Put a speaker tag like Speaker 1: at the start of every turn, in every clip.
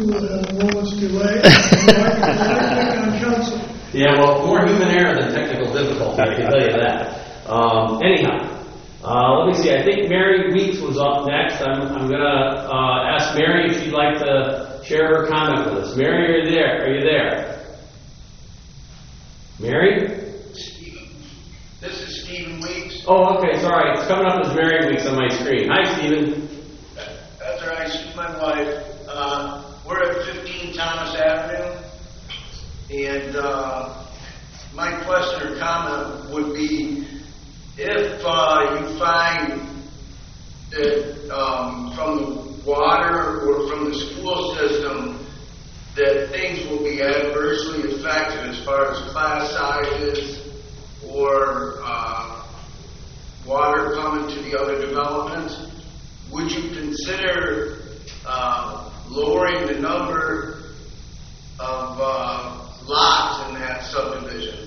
Speaker 1: with a moment's delay. I on council.
Speaker 2: Yeah, well, more human error than technical difficulty, I can tell you that. Anyhow, let me see. I think Mary Weeks was up next. I'm going to ask Mary if she'd like to share her comment with us. Mary, are you there? Are you there? Mary?
Speaker 3: This is Stephen Weeks.
Speaker 2: Oh, okay. Sorry. It's coming up as Mary Weeks on my screen. Hi, Stephen.
Speaker 3: That's all right. She's my wife. We're at 15 Thomas Avenue. And my question or comment would be, if you find that from the water or from the school system that things will be adversely affected as far as class sizes or water coming to the other developments, would you consider lowering the number of lots in that subdivision?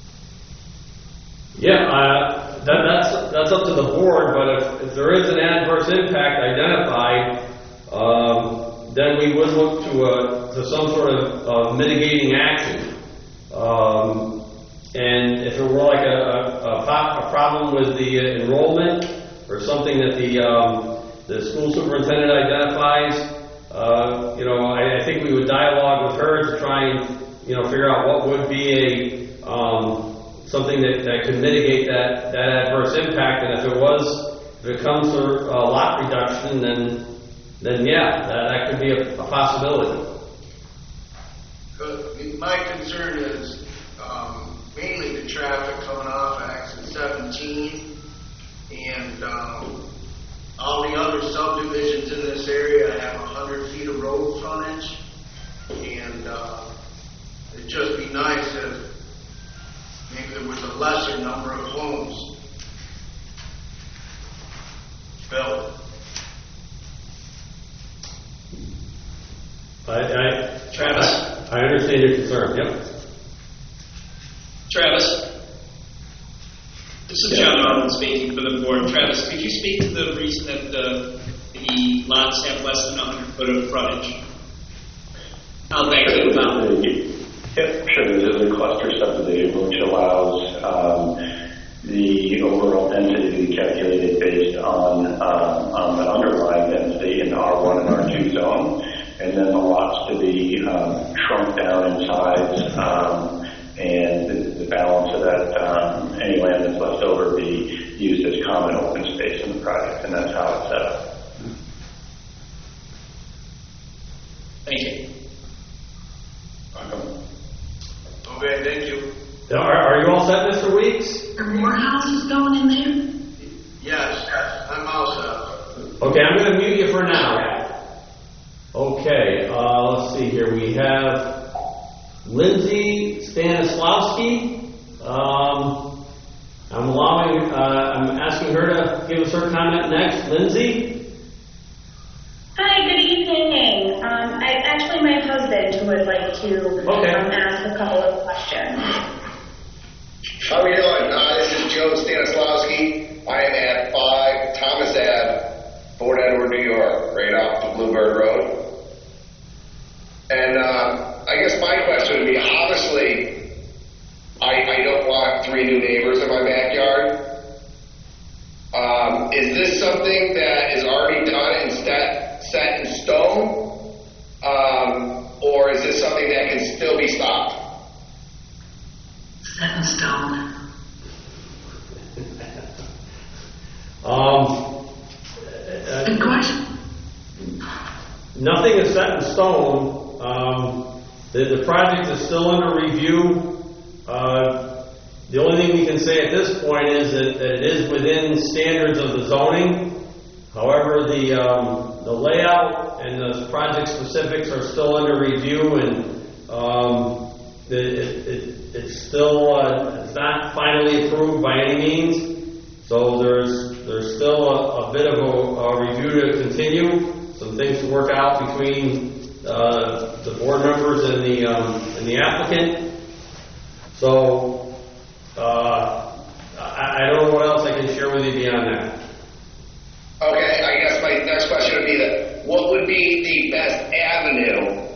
Speaker 2: Yeah, that's up to the board, but if there is an adverse impact identified, then we would look to some sort of mitigating action. And if it were like a problem with the enrollment or something that the school superintendent identifies, I think we would dialogue with her to try and figure out what would be something that could mitigate that adverse impact. And if it comes to lot reduction, then yeah, that could be a possibility.
Speaker 3: My concern is mainly the traffic coming off exit 17, and all the other subdivisions in this area have 100 feet of road frontage, and it'd just be nice if maybe there was a lesser number of homes built.
Speaker 4: Travis?
Speaker 2: I understand your concern, yep.
Speaker 4: Travis? This is John Arnold speaking for the board. Travis, could you speak to the reason that the lots have less than 100 foot of frontage? How that came about?
Speaker 5: Yep, sure. This is a cluster subdivision which allows the overall density to be calculated based on the underlying density in the R1 and R2 zone, and then the lots to be shrunk down in size, and the balance of that, any land that's left over, be used as common open space in the project, and that's how it's set up.
Speaker 4: Thank you.
Speaker 5: Welcome.
Speaker 3: Okay, thank you.
Speaker 2: Are you all set, Mr. Weeks?
Speaker 6: Are more houses going in there?
Speaker 3: Yes, I'm all set.
Speaker 2: Okay, I'm going to mute you for now. Okay, let's see here. We have Lindsay Stanislawski. I'm asking her to give us her comment next. Lindsay?
Speaker 7: Hi, good evening. Actually my husband who would like to ask a couple of questions.
Speaker 8: How are you doing? This is Joe Stanislawski. I am at 5 Thomas Ave, Fort Edward, New York, right off the Bluebird Road. And I guess my question would be, obviously, I don't want 3 new neighbors in my backyard. Is this something that is already done and set in stone? Or is this something that can still be stopped?
Speaker 6: Set in stone. Good question.
Speaker 2: Nothing is set in stone. The project is still under review. The only thing we can say at this point is that it is within standards of the zoning. However, the layout and the project specifics are still under review, and it's still it's not finally approved by any means. So there's still a bit of a review to continue. Some things to work out between the board members and the applicant. So I don't know what else I can share with you beyond that.
Speaker 8: Okay, I guess my next question would be that what would be the best avenue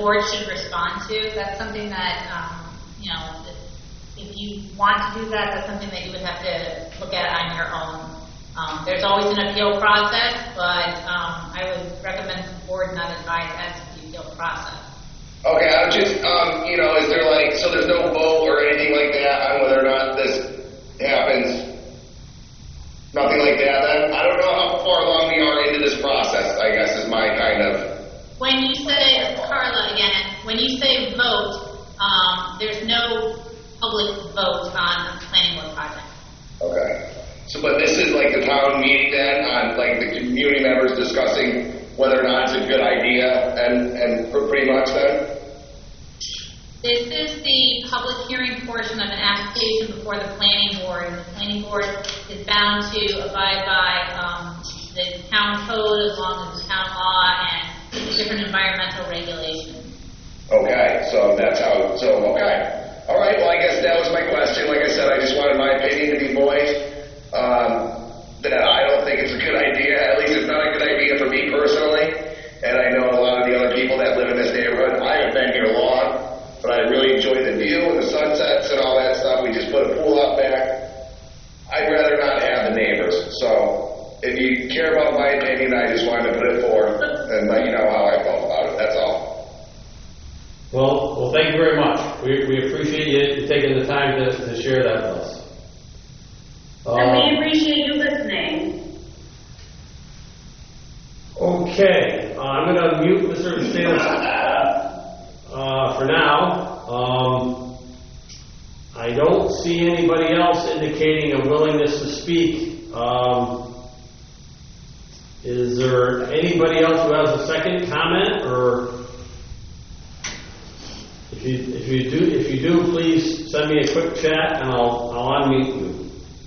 Speaker 9: board should respond to. That's something that, you know, if you want to do that, that's something that you would have to look at on your own. There's always an appeal process, but I would recommend the board not advise as to the appeal process.
Speaker 8: Okay, I'm just, you know, is there like, so there's no vote or anything like that on whether or not this happens? Nothing like that then? I don't know how far along we are into this process, I guess is my kind of...
Speaker 9: When you say, Carla again, when you say vote, there's no public vote on the planning board project. Okay.
Speaker 8: So, but this is like the town meeting then, on like the community members discussing whether or not it's a good idea, and pretty much then?
Speaker 9: This is the public hearing portion of an application before the planning board. The planning board is bound to abide by the town code as long as the town law and different environmental regulations.
Speaker 8: Okay, so that's how, okay. All right, well, I guess that was my question. Like I said, I just wanted my opinion to be voiced. That I don't think it's a good idea. At least it's not a good idea for me personally. And I know a lot of the other people that live in this neighborhood. I haven't been here long, but I really enjoy the view and the sunsets and all that stuff. We just put a pool out back. I'd rather not have the neighbors. So if you care about my opinion, I just wanted to put it forth and let you know how I felt about it. That's all.
Speaker 2: Well, thank you very much. We appreciate you taking the time to share that with us.
Speaker 7: And we appreciate you listening.
Speaker 2: Okay, I'm going to mute Mr. Stanis for now. I don't see anybody else indicating a willingness to speak. Is there anybody else who has a second comment, or if you do, please send me a quick chat and I'll unmute you.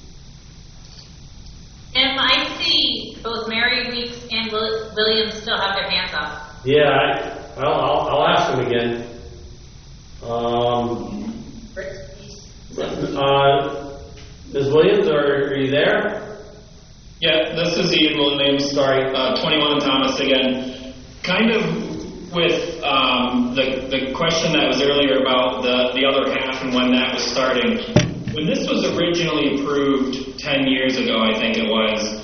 Speaker 9: I see both Mary Weeks and Williams still have their hands up.
Speaker 2: Yeah, I'll ask them again. Ms. Williams, are you there?
Speaker 10: Yeah, this is Ian Williams, 21 Thomas again. Kind of with the question that was earlier about the other half and when that was starting. When this was originally approved 10 years ago, I think it was,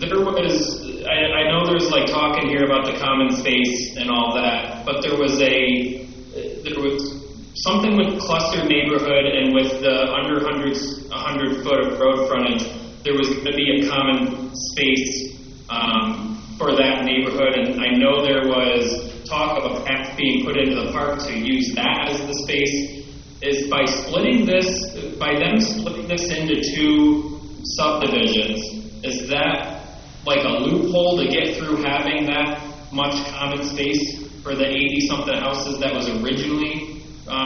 Speaker 10: I know there's like talk in here about the common space and all that, but there was something with clustered neighborhood and with the under 100 foot of road frontage, there was going to be a common space for that neighborhood, and I know there was talk of a path being put into the park to use that as the space. Is by them splitting this into two subdivisions, is that like a loophole to get through having that much common space for the 80-something houses that was originally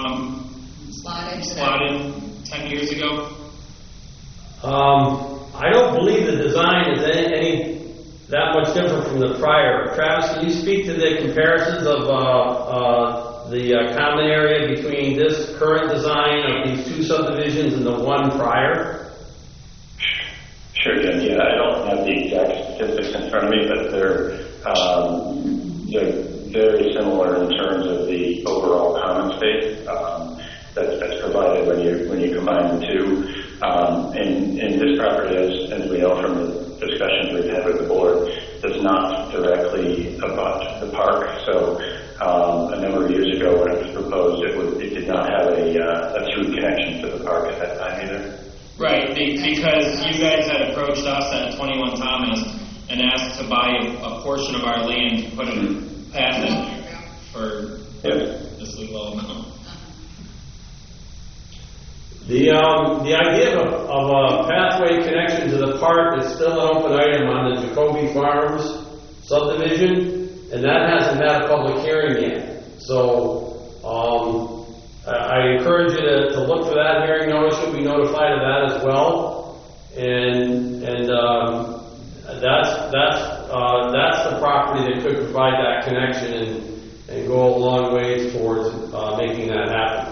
Speaker 10: slotted 10 years ago?
Speaker 2: I don't believe the design is any that much different from the prior. Travis, can you speak to the comparisons of the common area between this current design of these two subdivisions and the one prior?
Speaker 5: Sure, Jim. Yeah, I don't have the exact statistics in front of me, but they're very similar in terms of the overall common space that's provided when you combine the two. And this property, as we know from the discussions we've had with the board, does not directly abut the park. So a number of years ago when it was proposed, it did not have a through connection to the park at that time either.
Speaker 10: Right, because you guys had approached us at 21 Thomas and asked to buy a portion of our land to put a path in for this legal amount.
Speaker 2: The idea of a pathway connection to the park is still an open item on the Jacoby Farms subdivision, and that hasn't had a public hearing yet. So I encourage you to look for that hearing notice. You'll be notified of that as well, and that's the property that could provide that connection and go a long way towards making that happen.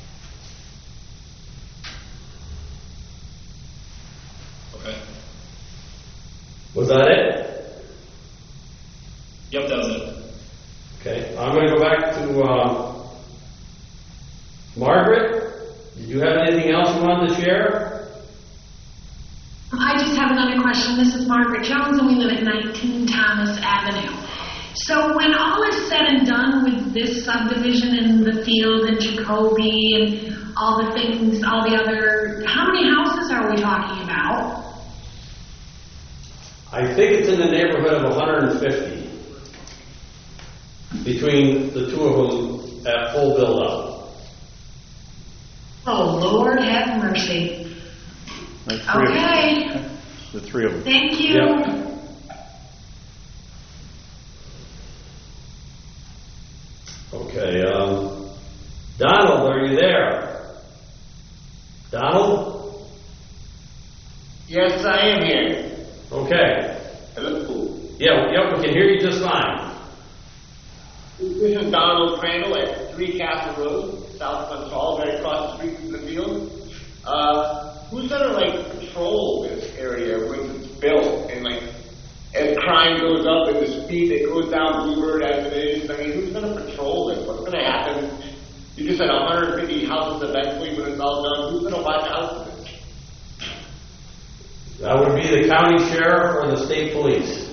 Speaker 2: Was that it?
Speaker 10: Yep, that was it.
Speaker 2: Okay, I'm going to go back to Margaret. Did you have anything else you wanted to share?
Speaker 6: I just have another question. This is Margaret Jones, and we live at 19 Thomas Avenue. So when all is said and done with this subdivision in the field in Jacoby and all the things, all the other, how many houses are we talking about?
Speaker 2: I think it's in the neighborhood of 150 between the two of them at full build-up.
Speaker 6: Oh, Lord have mercy. Okay.
Speaker 11: The three of them.
Speaker 6: Thank you.
Speaker 2: Yep. Okay, Donald, are you there? Donald?
Speaker 3: Yes, I am here.
Speaker 2: Okay.
Speaker 3: Hello.
Speaker 2: Yeah, we can hear you just fine.
Speaker 3: This is Donald Crandall at 3 Castle Road, South Montreal, right across the street from the field. Who's gonna patrol this area when it's built and as crime goes up and the speed that goes down Bluebird as it is? I mean, who's gonna patrol this? What's gonna happen? You just said 150 houses eventually when it's all done. Who's gonna watch out for this?
Speaker 2: That would be the county sheriff or the state police.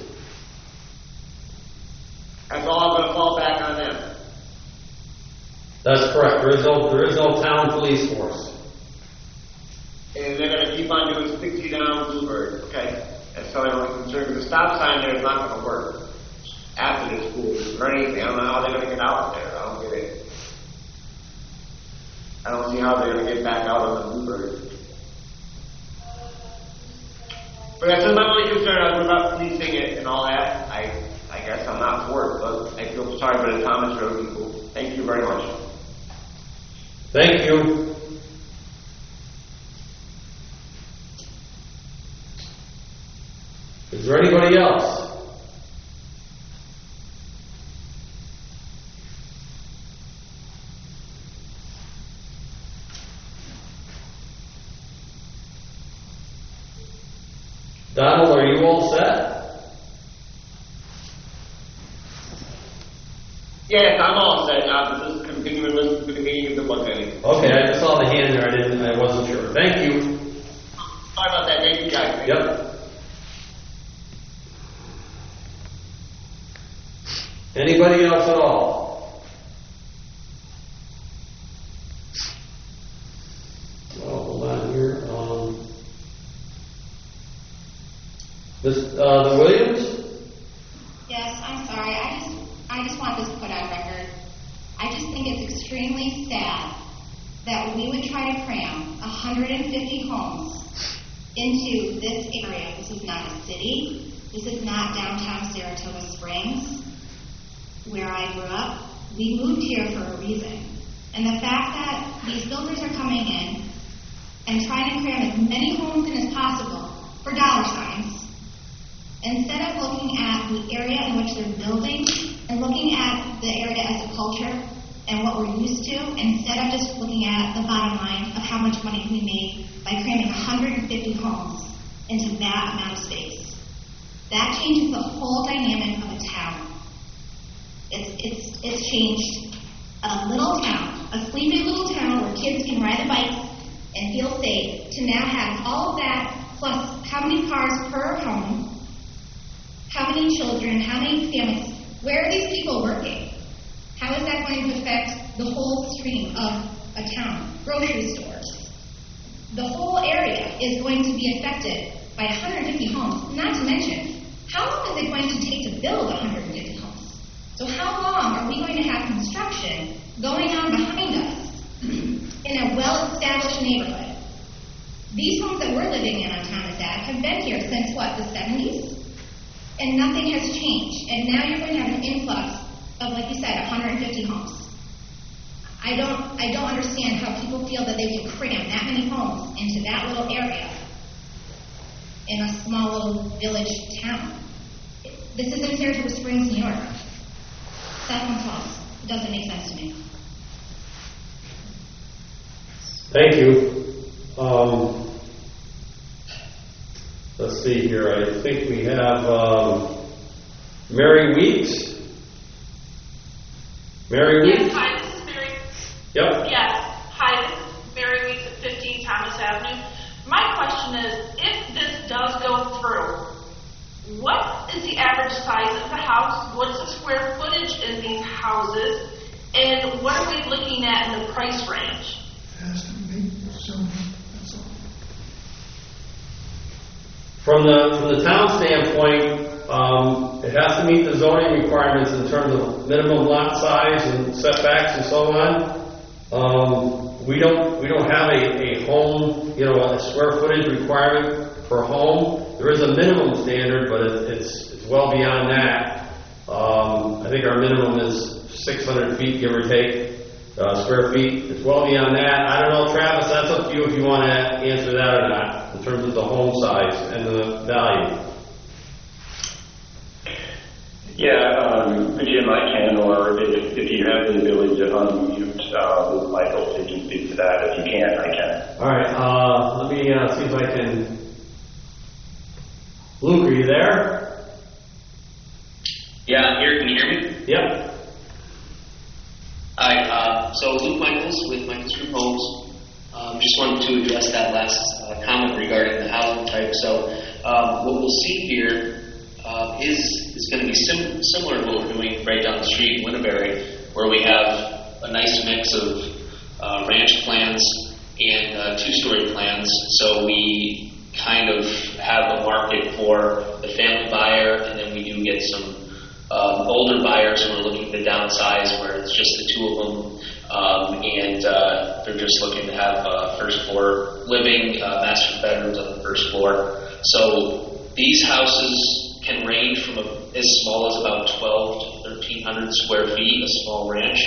Speaker 3: That's all going to fall back on them.
Speaker 2: That's correct. There is no town police force.
Speaker 3: And they're going to keep on doing 60 down Bluebird. Okay. That's all I'm concerned. The stop sign there is not going to work after the school or anything. I don't know how they're going to get out there. I don't get it. I don't see how they're going to get back out on the Bluebird. But that's my only concern. I was about policing it and all that. I guess I'm not for it, but I feel sorry for the Thomas Road people. Thank you very much.
Speaker 2: Thank you. Is there anybody else? Donald, are you all set?
Speaker 3: Yes, I'm all set. I'm just continuing to listen to the meeting if it was any.
Speaker 2: Okay, I just saw the hand there. I wasn't sure. Thank you.
Speaker 3: Sorry about that. Thank you, guys.
Speaker 2: Yep. Anybody else at all? Well, hold on here. The Williams?
Speaker 12: Yes, I'm sorry. I just want this put on record. I just think it's extremely sad that we would try to cram 150 homes into this area. This is not a city. This is not downtown Saratoga Springs, where I grew up. We moved here for a reason. And the fact that these builders are coming in and trying to cram as many homes in as possible for dollar signs, instead of looking at the area in which they're building and looking at the area as a culture and what we're used to, instead of just looking at the bottom line of how much money we made by cramming 150 homes into that amount of space. That changes the whole dynamic of a town. It's changed a little town, a sleepy little town where kids can ride the bikes and feel safe, to now have all of that plus how many cars per home, how many children, how many families, where are these people working? How is that going to affect the whole stream of a town? Grocery stores. The whole area is going to be affected by 150 homes, not to mention, how long is it going to take to build 150 homes? So how long are we going to have construction going on behind us in a well-established neighborhood? These homes that we're living in on Thomas Ave have been here since, the 70s? And nothing has changed. And now you're going to have an influx of, like you said, 150 homes. I don't understand how people feel that they can cram that many homes into that little area in a small little village town. This is in Saratoga Springs, New York. South Montreal. It doesn't make sense to me.
Speaker 2: Thank you. Let's see here. I think we have Mary Weeks. Mary Weeks?
Speaker 11: Yes, hi, this is Mary.
Speaker 2: Yep.
Speaker 11: Yes, hi, this is Mary Weeks at 15 Thomas Avenue. My question is, if this does go through, what is the average size of the house? What's the square footage in these houses? And what are we looking at in the price range?
Speaker 1: Has to meet zoning, that's all.
Speaker 2: From the town standpoint, it has to meet the zoning requirements in terms of minimum lot size and setbacks and so on. We don't have a home, a square footage requirement per home. There is a minimum standard, but it's well beyond that. I think our minimum is 600 feet, give or take, square feet. It's well beyond that. I don't know, Travis, that's up to you if you want to answer that or not, in terms of the home size and the value.
Speaker 5: Yeah, Jim, I can, or if you have the ability to unmute Michael, so you can speak to that. If you can't, I can.
Speaker 2: All right, let me see if I can. Luke, are you there?
Speaker 13: Yeah, I'm here. Can you hear me?
Speaker 2: Yep.
Speaker 13: Hi, so Luke Michaels with Michaels Group Homes. Just wanted to address that last comment regarding the housing type. So what we'll see here is going to be similar to what we're doing right down the street in Winterberry, where we have a nice mix of ranch plans and two-story plans. So we kind of have a market for the family buyer, and then we do get some older buyers who are looking to downsize, where it's just the two of them, and they're just looking to have first floor living, master bedrooms on the first floor. So these houses can range from as small as about 12 to 1,300 square feet, a small ranch,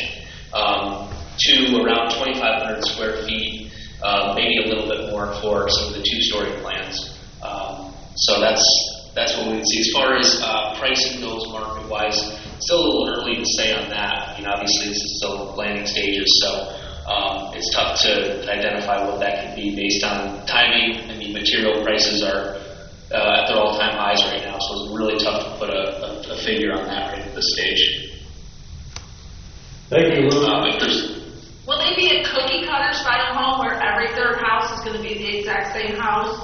Speaker 13: to around 2,500 square feet, maybe a little bit more for some of the two-story plans. So that's what we would see. As far as pricing goes market-wise, still a little early to say on that. I mean, obviously this is still in the planning stages, so it's tough to identify what that could be based on timing. I mean, material prices are at their all-time highs right now, so it's really tough to put a figure on that right at this stage.
Speaker 2: Thank you, Luke.
Speaker 11: Will they be a cookie cutter style home where every third house is going to be the exact same house?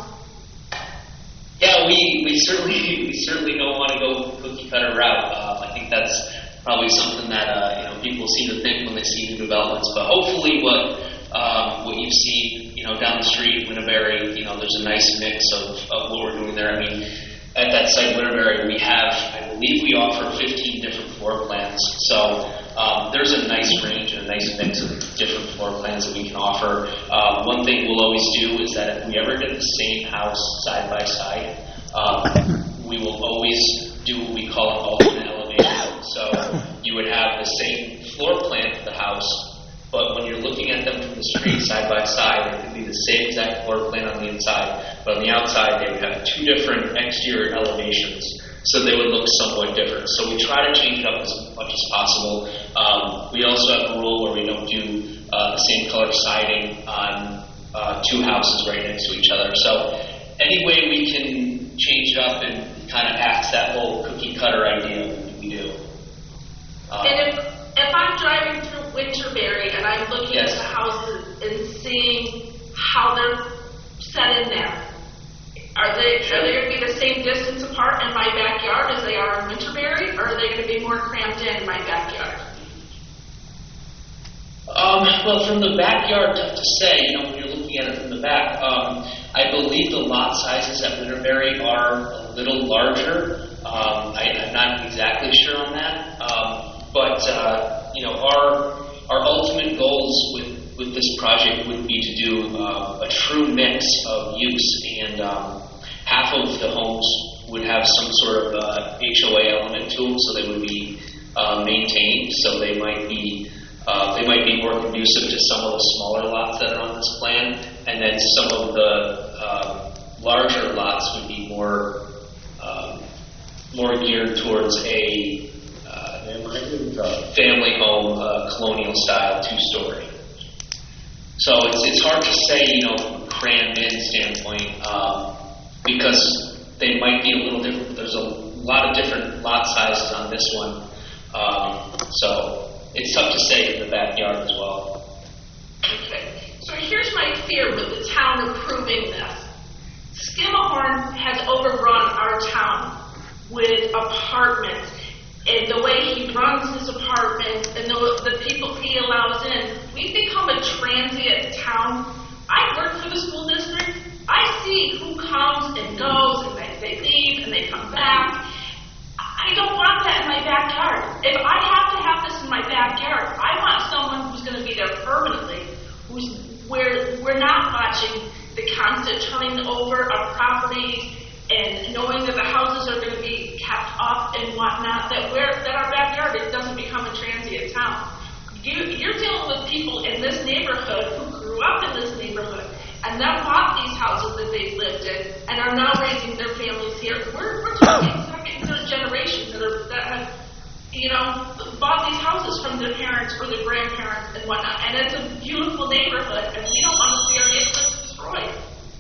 Speaker 13: Yeah, we certainly don't want to go cookie cutter route. I think that's probably something that people seem to think when they see new developments. But hopefully, what you see down the street, Winterberry, there's a nice mix of what we're doing there. I mean, at that site, Winterberry, I believe we offer 15 different floor plans. So there's a nice range and a nice mix of different floor plans that we can offer. One thing we'll always do is that if we ever get the same house side by side, we will always do what we call an alternate elevation. So you would have the same floor plan for the house, but when you're looking at them from the street side by side, it could be the same exact floor plan on the inside, but on the outside they would have two different exterior elevations, so they would look somewhat different. So we try to change it up as much as possible. We also have a rule where we don't do the same color siding on two houses right next to each other. So any way we can change it up and kind of axe that whole cookie cutter idea, we do.
Speaker 11: And if I'm driving through Winterberry and I'm looking at the houses and seeing how they're set in there, are they going to be the same distance apart in my backyard as they are in Winterberry, or are they going to be more cramped in my backyard?
Speaker 13: Well, from the backyard, tough to say. When you're looking at it from the back, I believe the lot sizes at Winterberry are a little larger. I'm not exactly sure on that. But our ultimate goals with this project would be to do a true mix of use, and half of the homes would have some sort of HOA element to them, so they would be maintained. So they might be more conducive to some of the smaller lots that are on this plan, and then some of the larger lots would be more geared towards a family home, colonial style, two-story. So it's hard to say, from a crammed-in standpoint, because they might be a little different. There's a lot of different lot sizes on this one. So it's tough to say in the backyard as well.
Speaker 11: Okay. So here's my fear with the town approving this. Skimahorn has overrun our town with apartments. And the way he runs his apartments and the people he allows in, we've become a transient town. I work for the school district. I see who comes and goes, and they leave, and they come back. I don't want that in my backyard. If I have to have this in my backyard, I want someone who's going to be there permanently, where we're not watching the constant turning over of properties and knowing that the houses are going to be kept up and whatnot, that our backyard, it doesn't become a transient town. You're dealing with people in this neighborhood who grew up in this neighborhood and then bought these houses that they've lived in and are now raising their families here. We're talking second, third generations that have, bought these houses from their parents or their grandparents and whatnot. And it's a beautiful neighborhood, and we don't want to see our neighborhood destroyed.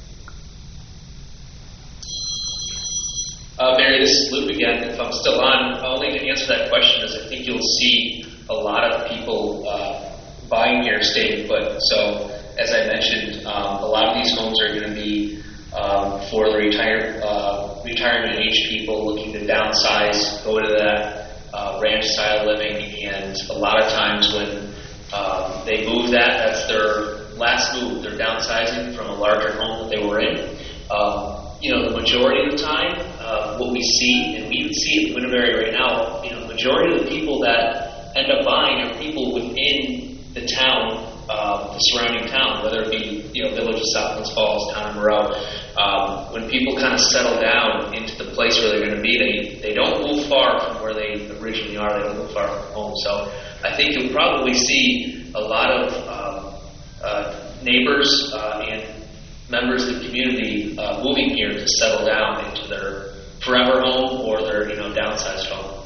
Speaker 13: Mary, this is Luke again. If I'm still on, only to answer that question is I think you'll see a lot of people buying here staying put. So, as I mentioned, a lot of these homes are going to be for the retirement age people looking to downsize, go to that ranch-style living, and a lot of times when they move that's their last move. They're downsizing from a larger home that they were in. The majority of the time, what we see, and we even see it in Winterberry right now, the majority of the people that end up buying are people within the town, the surrounding town, whether it be, Village of Southlands Falls, Town of Moreau. When people kind of settle down into the place where they're going to be, they don't move far from where they originally are. They don't move far from home. So I think you'll probably see a lot of neighbors and members of the community moving here to settle down into their forever home or their downsized home.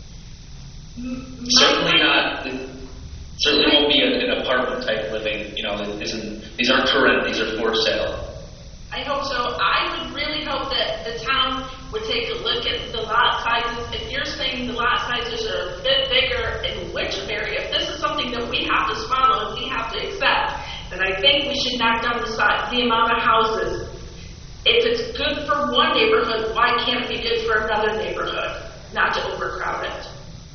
Speaker 13: Certainly won't be an apartment type living. These aren't for rent; these are for sale.
Speaker 11: I hope so. I would really hope that the town would take a look at the lot sizes. If you're saying the lot sizes are a bit bigger in Winterberry, if this is something that we have to follow and we have to accept, then I think we should knock down the amount of houses. If it's good for one neighborhood, why can't it be good for another neighborhood? Not to overcrowd it.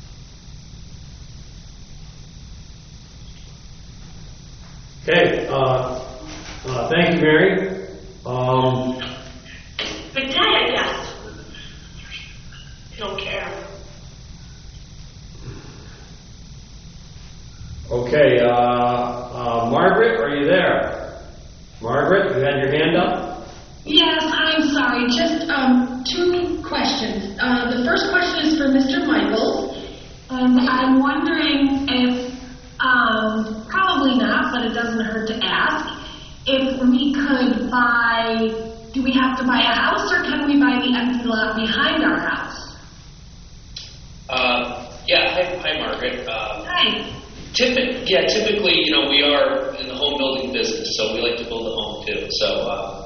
Speaker 2: Okay, thank you, Mary.
Speaker 11: Good day, I guess. Don't care.
Speaker 2: Okay, Margaret, are you there? Margaret, you had your hand up?
Speaker 6: Yes, I'm sorry. Just two questions. The first question is for Mr. Michaels. I'm wondering if, probably not, but it doesn't hurt to ask, if we could do we have to buy a house or can we buy the empty lot behind our house?
Speaker 13: Hi, Margaret.
Speaker 6: Hi.
Speaker 13: Typically, we are in the home building business, so we like to build a home too. So,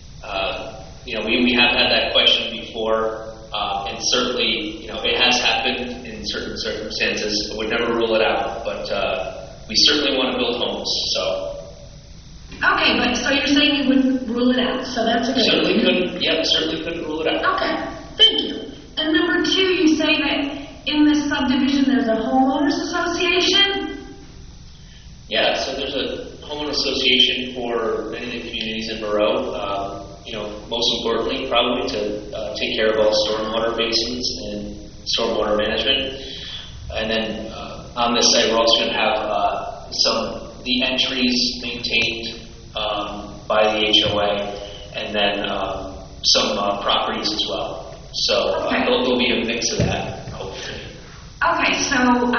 Speaker 13: we have had that question before, and certainly, it has happened in certain circumstances. I would never rule it out, but we certainly want to build homes. So.
Speaker 6: Okay, but so you're saying you wouldn't rule it out, so that's a good
Speaker 13: certainly couldn't rule it out.
Speaker 6: Okay, thank you. And number two, you say that in this subdivision there's a homeowners association?
Speaker 13: Yeah, so there's a homeowner association for many of the communities in Moreau. Most importantly, probably to take care of all stormwater basins and stormwater management. And then on this site, we're also going to have the entries maintained by the HOA, and then some properties as well. So there'll be a mix of that, hopefully.
Speaker 6: Okay, so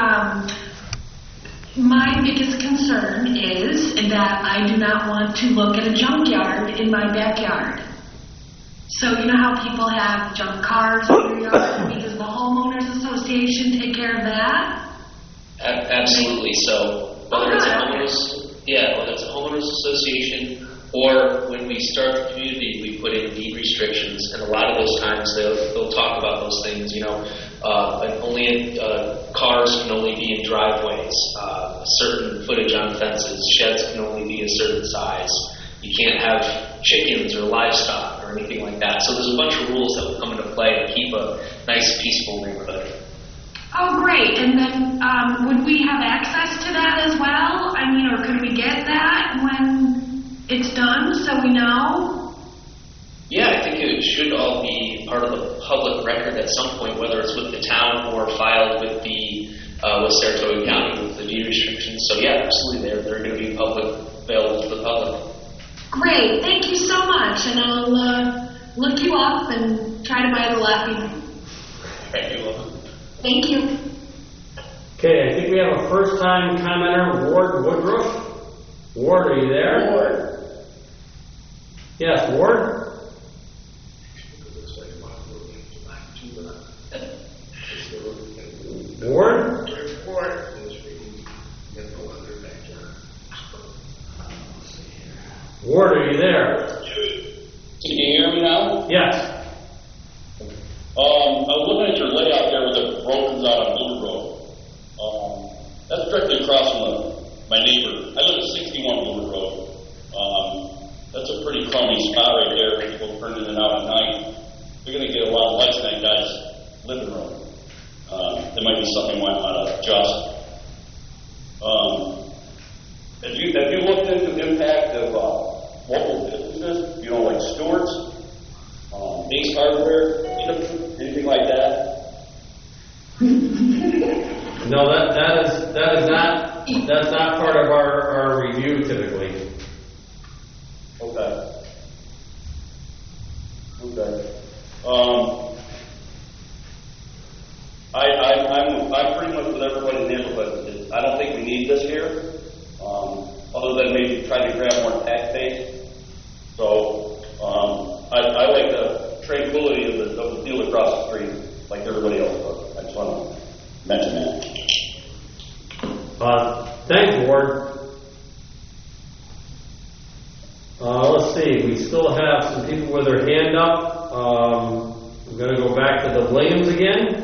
Speaker 6: my biggest concern is that I do not want to look at a junkyard in my backyard. So you know how people have junk cars in their yard? Does the homeowners association take care of that?
Speaker 13: Absolutely. So whether it's a homeowners association, or when we start the community, we put in deed restrictions, and a lot of those times they'll talk about those things. cars can only be in driveways, a certain footage on fences, sheds can only be a certain size. You can't have chickens or livestock or anything like that. So there's a bunch of rules that will come into play to keep a nice, peaceful neighborhood.
Speaker 6: Oh, great. And then would we have access to that as well? I mean, or could we get that when it's done so we know?
Speaker 13: Yeah, I think it should all be part of the public record at some point, whether it's with the town or filed with the with Saratoga County with the deed restrictions. So yeah, absolutely, they're going to be available to the public.
Speaker 6: Great, thank you so much, and I'll look you up and try to buy the Laughing.
Speaker 13: Right, you're welcome.
Speaker 6: Thank you.
Speaker 2: Okay, I think we have a first-time commenter, Ward Woodruff. Ward, are you there?
Speaker 8: Ward.
Speaker 2: Yes, Ward? Ward? Ward, are you there?
Speaker 14: Can you hear me now?
Speaker 2: Yes.
Speaker 14: I was looking at your layout there with the road comes out on Blue Road. That's directly across from my neighbor. I live at 61 Blue Road. That's a pretty crummy spot right there. People turn in and out at night. You're going to get a lot of lights in that guy's living room. There might be something you might want to adjust. Have you looked into the impact of local businesses? You know, like Stewart's, Ace Hardware, anything like that?
Speaker 2: No, that's not part of our review typically.
Speaker 14: Okay. I'm pretty much with everybody in the neighborhood. I don't think we need this here, other than maybe trying to grab more tax base. So I like the tranquility of the field across the street, like everybody else does. I just want to mention that.
Speaker 2: Thanks, Ward. Let's see, we still have some people with their hand up. I'm going to go back to the Williams again.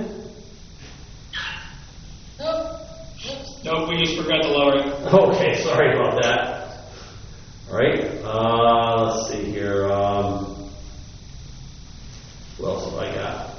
Speaker 10: Nope, we just forgot to lower it.
Speaker 2: Okay, sorry about that. All right, let's see here. Who else have I got?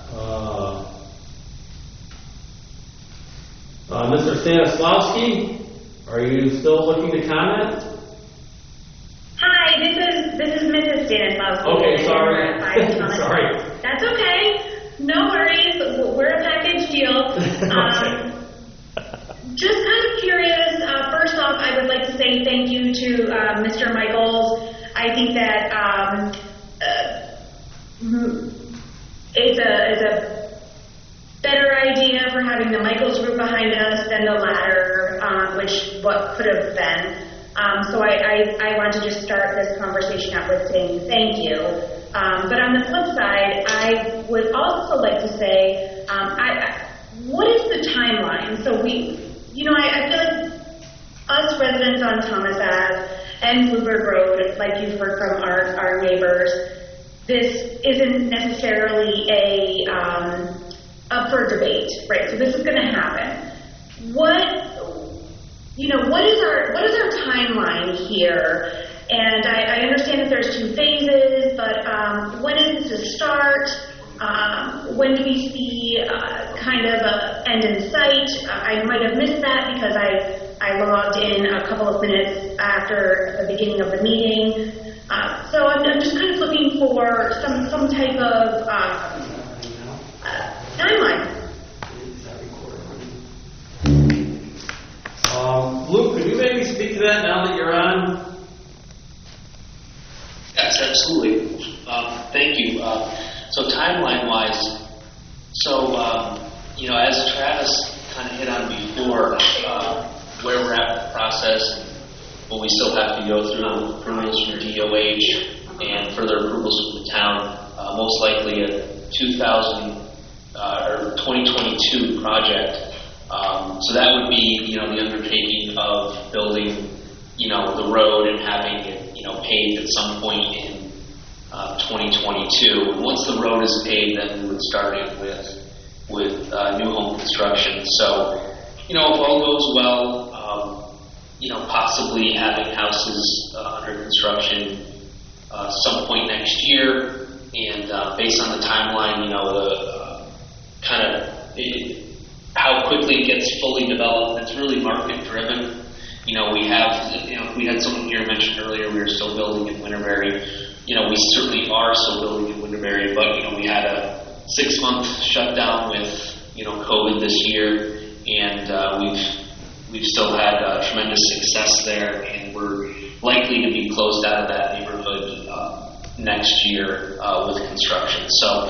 Speaker 2: Mr. Stanislawski, are you still looking to comment?
Speaker 7: Hi, this is Mrs. Stanislawski.
Speaker 2: Okay, sorry. Sorry.
Speaker 7: That's okay. No worries. We're a package deal.
Speaker 2: Okay.
Speaker 7: Just kind of curious, first off, I would like to say thank you to Mr. Michaels. I think that it's a better idea for having the Michaels group behind us than the latter, what could have been. So I want to just start this conversation out with saying thank you. But on the flip side, I would also like to say, what is the timeline? So I feel like us residents on Thomas Ave and Bluebird Road, like you've heard from our neighbors, this isn't necessarily up for debate, right? So this is going to happen. What is our timeline here? And I understand that there's 2 phases, but when is this to start? When do we see kind of an end in sight? I might have missed that because I logged in a couple of minutes after the beginning of the meeting. So I'm just kind of looking for some type of timeline.
Speaker 2: Luke, could you maybe speak to that now that you're on?
Speaker 13: Yes, absolutely. Thank you. So timeline-wise, as Travis kind of hit on before, where we're at with the process, what we still have to go through, approvals from DOH and further approvals from the town, most likely a 2022 project. So that would be, the undertaking of building, the road and having it, paved at some point in 2022. And once the road is paved, then we would start in with, new home construction. So, if all goes well, possibly having houses under construction some point next year, and based on the timeline, how quickly it gets fully developed, it's really market driven. We had someone here mention earlier we were still building in Winterberry. We certainly are still building in Winterberry, but we had a 6-month shutdown with COVID this year, and we've still had tremendous success there, and we're likely to be closed out of that neighborhood next year with construction. So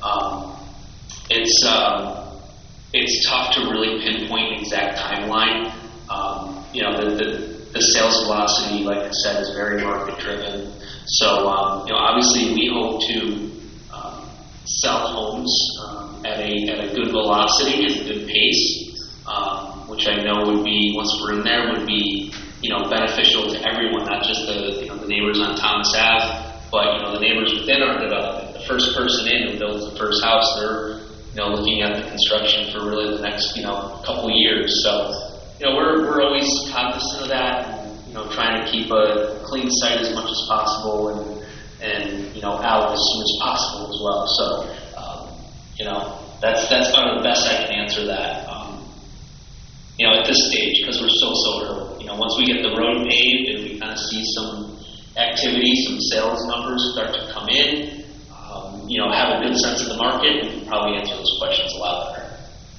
Speaker 13: it's tough to really pinpoint exact timeline. The sales velocity, like I said, is very market driven. So obviously we hope to sell homes at a good velocity and a good pace, which I know would be, once we're in there, would be beneficial to everyone, not just the neighbors on Thomas Ave, but the neighbors within our development. The first person in who builds the first house, they're looking at the construction for really the next couple years. So we're always cognizant of that, and trying to keep a clean site as much as possible, and out as soon as possible as well. So that's kind of the best I can answer that. At this stage, because we're still so early. Once we get the road paved and we kind of see some activity, some sales numbers start to come in, have a good sense of the market, we can probably answer those questions a lot better.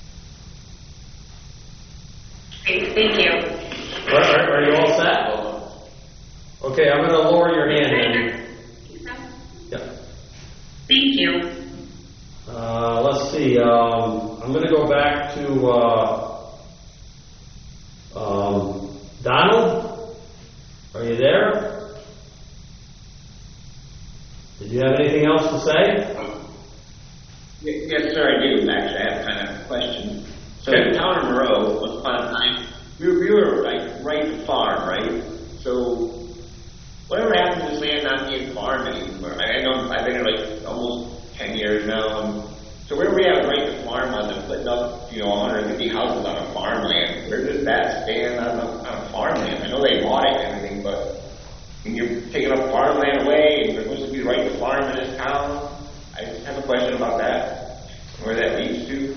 Speaker 7: Great, thank you.
Speaker 2: Are you all set? Okay, I'm going to lower your hand. Yeah.
Speaker 7: Thank you.
Speaker 2: Let's see. I'm going to go back to Donald. Are you there? Did you have anything else to say?
Speaker 15: Yes, sir, I do. Actually, I have kind of a question. So,
Speaker 2: Okay.
Speaker 15: in Town of Monroe, once upon a time, we were like right to farm, right? So, whatever happened to this land not being farmed anymore? I know I've been here like almost 10 years now. And so, where we have right to farm on them, putting up 150 houses on a farmland, where does that stand on a farmland? I know they bought it and everything, but when you're taking up farmland away and there's supposed to be right to farm in this town, I just have a question about that, where that leads to.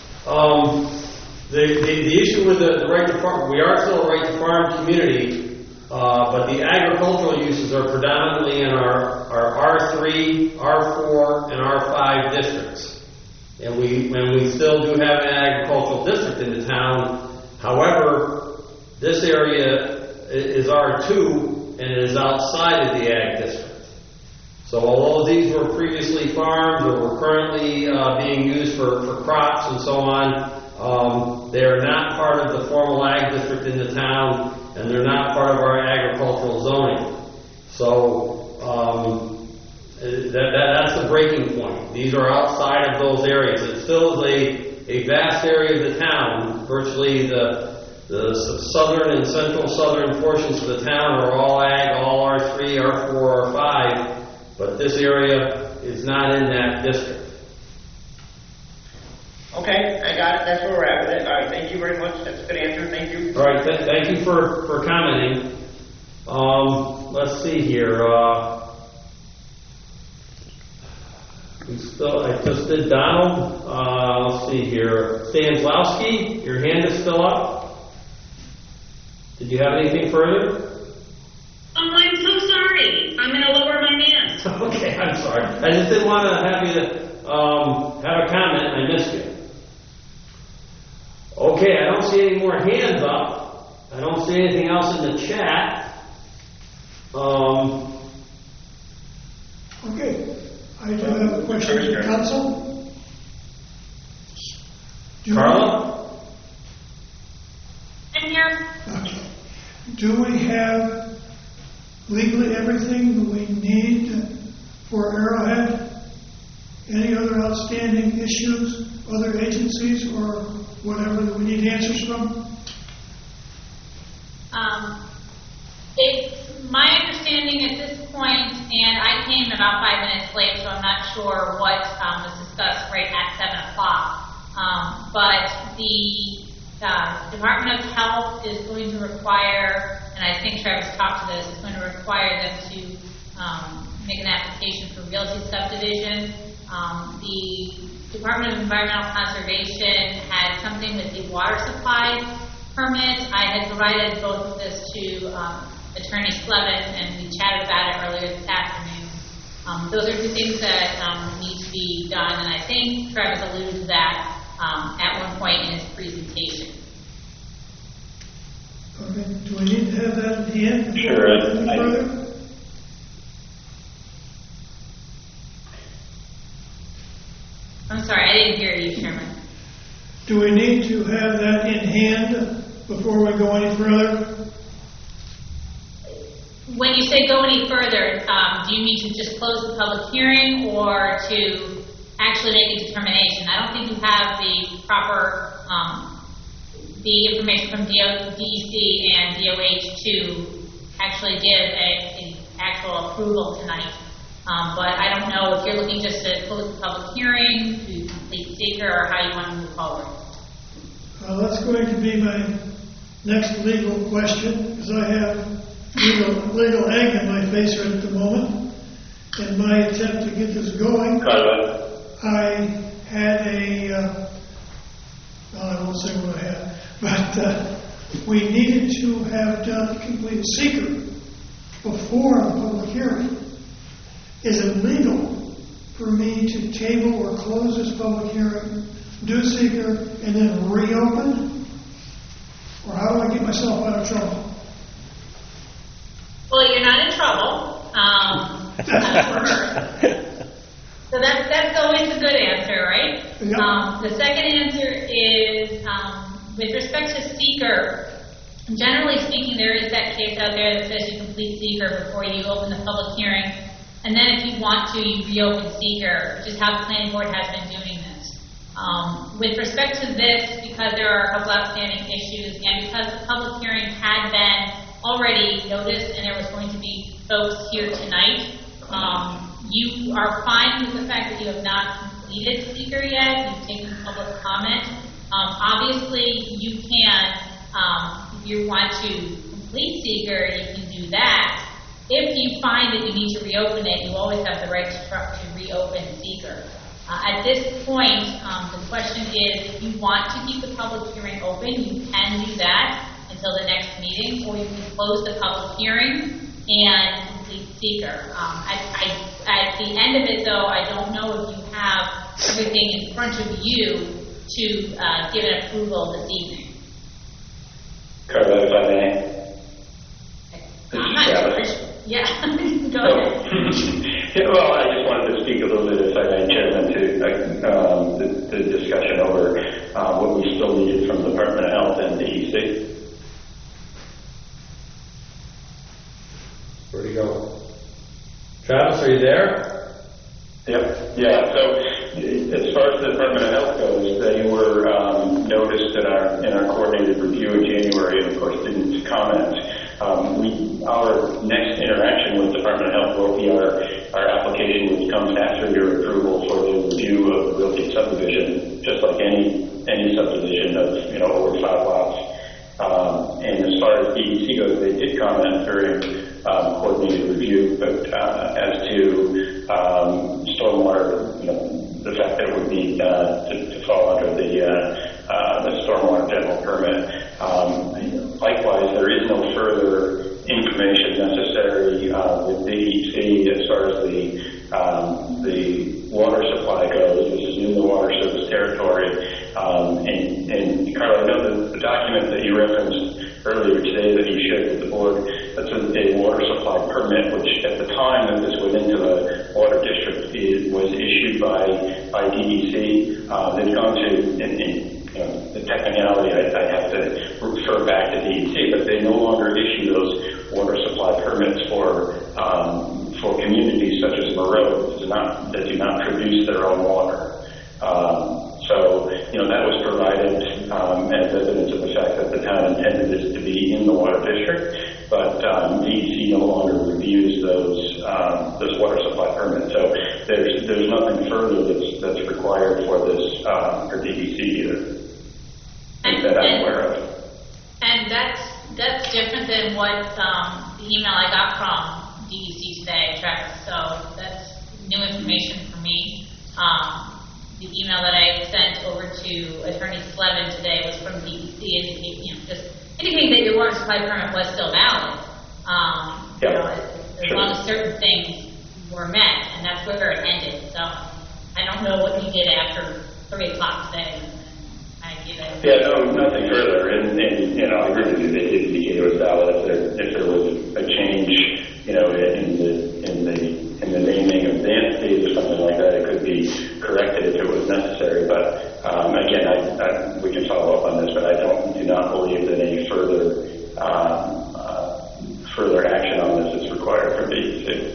Speaker 2: The issue with the right to farm, we are still a right to farm community, but the agricultural uses are predominantly in our R3, R4, and R5 districts. And we still do have an agricultural district in the town. However, this area is R2 and it is outside of the ag district. So although these were previously farms or were currently being used for crops and so on, they are not part of the formal ag district in the town, and they're not part of our agricultural zoning. So that's the breaking point. These are outside of those areas. It still is a vast area of the town. Virtually the southern and central southern portions of the town are all ag, all R3, R4, R5, but this area is not in that district.
Speaker 15: Okay, I got it. That's where we're at with it. All right, thank you very much. That's a good answer. Thank you.
Speaker 2: All right, thank you for commenting. Let's see here. I just did Donald. Let's see here. Stanslowski, your hand is still up. Did you have anything further?
Speaker 7: Oh, I'm so sorry. I'm going to lower my hand.
Speaker 2: Okay, I'm sorry. I just didn't want to have you have a comment and I missed you. Okay, I don't see any more hands up. I don't see anything else in the chat.
Speaker 1: Okay, I do have a question for the council.
Speaker 2: Carla?
Speaker 7: I'm here.
Speaker 1: Okay. Do we have legally everything that we need for Arrowhead? Any other outstanding issues, other agencies, or whatever that we need answers from?
Speaker 9: It's my understanding at this point, and I came about 5 minutes late, so I'm not sure what was discussed right at 7 o'clock. But the Department of Health is going to require, and I think Travis talked to this, is going to require them to make an application for realty subdivision. The Department of Environmental Conservation had something with the water supply permit. I had provided both of this to Attorney Slevin, and we chatted about it earlier this afternoon. Those are two things that need to be done, and I think Travis alluded to that at one point in his presentation.
Speaker 1: Okay. Do we need to have that at the end?
Speaker 5: Sure.
Speaker 1: Any further?
Speaker 9: I'm sorry, I didn't hear you, Chairman.
Speaker 1: Do we need to have that in hand before we go any further?
Speaker 9: When you say go any further, do you mean to just close the public hearing or to actually make a determination? I don't think you have the proper, the information from DEC and DOH to actually give an actual approval tonight. But I don't know if you're looking just to close the public hearing, to complete seeker, or how you want to move forward.
Speaker 1: That's going to be my next legal question, because I have legal egg in my face right at the moment. In my attempt to get this going, I had I won't say what I had, but we needed to have done complete seeker before the public hearing. Is it legal for me to table or close this public hearing, do seeker, and then reopen? Or how do I get myself out of trouble?
Speaker 9: Well, you're not in trouble. So that's always a good answer, right? Yep. The second answer is, with respect to seeker, generally speaking, there is that case out there that says you complete seeker before you open the public hearing. And then if you want to, you reopen seeker, which is how the planning board has been doing this. With respect to this, because there are a couple outstanding issues, and because the public hearing had been already noticed and there was going to be folks here tonight, you are fine with the fact that you have not completed seeker yet. You've taken public comment. Obviously, you can, if you want to complete seeker, you can do that. If you find that you need to reopen it, you always have the right to reopen seeker. At this point, the question is, if you want to keep the public hearing open, you can do that until the next meeting, or you can close the public hearing and complete seeker. At the end of it, though, I don't know if you have everything in front of you to give an approval this evening.
Speaker 5: Carla, if I may.
Speaker 9: I'm not sure. Yeah, go ahead.
Speaker 5: Well, I just wanted to speak a little bit, if I may, Chairman, to the discussion over what we still needed from the Department of Health and DEC.
Speaker 2: Where'd he go? Travis, are you there?
Speaker 5: Yep. Yeah. So, as far as the Department of Health goes, they were noticed in our coordinated review in January, and of course didn't comment. Our next interaction with Department of Health will be our application, which comes after your approval for the review of realty subdivision, just like any subdivision of over 5 lots. And as far as DEC goes, they did comment during coordinated review, but as to stormwater, the fact that it would need to fall under the stormwater general permit. Likewise, there is no further information necessary with DEC as far as the water supply goes. This is in the water service territory. And Carl, I know the document that you referenced earlier today that you shared with the board, that's a water supply permit, which at the time that this went into the water district was issued by DEC. They've gone to, the technicality, I have to refer back to DEC, but they no longer issue those water supply permits for communities such as Moreau that do not produce their own water. So, that was provided as evidence of the fact that the town intended this to be in the water district, but DEC no longer reviews those water supply permits. So there's nothing further that's required for this, for DEC either, that I'm aware of.
Speaker 9: And that's different than what the email I got from DEC today, Travis. So that's new information for me. The email that I sent over to Attorney Slevin today was from DEC, indicating, just indicating that your water supply permit was still valid. As long as certain things were met, and that's where it ended. So I don't know what you did after 3 o'clock today.
Speaker 5: Yeah, no, nothing further. And I agree with you. They did indicate it was valid. If there was a change, in the naming of the entities or something like that, it could be corrected if it was necessary. But again, we can follow up on this, but I do not believe that any further action on this is required from DEC.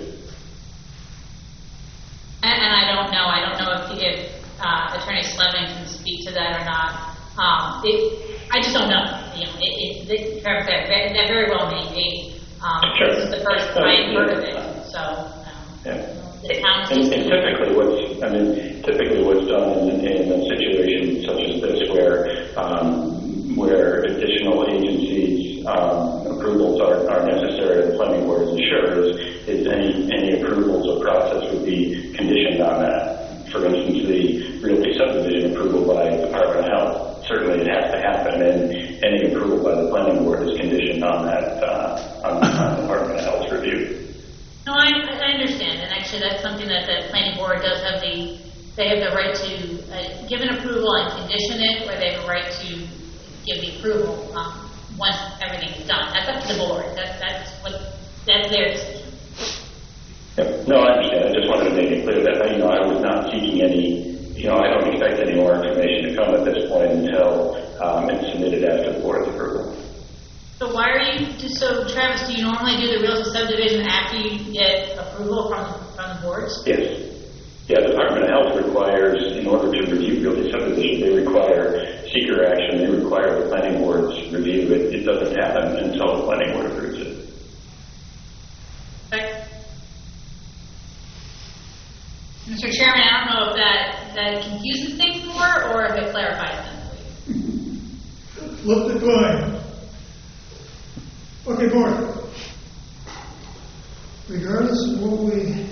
Speaker 9: And I don't know if Attorney Slevin can speak to that or not. I just don't know. Trevor said that very well may be. This is the first I heard of it. So the town
Speaker 5: and typically what's done in a situation such as this, where additional agencies' approvals are necessary, the planning board ensures is any approvals or process would be conditioned on that. For instance, the realty subdivision approval by the Department of Health, certainly it has to happen, and any approval by the planning board is conditioned on that, on the Department of Health review.
Speaker 9: No, I understand, and actually that's something that the planning board does have they have the right to give an approval and condition it, or they have a right to give the approval once everything is done. That's up to the board. That's their decision.
Speaker 5: Yep. No, I understand. I just wanted to make it clear that I was not seeking any. I don't expect any more information to come at this point until it's submitted after the board's approval.
Speaker 9: So why are you? So Travis, do you normally do the realty subdivision after you get approval from the boards?
Speaker 5: Yes. Yeah, the Department of Health requires, in order to review realty subdivision, they require seeker action. They require the planning board's review. It doesn't happen until the planning board approves it.
Speaker 9: Okay. Mr. Chairman, I don't know if that confuses things more or if it clarifies them.
Speaker 1: Flip the coin. Okay, board. Regardless of what we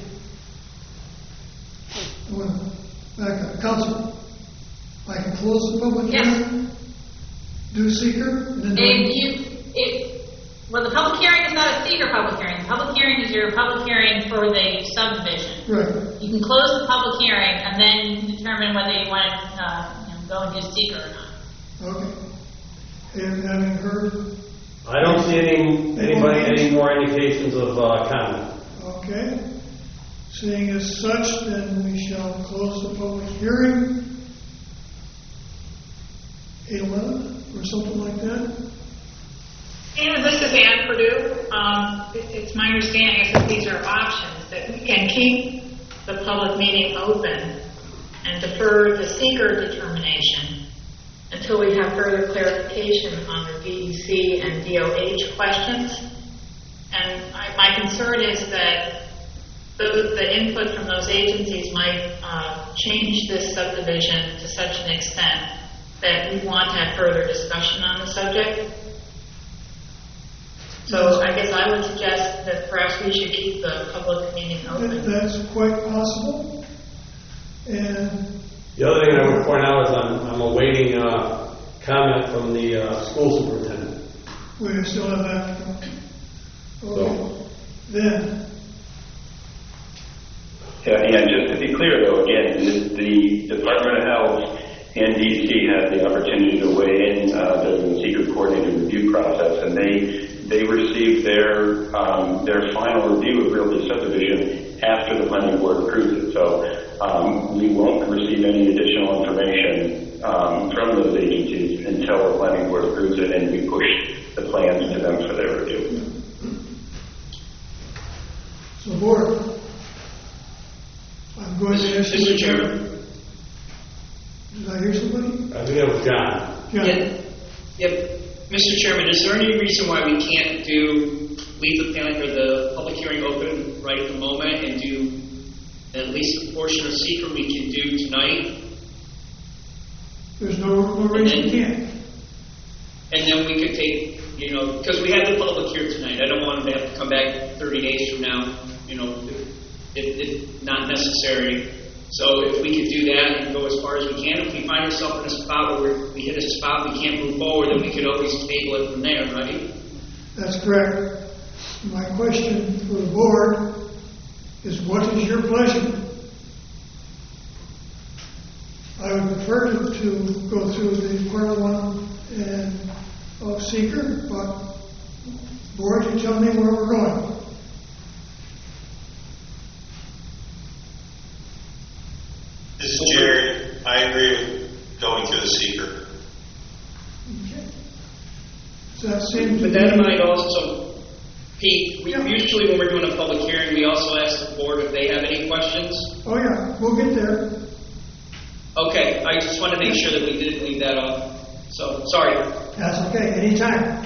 Speaker 1: back up, council, I can close the public hearing, do seeker, and then
Speaker 9: well, the public hearing is not a seeker public hearing. The public hearing is your public hearing for the subdivision.
Speaker 1: Right.
Speaker 9: You can close the public hearing and then determine whether you want to go and do seeker or not.
Speaker 1: Okay. And having heard.
Speaker 2: I don't see any more indications of comment.
Speaker 1: Okay. Seeing as such, then we shall close the public hearing. 8:11 or something like that.
Speaker 16: And this is Ann Purdue. It's my understanding that these are options, that we can keep the public meeting open and defer the seeker determination until we have further clarification on the DEC and DOH questions. And my concern is that the input from those agencies might change this subdivision to such an extent that we want to have further discussion on the subject. So I guess I would suggest that perhaps we should keep the public meeting open.
Speaker 1: That's quite possible. And
Speaker 2: the other thing I would point out is I'm awaiting comment from the school superintendent.
Speaker 1: We still have that to come. Okay.
Speaker 2: So.
Speaker 1: Then.
Speaker 5: Yeah, and just to be clear, though, again, the Department of Health and DEC had the opportunity to weigh in during the secret coordinated review process, and they received their final review of realty subdivision after the planning board approved it. So we won't receive any additional information from those agencies until the planning board approves it, and we push the plans to them for their review.
Speaker 1: So, board, I'm going to ask you.
Speaker 4: Mr. Chairman.
Speaker 1: Did I hear somebody?
Speaker 2: I think it was John.
Speaker 4: Yep. Mr. Chairman, is there any reason why we can't leave the public hearing open right at the moment and do at least a portion of Seeker we can do tonight.
Speaker 1: There's no reason you can't.
Speaker 4: And then we could take, because we had the public here tonight. I don't want them to have to come back 30 days from now, if not necessary. So if we could do that and go as far as we can, if we find ourselves in a spot where we hit a spot we can't move forward, then we could always table it from there, right?
Speaker 1: That's correct. My question for the board is, what is your pleasure? I would prefer to go through the Quarter 1 and of Seeker, but board, you tell me where we're going.
Speaker 17: This is Jerry. I agree with going through the Seeker.
Speaker 1: Okay. So that seems
Speaker 4: but that might also, Pete, usually when we're doing a public hearing, we also ask the board if they have any questions.
Speaker 1: Oh yeah, we'll get there.
Speaker 4: Okay, I just want to make sure that we didn't leave that off. So, sorry.
Speaker 1: That's okay, anytime.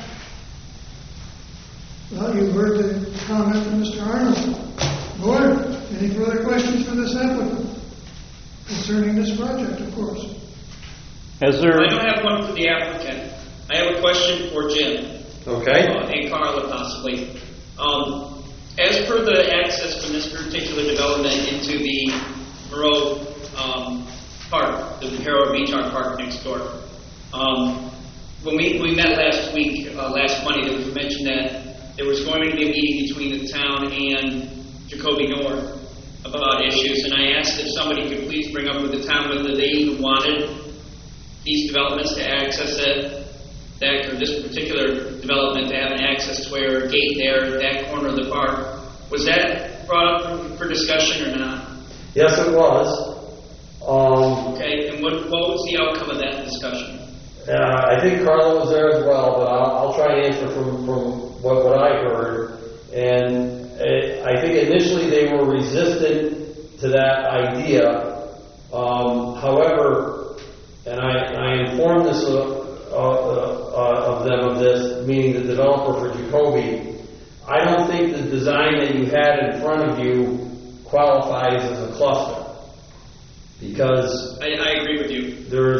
Speaker 1: Well, you've heard the comment from Mr. Arnold. Board, any further questions for this applicant? Concerning this project, of course.
Speaker 2: I
Speaker 4: don't have one for the applicant. I have a question for Jim.
Speaker 2: Okay.
Speaker 4: And Carla, possibly. As per the access from this particular development into the Moreau Park, the Harrow Beach Art Park next door, when we met last week, last Monday, there was mention that there was going to be a meeting between the town and Jacoby North about issues, and I asked if somebody could please bring up with the town whether they even wanted these developments to access it, or this particular development to have an access to where a gate there at that corner of the park. Was that brought up for discussion or not?
Speaker 2: Yes, it was.
Speaker 4: Okay, and what was the outcome of that discussion?
Speaker 2: I think Carla was there as well, but I'll try and answer from what I heard. And I think initially they were resistant to that idea. However, and I informed this of them of this, meaning the developer for Jacoby. I don't think the design that you had in front of you qualifies as a cluster, because
Speaker 4: I agree with you.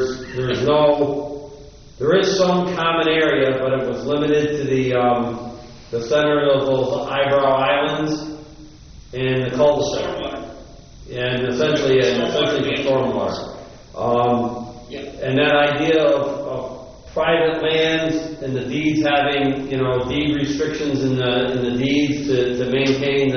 Speaker 2: There is some common area, but it was limited to the center of those eyebrow islands and the cul-de-sac, and essentially the stormwater. And that idea of private lands and the deeds having, deed restrictions in the deeds to maintain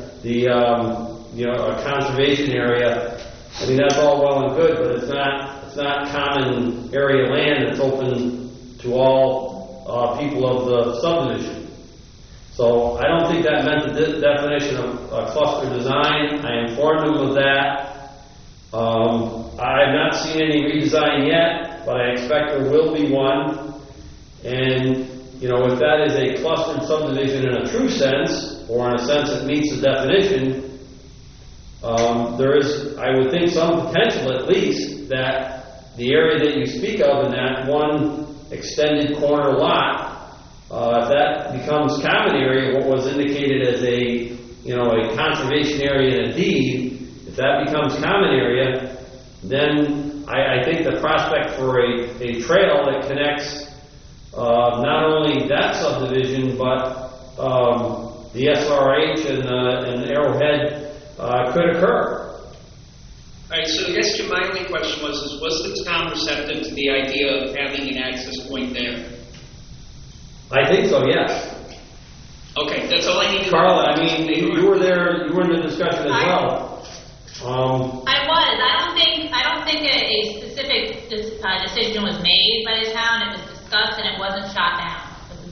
Speaker 2: a conservation area. I mean, that's all well and good, but it's not common area land that's open to all people of the subdivision. So I don't think that met the definition of cluster design. I informed them of that. I have not seen any redesign yet, but I expect there will be one. And, if that is a clustered subdivision in a true sense, or in a sense that meets the definition, there is, I would think, some potential at least that the area that you speak of in that one extended corner lot, if that becomes common area, what was indicated as a conservation area in a deed, if that becomes common area, then I think the prospect for a trail that connects not only that subdivision, but the SRH and Arrowhead could occur.
Speaker 4: All right, so I guess my only question was the town receptive to the idea of having an access point there?
Speaker 2: I think so, yes.
Speaker 4: Okay, that's all I need to know.
Speaker 2: Carla, I mean, you were there, you were in the discussion as well.
Speaker 9: I was. I don't think a specific decision was made by the town. It was discussed and it wasn't shot down.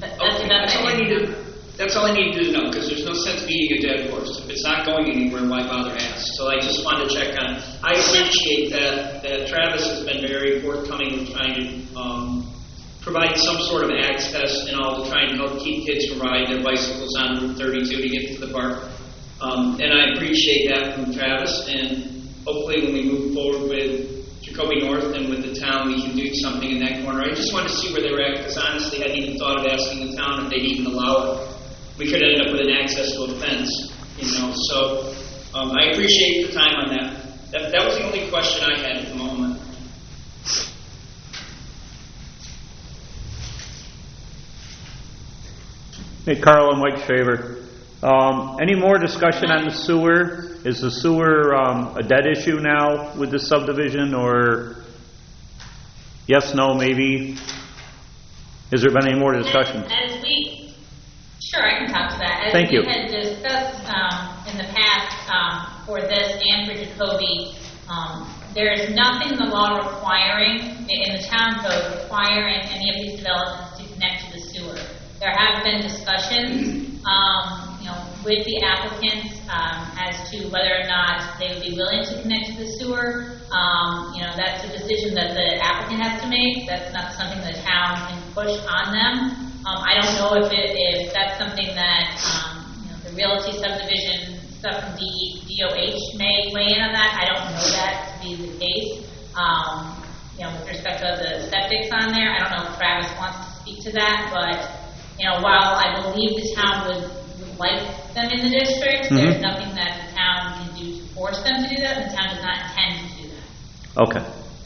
Speaker 4: That's all I needed to know, because there's no sense beating a dead horse. If it's not going anywhere, why bother ask? So I just wanted to check on. I appreciate that Travis has been very forthcoming with trying to provide some sort of access and all to try and help keep kids from riding their bicycles on Route 32 to get to the park. And I appreciate that from Travis, and hopefully when we move forward with Jacoby North and with the town, we can do something in that corner. I just wanted to see where they were at, because honestly, I hadn't even thought of asking the town if they'd even allow it. We could end up with an access to a fence, So I appreciate the time on that. That was the only question I had at the moment.
Speaker 18: Hey, Carl, I'm Mike Shaver. Any more discussion on the sewer? Is the sewer a dead issue now with the subdivision, or yes, no, maybe? Has there been any more discussion?
Speaker 9: Sure, I can talk to that.
Speaker 18: Thank you.
Speaker 9: We had discussed in the past for this and for Jacoby, there is nothing in the law requiring, in the town code, requiring any of these developments to connect to the sewer. There have been discussions, with the applicants as to whether or not they would be willing to connect to the sewer. That's a decision that the applicant has to make. That's not something the town can push on them. I don't know if that's something that the realty subdivision stuff from DOH may weigh in on that. I don't know that to be the case. With respect to the septics on there, I don't know if Travis wants to speak to that, but while I believe the town would like them in the district, there's nothing that the town can do to force them to do that, and the town does not intend to do that.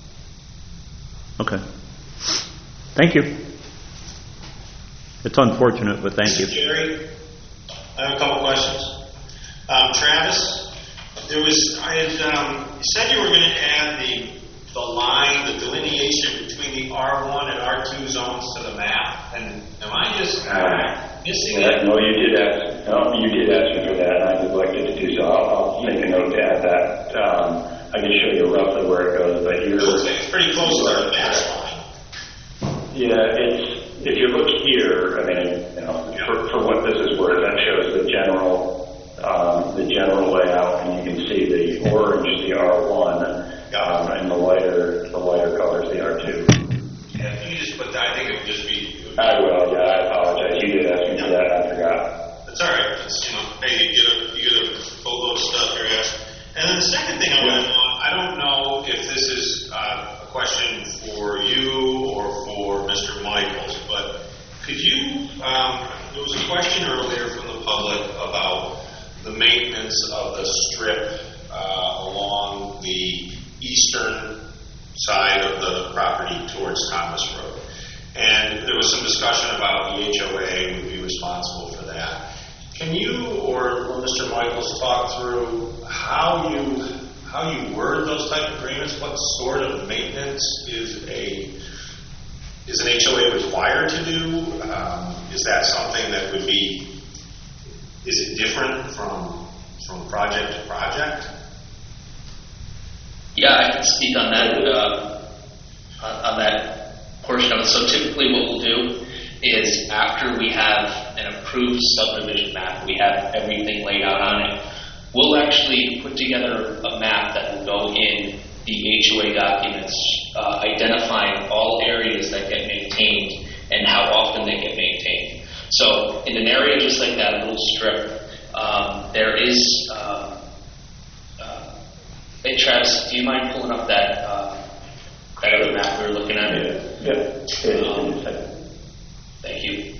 Speaker 18: Okay. Thank you. It's unfortunate, but thank you.
Speaker 17: Jerry, I have a couple questions. Travis, you said you were going to add the line, the delineation between the R1 and R2 zones to the map, and am I just missing it?
Speaker 5: No, you did ask me for that, and I neglected to do so. I'll make a note to add that. I can show you roughly where it goes, but
Speaker 17: it's pretty close to the match line.
Speaker 5: Yeah, if you look here, I mean, for what this is worth, that shows the general layout, and you can see the orange is the R1, and the lighter color is the R2.
Speaker 17: Yeah, if you just put that, I think it would just be.
Speaker 5: I will. Yeah, I apologize. You did ask me for that. I forgot.
Speaker 17: That's all right. It's, hey, you get a boatload of stuff here, yes. And then the second thing I want to know, I don't know if this is a question for you or for Mr. Michaels, but could you, there was a question earlier from the public about the maintenance of the strip along the eastern side of the property towards Thomas Road. And there was some discussion about the HOA would be responsible for that. Can you or Mr. Michaels talk through how you word those type of agreements? What sort of maintenance is an HOA required to do? Is that something that would be? Is it different from project to project?
Speaker 13: Yeah, I can speak on that portion of it. So typically what we'll do is after we have an approved subdivision map, we have everything laid out on it, we'll actually put together a map that will go in the HOA documents, identifying all areas that get maintained and how often they get maintained. So in an area just like that, a little strip, there is, hey Travis, do you mind pulling up that other map we were looking at?
Speaker 5: Yeah.
Speaker 13: Thank you.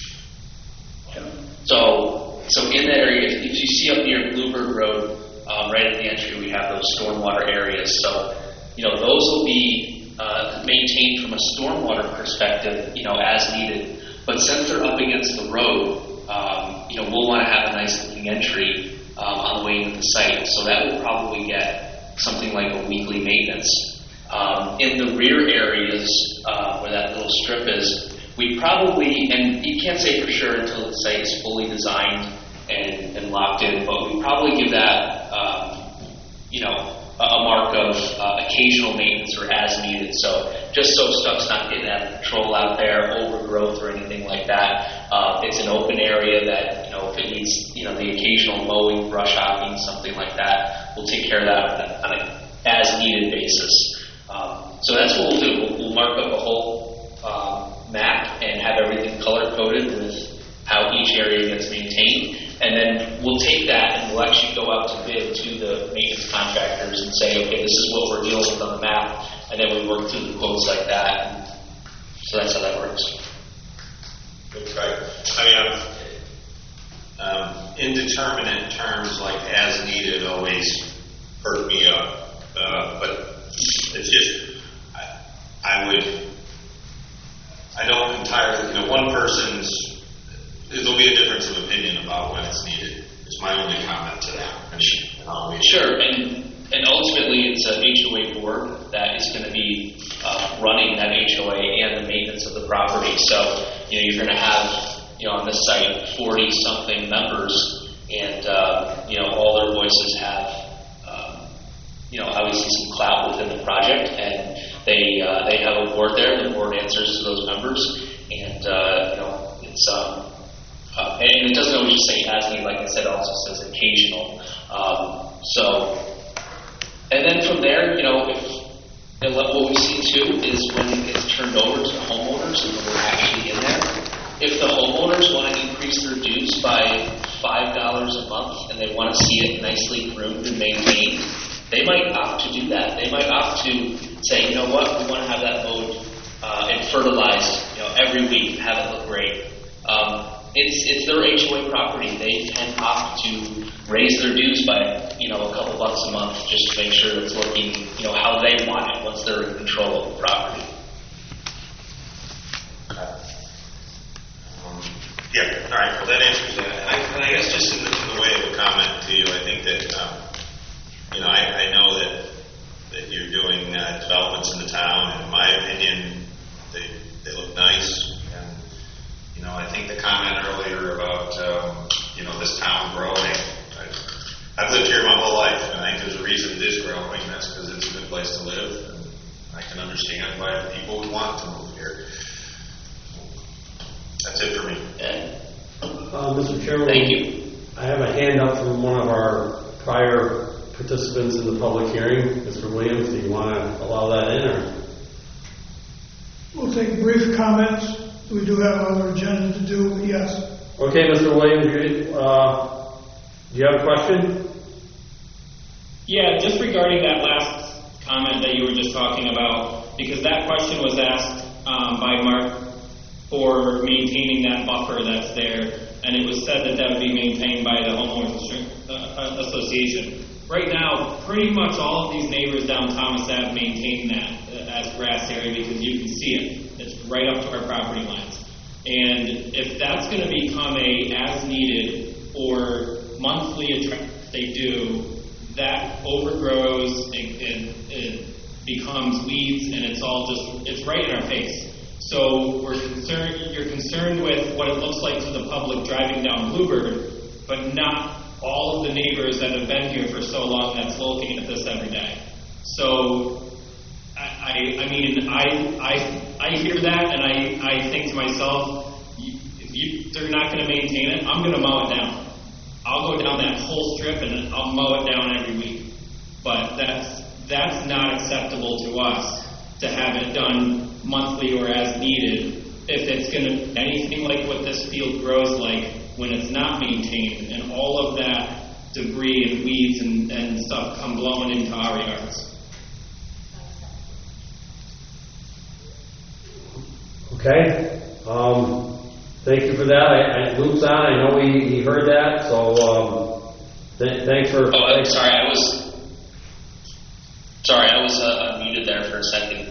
Speaker 13: So in that area, if you see up near Bluebird Road, right at the entry, we have those stormwater areas. So, those will be maintained from a stormwater perspective, as needed. But since they're up against the road, we'll want to have a nice looking entry on the way into the site. So that will probably get something like a weekly maintenance. In the rear areas where that little strip is, we probably, and you can't say for sure until the site is fully designed and locked in, but we probably give that, a mark of occasional maintenance or as needed. So just so stuff's not getting out of control out there, overgrowth or anything like that. It's an open area that, if it needs, the occasional mowing, brush hogging, something like that, we'll take care of that on an as needed basis. So that's what we'll do. We'll mark up a whole map and have everything color-coded with how each area gets maintained. And then we'll take that and we'll actually go out to bid to the maintenance contractors and say, okay, this is what we're dealing with on the map. And then we work through the quotes like that. And so that's how that works.
Speaker 17: Okay. indeterminate terms like as needed always hurt me up. But it's just, I don't entirely, one person's, there'll be a difference of opinion about when it's needed. It's my only comment to that.
Speaker 13: Sure, and ultimately it's an HOA board that is going to be running that HOA and the maintenance of the property. So, you're going to have, on this site, 40-something members, and, all their voices have, obviously some clout within the project, and they have a board there, and the board answers to those members, and, it's, and it doesn't always just say as needed, like I said, it also says occasional. And then from there, what we see too is when it gets turned over to the homeowners and we're actually in there, if the homeowners want to increase their dues by $5 a month and they want to see it nicely groomed and maintained, they might opt to do that. They might opt to say, you know what, we want to have that mowed and fertilized, every week, have it look great. It's their HOA property. They can opt to raise their dues by, a couple bucks a month just to make sure it's looking, how they want it once they're in control of the property.
Speaker 17: Yeah, all right, well, that answers that. And I guess just in the way of a comment to you, I think that, I know that you're doing developments in the town, and in my opinion, they look nice. And, I think the comment earlier about, this town growing, I've lived here my whole life, and I think there's a reason it is growing. That's because it's a good place to live, and I can understand why people would want to move here. That's it for me.
Speaker 2: Mr. Chairman,
Speaker 13: thank you.
Speaker 2: I have a hand up from one of our prior participants in the public hearing. Mr. Williams, do you want to allow that in? Or?
Speaker 1: We'll take brief comments. We do have other agenda to do, but yes.
Speaker 2: Okay, Mr. Williams, do you have a question?
Speaker 10: Yeah, just regarding that last comment that you were just talking about, because that question was asked by Mark for maintaining that buffer that's there, and it was said that would be maintained by the homeowners association. Right now, pretty much all of these neighbors down Thomas Ave maintain that as grass area because you can see it. It's right up to our property lines. And if that's going to become a as needed or monthly attraction they do, that overgrows and it becomes weeds, and it's right in our face. So you're concerned with what it looks like to the public driving down Bluebird, but not all of the neighbors that have been here for so long that's looking at this every day. So, I hear that, and I think to myself, if they're not going to maintain it, I'm going to mow it down. I'll go down that whole strip and I'll mow it down every week. But that's not acceptable to us to have it done monthly or as needed if it's going to anything like what this field grows like when it's not maintained and all of that debris and weeds and stuff come blowing into our yards.
Speaker 2: Okay. Thank you for that. Luke's on. I know he heard that. So thanks for.
Speaker 13: Oh, I'm sorry. I was unmuted there for a second.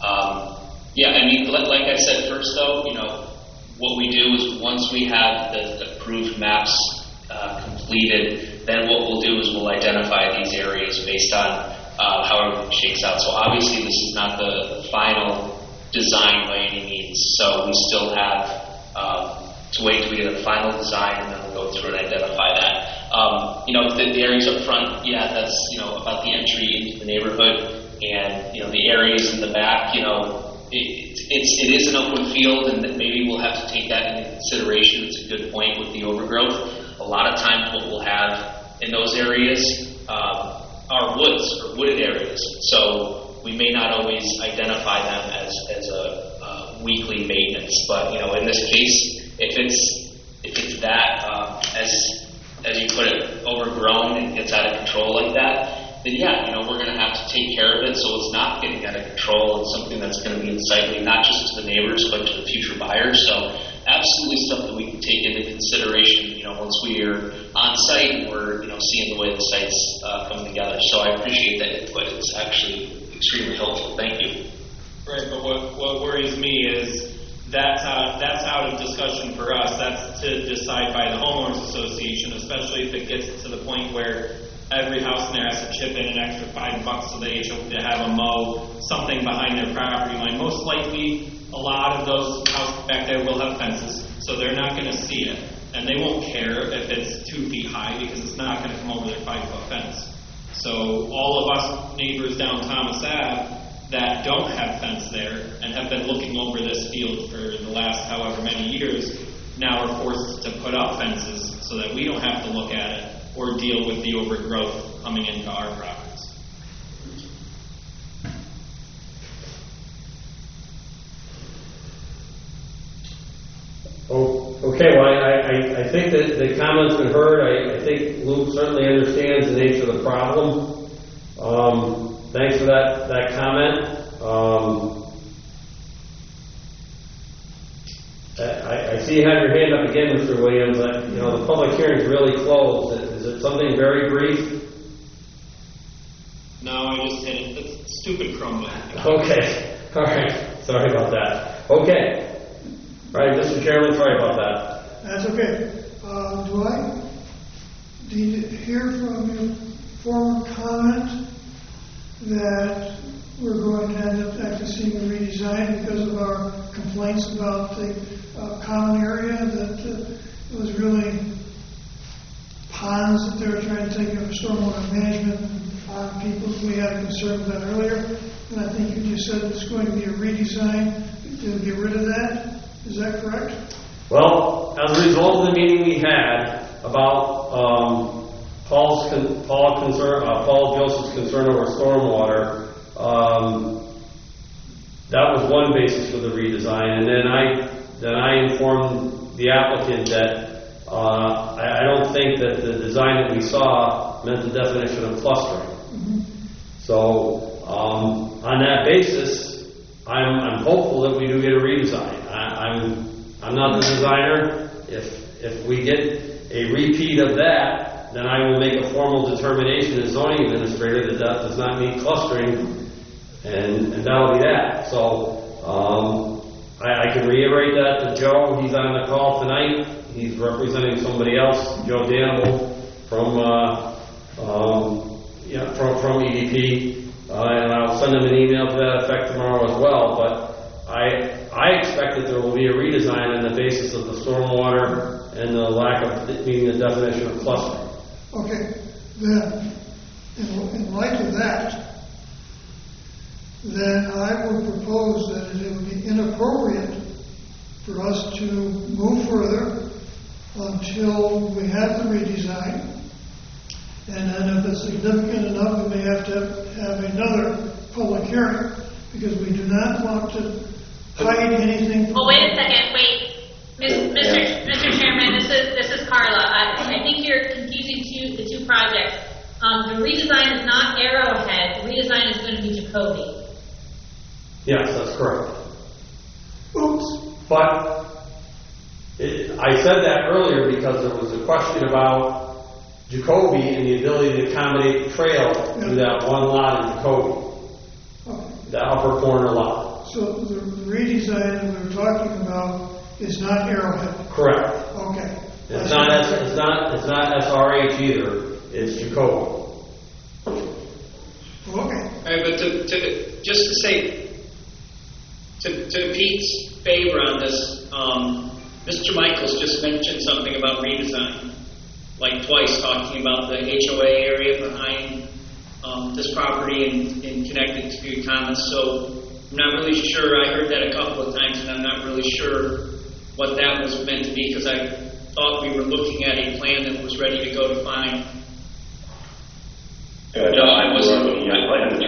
Speaker 13: Like I said first, though, what we do is once we have the approved maps completed, then what we'll do is we'll identify these areas based on how everything shakes out. So obviously, this is not the final design by any means. So we still have to wait till we get a final design, and then we'll go through and identify that. The areas up front, that's about the entry into the neighborhood, and the areas in the back, it is an open field, and maybe we'll have to take that into consideration. It's a good point with the overgrowth. A lot of times, what we'll have in those areas are woods or wooded areas. So we may not always identify them as a weekly maintenance, but in this case, if it's that as you put it, overgrown and gets out of control like that, then we're going to have to take care of it so it's not getting out of control. It's something that's going to be unsightly not just to the neighbors but to the future buyers. So absolutely stuff that we can take into consideration, once we are on site and we're, seeing the way the site's coming together. So I appreciate that input. It's actually extremely helpful. Thank you.
Speaker 10: Right, but what worries me is that's out of discussion for us. That's to decide by the homeowners association, especially if it gets to the point where every house in there has to chip in an extra $5 so they to have a mow something behind their property line. Most likely, a lot of those houses back there will have fences, so they're not going to see it, and they won't care if it's 2 feet high because it's not going to come over their 5-foot fence. So all of us neighbors down Thomas Ave that don't have fence there and have been looking over this field for the last however many years now are forced to put up fences so that we don't have to look at it or deal with the overgrowth coming into our properties.
Speaker 2: Oh, okay, well, I think that the comment's been heard. I think Luke certainly understands the nature of the problem. Thanks for that comment. I see you have your hand up again, Mr. Williams. The public hearing's really closed. Is it something very brief?
Speaker 10: No, I just hit it. It's stupid crumbling.
Speaker 2: Okay. All right. Sorry about that. Okay. All right, Mr. Chairman, sorry about that.
Speaker 1: That's okay. Do I need to hear from your former comment that we're going to end up actually seeing a redesign because of our complaints about the common area, that it was really ponds that they were trying to take up stormwater management on people? We had a concern with that earlier, and I think you just said it's going to be a redesign to get rid of that. Is that correct?
Speaker 2: Well, as a result of the meeting we had about Paul Joseph's concern over stormwater, that was one basis for the redesign, and then I informed the applicant that I don't think that the design that we saw met the definition of clustering. Mm-hmm. So on that basis, I'm hopeful that we do get a redesign. I'm not the designer. If we get a repeat of that, then I will make a formal determination as zoning administrator that does not meet clustering, and that'll be that. So I can reiterate that to Joe. He's on the call tonight. He's representing somebody else, Joe Danimal from EDP, and I'll send him an email to that effect tomorrow as well. But I expect that there will be a redesign on the basis of the stormwater and the lack of meeting the definition of clustering.
Speaker 1: Okay, then, in light of that, then I would propose that it would be inappropriate for us to move further until we have the redesign. And then if it's significant enough, we may have to have another public hearing, because we do not want to hide anything.
Speaker 9: Well, wait a second, Mr. Chairman, this is Carla. I think you're confusing the two projects. The redesign is not Arrowhead. The redesign is going to be Jacoby.
Speaker 2: Yes, that's correct.
Speaker 1: Oops.
Speaker 2: But I said that earlier because there was a question about Jacoby and the ability to accommodate the trail through that one lot in Jacoby, the upper corner lot.
Speaker 1: So the redesign that we were talking about is not Arrowhead.
Speaker 2: Correct.
Speaker 1: Okay.
Speaker 2: It's not SRH either. It's Jacoby.
Speaker 1: Okay.
Speaker 4: All right, but just to say, to Pete's favor on this, Mr. Michaels just mentioned something about redesign, like twice, talking about the HOA area behind this property and connected to Thomas. So I'm not really sure. I heard that a couple of times, and I'm not really sure what that was meant to be, because I thought we were looking at a plan that was ready to go to find.
Speaker 13: No, I wasn't looking at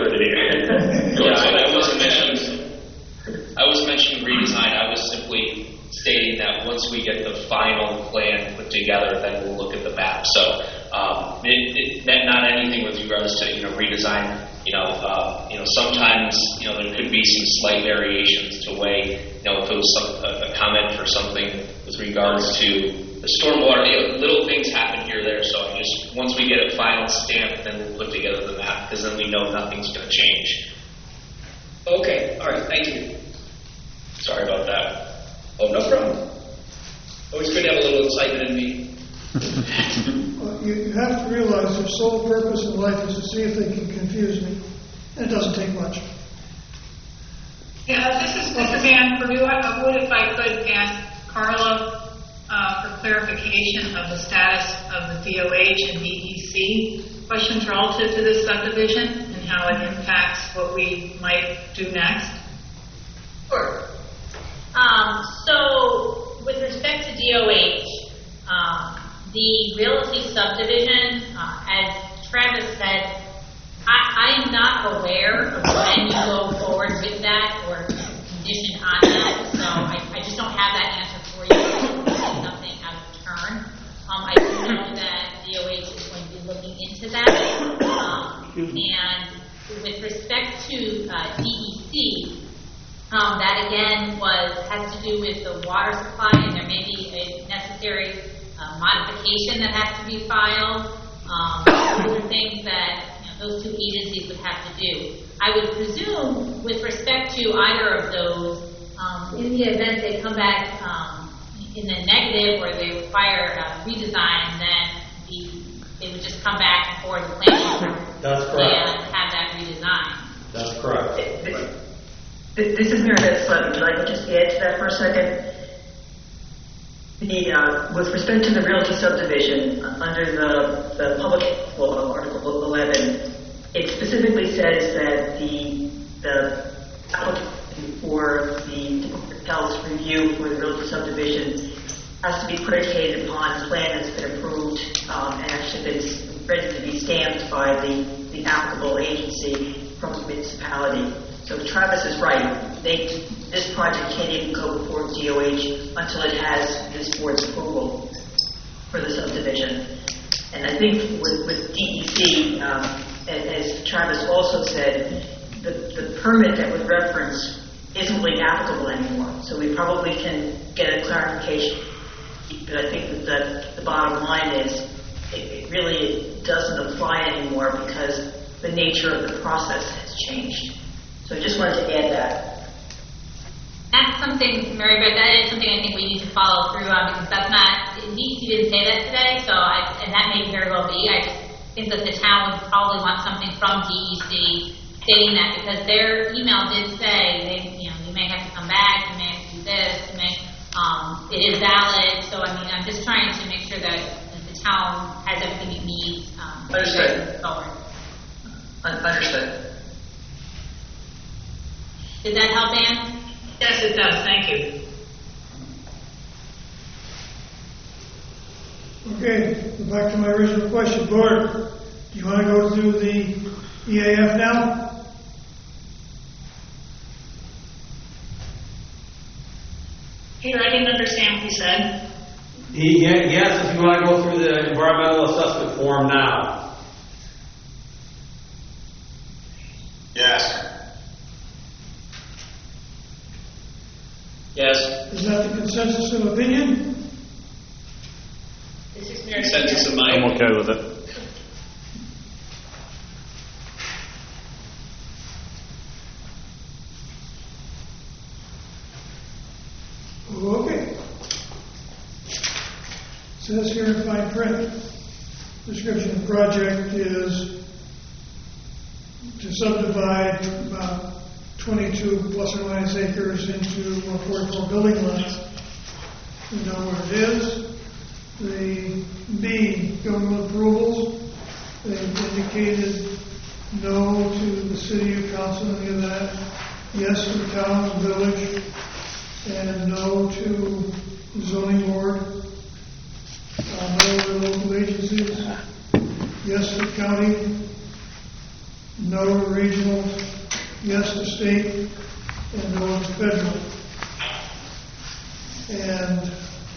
Speaker 13: I wasn't mentioning redesign. I was simply stating that once we get the final plan put together, then we'll look at the map. So not anything with regards to redesign. Sometimes there could be some slight variations to way if it was a comment for something with regards to the stormwater. Little things happen here or there, so once we get a final stamp, then we'll put together the map, because then we know nothing's going to change.
Speaker 4: Okay, all right, thank you.
Speaker 13: Sorry about that.
Speaker 4: Oh, no problem. Always good to have a little excitement in me.
Speaker 1: You have to realize their sole purpose in life is to see if they can confuse me, and it doesn't take much.
Speaker 16: Yeah, this is Ann Purdue. I would, if I could, ask Carla for clarification of the status of the DOH and DEC questions relative to this subdivision and how it impacts what we might do next.
Speaker 9: Sure. So, with respect to DOH, the realty subdivision, as Travis said, I'm not aware of when you go forward with that or condition on that, so I just don't have that answer for you. There's nothing out of turn. I do know that DOH is going to be looking into that. And with respect to DEC, that again has to do with the water supply, and there may be a necessary modification that has to be filed. Those are things that those two agencies would have to do. I would presume, with respect to either of those, in the event they come back in the negative or they require a redesign, then they would just come back for the planning board.
Speaker 2: That's correct.
Speaker 9: And have that redesigned.
Speaker 2: That's correct.
Speaker 19: This is Meredith Sutton. Would I just add to that for a second? With respect to the realty subdivision, under the public law, Article 11, it specifically says that the applicant for the health review for the realty subdivision has to be predicated upon a plan that's been approved and actually been ready to be stamped by the applicable agency from the municipality. So Travis is right. This project can't even go before DOH until it has this board's approval for the subdivision. And I think with DEC, as Travis also said, the permit that would reference isn't really applicable anymore. So we probably can get a clarification. But I think that the bottom line is it really doesn't apply anymore because the nature of the process has changed. So I just wanted to add that.
Speaker 9: That's something, Mary Beth, that is something I think we need to follow through on because that's not, DEC didn't say that today, so and that may very well be. I just think that the town would probably want something from DEC stating that because their email did say, you may have to come back, you may have to do this, it is valid. So, I mean, I'm just trying to make sure that the town has everything it needs.
Speaker 19: Understood.
Speaker 9: Forward.
Speaker 19: Understood.
Speaker 9: Did that help, Ann?
Speaker 16: Yes, it does. Thank you.
Speaker 1: Okay, back to my original question. Board, do you want to go through the EAF now?
Speaker 16: Peter, I didn't understand what you said.
Speaker 2: Yes, if you want to go through the environmental assessment form now.
Speaker 17: Yes.
Speaker 4: Yes.
Speaker 1: Is that the consensus of opinion?
Speaker 9: This is
Speaker 4: Consensus of mine.
Speaker 18: I'm okay with it.
Speaker 1: Okay. Says here in fine print, description of the project is to subdivide about 22 plus or minus acres into 44 building lots. We know where it is. The B, government approvals. They've indicated no to the city or council, any of that. Yes to the town and village. And no to the zoning board. No to the local agencies. Yes to the county. No to regional. Yes to state. And no to federal. And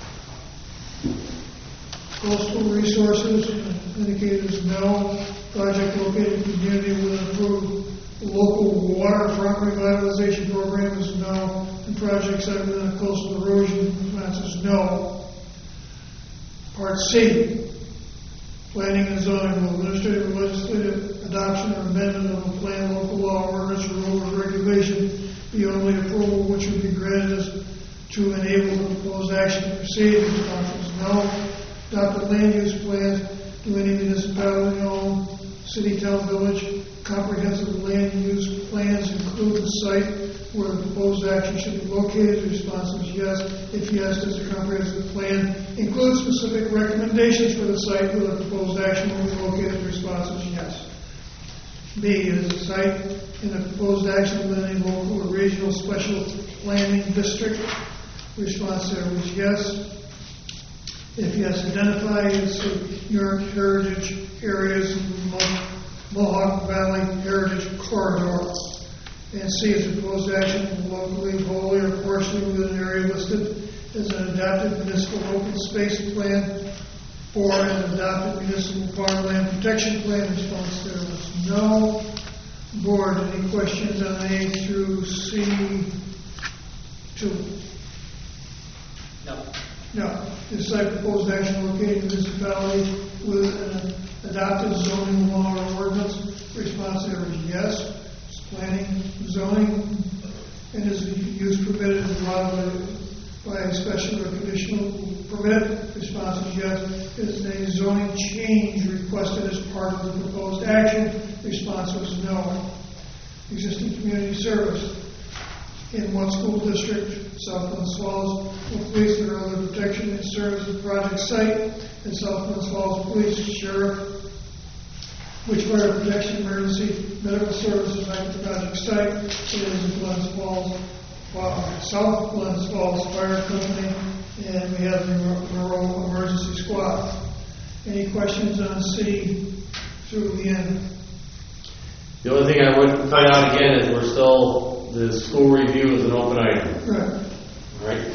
Speaker 1: coastal resources indicated as no. Project located in community with an approved local waterfront revitalization program is no. And projects that are within a coastal erosion response is no. Part C, planning and zoning will administrative or legislative adoption or amendment of a plan, local law, ordinance, or rule or regulation be only approval which would be granted as to enable the proposed action to proceed. The response is no. Adopt land use plans to any municipality owned, city, town, village. Comprehensive land use plans include the site where the proposed action should be located. The response is yes. If yes, does the comprehensive plan include specific recommendations for the site where the proposed action will be located? The response is yes. B, is the site in the proposed action within a local or regional special planning district? The response there was yes. If yes, identify its York Heritage Areas and Mohawk Valley Heritage Corridor. And C, is the proposed action locally, wholly, or partially within an area listed as an adopted municipal open space plan or an adopted municipal farmland protection plan? Response there was no. Board, any questions on A through C2?
Speaker 4: No.
Speaker 1: No. Is site proposed action located in municipality with an adopted zoning law or ordinance? Response there is yes. It's planning, zoning, and is the use permitted and allowed by a special or conditional permit? Response is yes. Is a zoning change requested as part of the proposed action? Response was no. Existing community service. In what school district? Southland Falls Police or other protection and service at project site, and Southland Falls Police Sheriff. Which fire protection emergency medical services at the project site? It is the Glens Falls, South Glens Falls Fire Company, and we have the Rural Emergency Squad. Any questions on C through the end?
Speaker 2: The only thing I would find out again is we're still, the school review is an open item.
Speaker 1: Right.
Speaker 2: Right?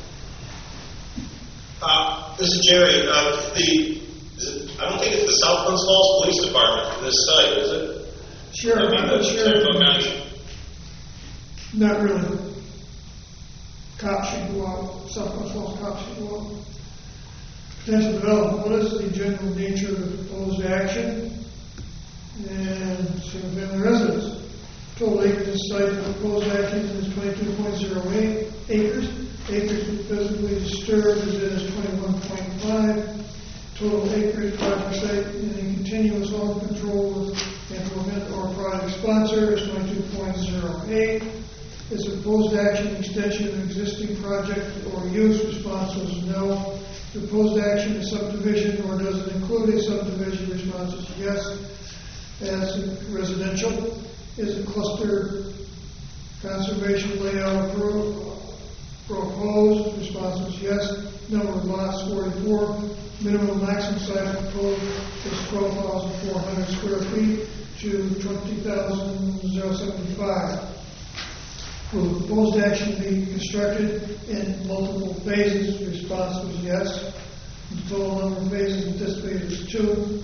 Speaker 17: This is Jerry. I don't think it's the South Glens Falls Police Department from this site, is it?
Speaker 1: Sure, I'm not sure. Not really. Cops should go out. South Glens Falls cops should go out. Potential development. What is the general nature of the proposed action? And single-family residence. Total acres of site for proposed action is 22.08 acres. Acres physically disturbed is 21.5. Total acreage project site in a continuous home control with implement or project sponsor is 22.08. Is the proposed action extension of existing project or use? Response was no. Proposed action is subdivision or does it include a subdivision? Response is yes. As residential, is a cluster conservation layout proposed? Response was yes. Number of lots 44. Minimum maximum size proposed is 12,400 square feet to 20,075. Will the proposed action be constructed in multiple phases? Response was yes. The total number of phases anticipated is 2.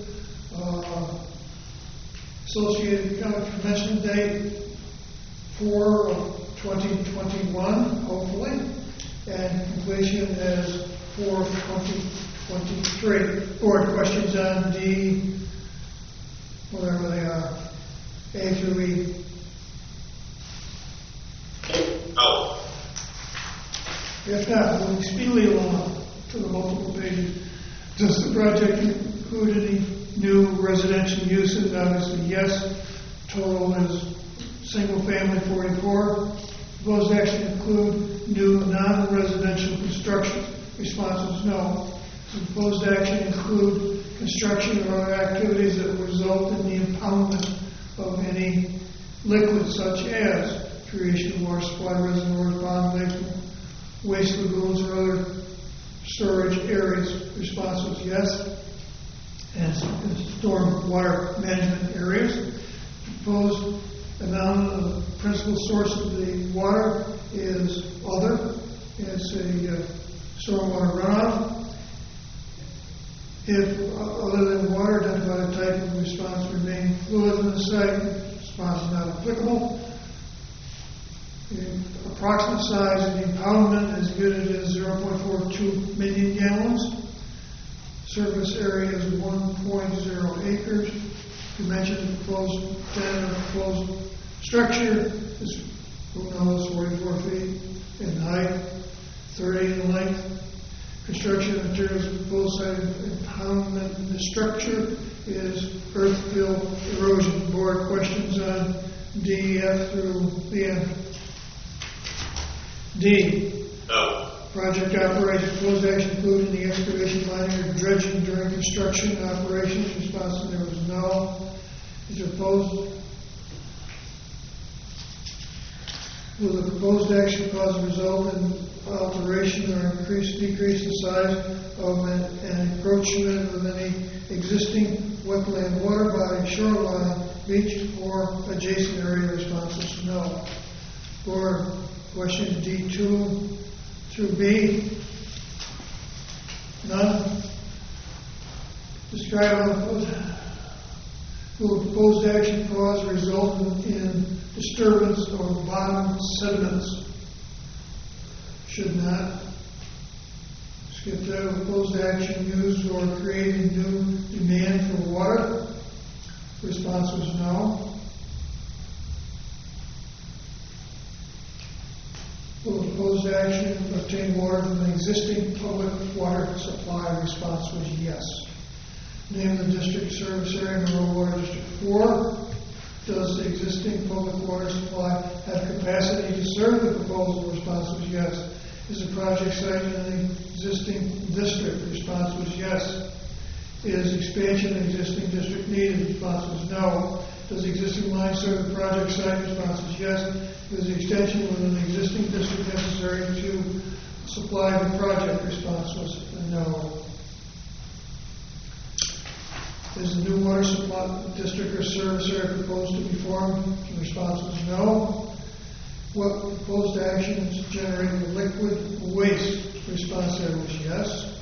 Speaker 1: Associated commencement date 4/2021, hopefully, and completion is 4/2023. Board questions on D, whatever they are, A through E.
Speaker 17: Oh.
Speaker 1: If not, moving speedily along to the multiple pages. Does the project include any new residential uses? Obviously, yes. Total is single family 44. Proposed action include new non-residential construction? Response is no. Does the proposed action include construction or other activities that will result in the impoundment of any liquid such as creation of water supply reservoirs, pond lakes, waste lagoons, or other storage areas? Response was yes. And storm water management areas. Proposed amount of principal source of the water is other. It's a stormwater runoff. If other than water, identify the type of response remain fluid in the site. Response is not applicable. A approximate size of the impoundment is given as 0.42 million gallons. Surface area is 1.0 acres. Dimension of proposed structure is, 44 feet in height, 30 in length. Construction materials of both sides of impoundment. The structure is earth fill erosion. Board questions on D, F through the end. D.
Speaker 17: No.
Speaker 1: Project operation. Proposed action including the excavation, mining, or dredging during construction operations. Response to there was no. Is there opposed? Will the proposed action cause a result in alteration or decrease in size of an encroachment of any existing wetland, water body, shoreline, beach, or adjacent area? Response is no. Board questions D2 through B. None. Describe will the proposed action cause or result in disturbance of bottom sediments? Should not. Skip that. Will the proposed action use or create a new demand for water? Response was no. Will the proposed action obtain water from an existing public water supply? Response was yes. Name the district service area in Rural Water District 4. Does the existing public water supply have capacity to serve the proposal? Response was yes. Is the project site in the existing district? Response was yes. Is expansion in the existing district needed? Response was no. Does the existing line serve the project site? Response was yes. Is the extension within the existing district necessary to supply the project? Response was no. Is the new water supply district or service area proposed to be formed? The response was no. What proposed actions generating liquid waste? Response there was yes.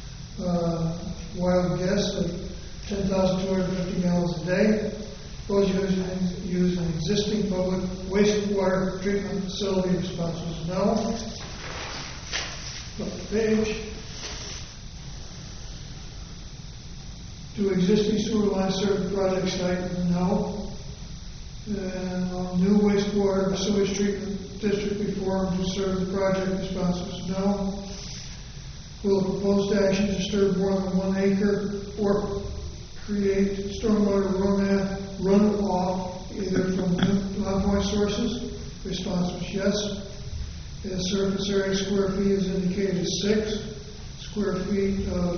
Speaker 1: Wild guess of 10,250 gallons a day. Proposed use an existing public wastewater treatment facility. Response was no. Flip the page. Do existing sewer lines serve the project site? No. New wastewater sewage treatment district be formed to serve the project? Response was no. Will the proposed action disturb more than 1 acre or create stormwater runoff either from non-point sources? Response was yes. The surface area square feet is indicated as 6 square feet,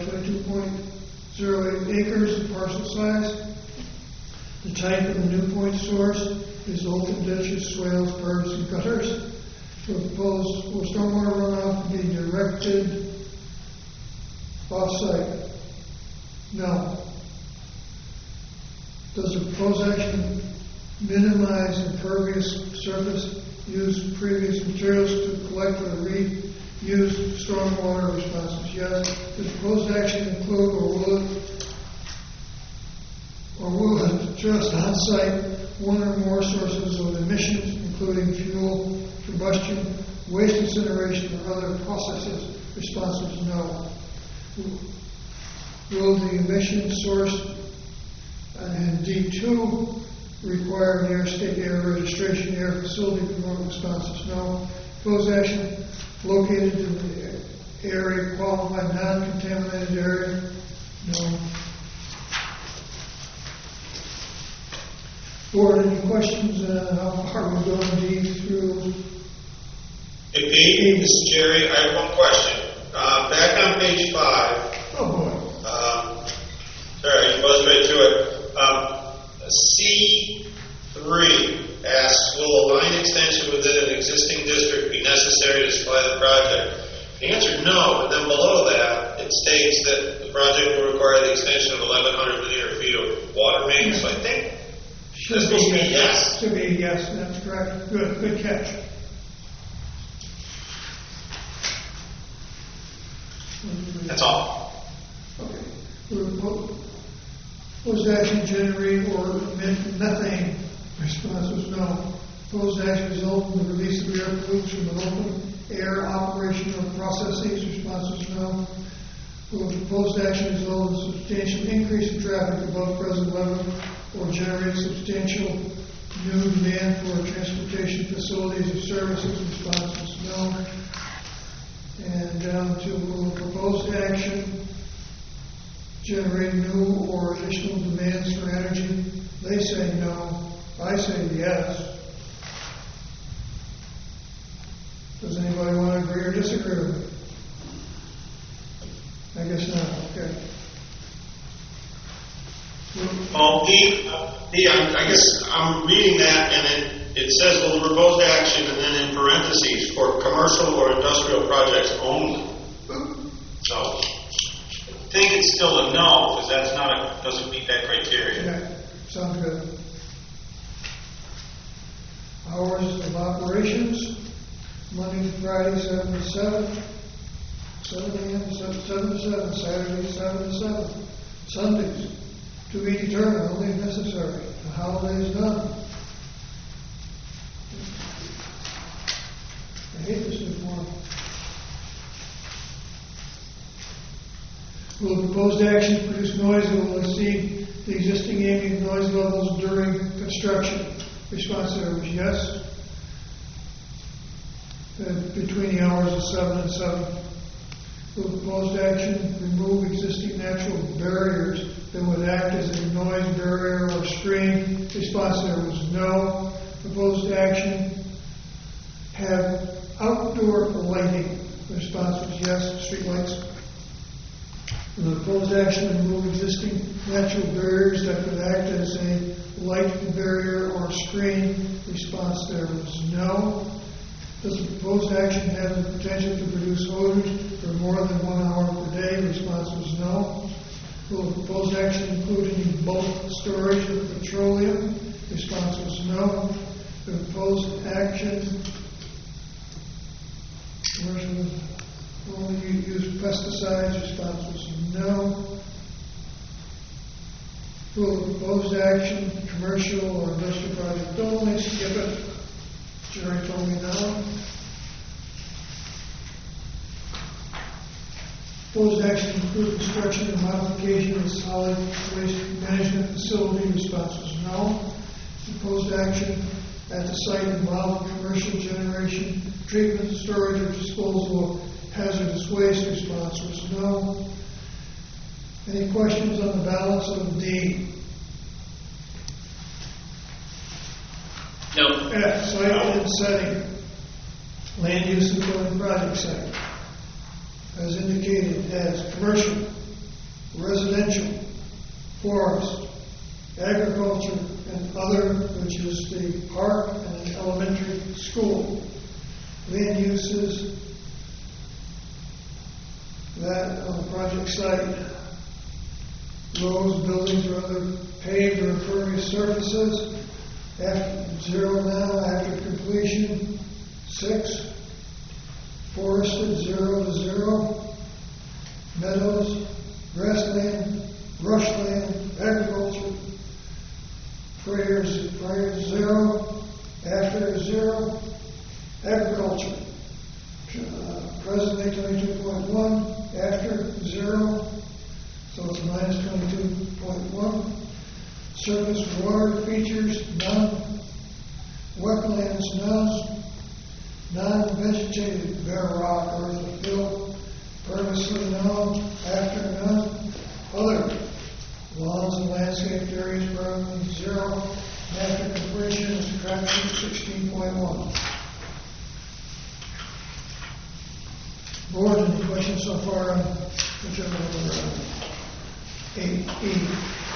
Speaker 1: 22.08 acres in parcel size. The type of the new point source is open ditches, swales, berms, and gutters. Will stormwater runoff be directed off-site? No. Does the proposed action minimize impervious surface, use previous materials to collect or reuse stormwater? Response is yes. Does the proposed action include or will it address on-site one or more sources of emissions, including fuel, combustion, waste incineration, or other processes? Response is no. Will the emission source and D2 require an air state air registration air facility permit? Response is no. Proposed action located in the area qualified non-contaminated area? No. Board, any questions on how far we're going D through?
Speaker 17: Hey, Pete, this is Jerry. I have one question. Back on page 5.
Speaker 1: Oh, boy.
Speaker 17: Sorry, I buzzed right to it. C3 asks, will a line extension within an existing district be necessary to supply the project? The answer is no, and then below that, it states that the project will require the extension of 1,100 linear feet of water main, so I think that's supposed to be yes.
Speaker 1: Should be yes, that's correct. Good catch.
Speaker 17: That's all.
Speaker 1: Okay. Was action generate or emit methane? Response was no. Proposed action result in the release of air pollutants from the open air operation or processes. Response was no. Will the proposed action result in a substantial increase in traffic above present level or generate substantial new demand for transportation facilities or services? Response was no. And down to will the proposed action generate new or additional demands for energy? They say no. I say yes. Does anybody want to agree or disagree with me? I guess not. Okay.
Speaker 17: I guess I'm reading that, and it says, well, the proposed action, and then in parentheses, for commercial or industrial projects only. So, I think it's still a no, because that's not doesn't meet that criteria.
Speaker 1: Yeah, sounds good. Hours of operations, Monday to Friday, 7 to 7. 7 a.m. 7 to 7, Saturday 7 to 7, Sundays to be determined, only if necessary. The holidays none. I hate this new form. Will the proposed action produce noise that will exceed the existing ambient noise levels during construction? Response there was yes. Between the hours of 7 and 7. Will the proposed action remove existing natural barriers that would act as a noise barrier or screen? Response there was no. Proposed action have outdoor lighting? Response was yes. Street lights. Will the proposed action remove existing natural barriers that could act as a light barrier or screen? Response there was no. Does the proposed action have the potential to produce odors for more than 1 hour per day? Response was no. Will the proposed action include any bulk storage of petroleum? Response was no. The proposed action only use pesticides? Response was no. Will the proposed action commercial or industrial project only? Skip it. Jerry told me no. Proposed action include construction and modification of solid waste management facility? Response was no. Proposed action at the site involve commercial generation, treatment, storage, or disposal of hazardous waste? Response was no. Any questions on the balance of D?
Speaker 4: No.
Speaker 1: F, site and setting. Land use and building project site. As indicated as commercial, residential, forest, agriculture, and other, which is the park and an elementary school. Land uses that on the project site. Roads, buildings, or other paved or impervious surfaces. After 0 now, after completion. 6. Forested 0 to 0. Meadows, grassland, brushland, agriculture. Prayers 0. After 0. Agriculture. Presently 22.1. After 0. So it's minus 22.1. Surface water features, none. Wetlands, none. Non-vegetated bare rock, earth, or fill. Purposely none. After none. Other. Lawns and landscaped areas, presently 0. After completion is subtraction 16.1. Board, any questions so far on whichever one E.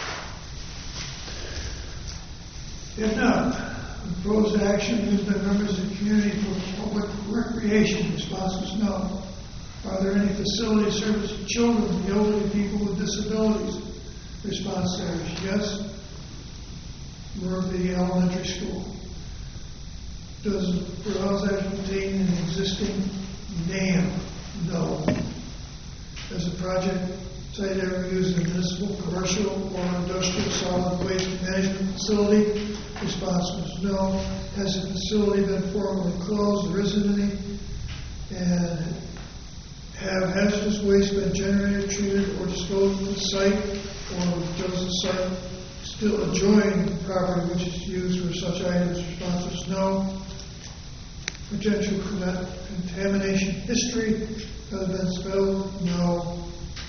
Speaker 1: If not, the proposed action used by members of the community for public recreation. Response was no. Are there any facility service for children and elderly people with disabilities? Response there is yes. Murphy Elementary School. Does the proposed action contain an existing dam? No. Does the project site ever use a municipal, commercial, or industrial solid waste management facility? Response was no. Has the facility been formally closed? There isn't any. And have hazardous waste been generated, treated, or disposed of the site, or does the site still adjoin property which is used for such items? Response was no. Potential contamination history has been spelled no.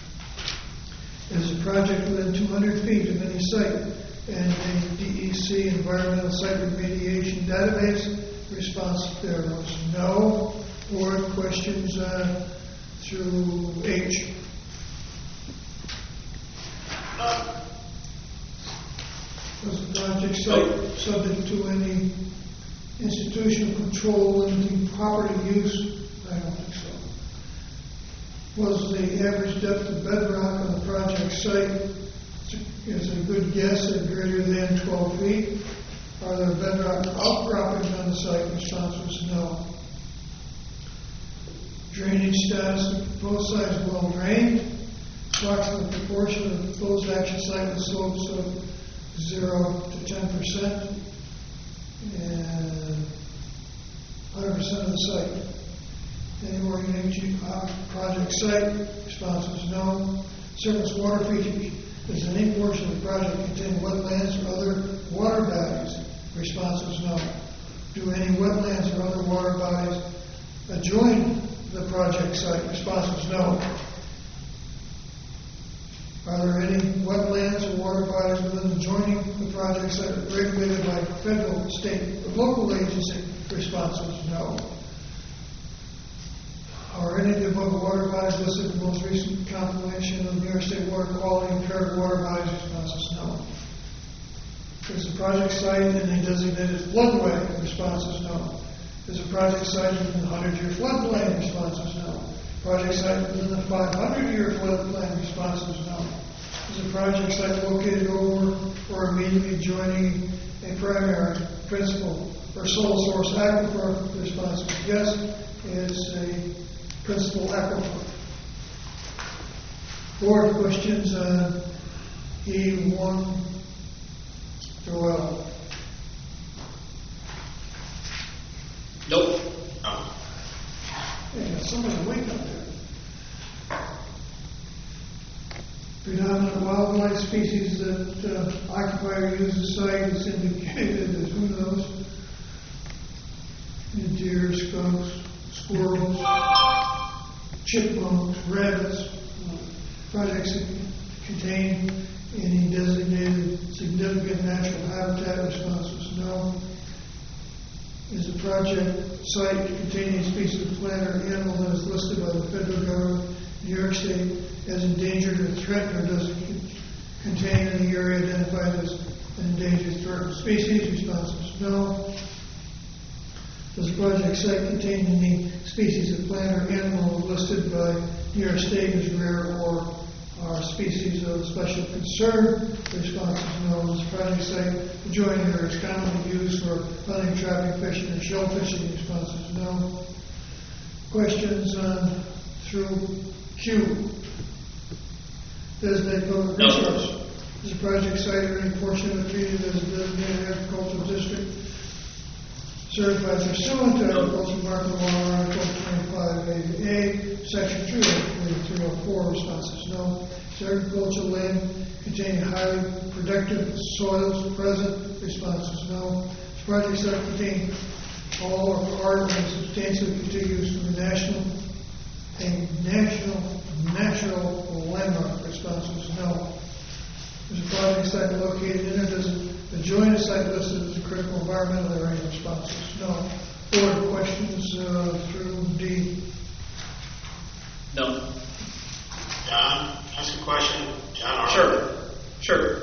Speaker 1: Is the project within 200 feet of any site and a DEC environmental site remediation database? Response there was no. Board questions through H. Was the project site subject to any institutional control limiting property use? I don't think so. Was the average depth of bedrock on the project site is a good guess at greater than 12 feet? Are there bedrock outcroppings on the site? Response was no. Drainage status, the proposed site is well drained. Approximate proportion of the proposed action site with slopes of 0 to 10%, and 100% of the site. Any organization project site? Response was no. Surface water features. Does any portion of the project contain wetlands or other water bodies? Response was no. Do any wetlands or other water bodies adjoin the project site? Response was no. Are there any wetlands or water bodies within adjoining the project site regulated by federal, state, or local agency? Response was no. Are any of the above water bodies listed in the most recent compilation of New York State water quality and impaired water bodies? Response was no. Is the project site in a designated floodway? Response was no. Is the project site within the 100-year floodplain? Response was no. Project site within the 500-year floodplain? Response was no. Is the project site located over or immediately adjoining a primary, principal, or sole source aquifer? Response was yes. It's a principal aquifer. Board questions on E1 through L.
Speaker 4: Nope.
Speaker 1: Hey, got somebody awake up there. Predominant wildlife species that occupy or use the site is indicated as who knows? Deer, skunks, squirrels, chipmunks, rabbits. Projects that contain any designated significant natural habitat? Response was no. Is the project site containing a species of plant or animal that is listed by the federal government, New York State, as endangered or threatened, or does it contain any area identified as an endangered threatened species? Response was no. Does the project site contain any species of plant or animal listed by New York State as rare or are species of special concern? The response is no. Does the project site adjoining or is commonly used for hunting, trapping, fishing, and shell fishing? The response is no. Questions through Q. Designate public resource. Is the project site or any portion of it treated as a designated agricultural district? Certified pursuant to Agricultural Market Law, Article 25A, Section 304. Response is no. Is agricultural land containing highly productive soils present? Response is no. Is project site contain all or part of a substantially contiguous to the national natural landmark? Response was no. Is the project site located in or does it adjoin a site listed as a critical environmental area? Response is no. Board questions through D.
Speaker 4: No.
Speaker 17: John, ask a question. John,
Speaker 4: Sure.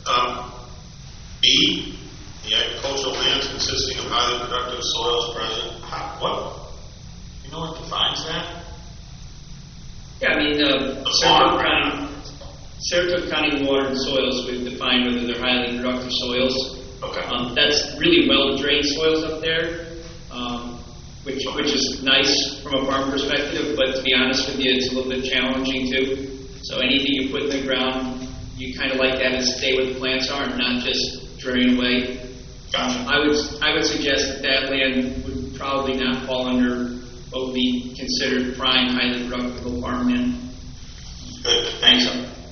Speaker 17: B, the agricultural lands consisting of highly productive soils present. What? You know what defines that?
Speaker 4: Yeah, I mean, Saratoga County Water and Soils, we've defined whether they're highly productive soils.
Speaker 17: Okay.
Speaker 4: That's really well-drained soils up there, which is nice from a farm perspective, but to be honest with you, it's a little bit challenging too. So anything you put in the ground, you kind of like that to stay where the plants are and not just drain away.
Speaker 10: Gotcha. I would suggest that land would probably not fall under what would be considered prime highly productive farmland.
Speaker 17: Good, thanks.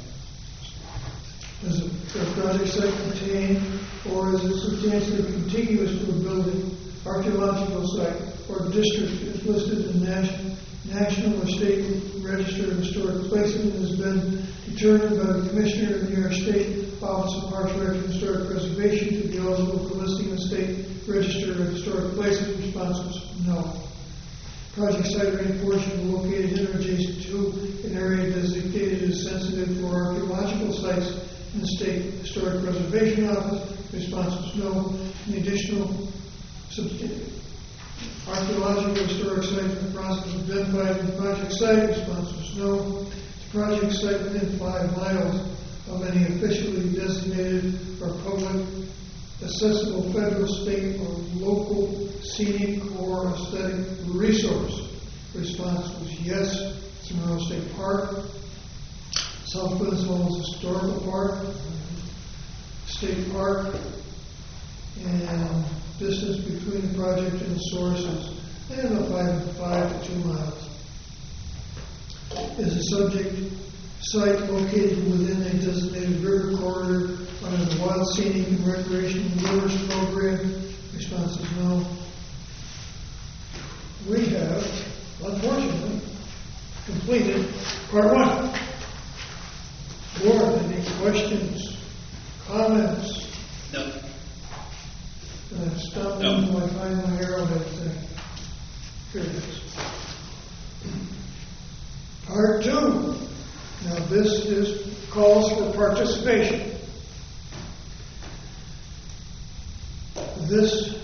Speaker 1: Does the project site contain, or is it substantially contiguous to a building, archaeological site, or district is listed in the National or State Register of Historic Places and has been determined by the Commissioner of the New York State Office of Parks, Rec, and Historic Preservation to be eligible for listing in the State Register of Historic Places? Response was no. Project site or any portion located in or adjacent to an area designated as sensitive for archaeological sites in the State Historic Preservation Office. Response was no. Any additional archaeological historic sites in the process of identified in the project site? Response was no. The project site within 5 miles of any officially designated or public accessible federal, state, or local scenic or aesthetic resource? Response was yes. It's a Monroe State Park, South Pleasant Falls Historical Park, State Park, and distance between the project and the source is about 5 to 2 miles. Is the subject site located within a designated river corridor under the Wild Scenic and Recreational Rivers Program? Response is no. We have, unfortunately, completed part 1. Board, any questions, comments?
Speaker 10: No.
Speaker 1: Stop me until I find my arrowhead thing. Here it is. Part 2. Now this calls for participation. This,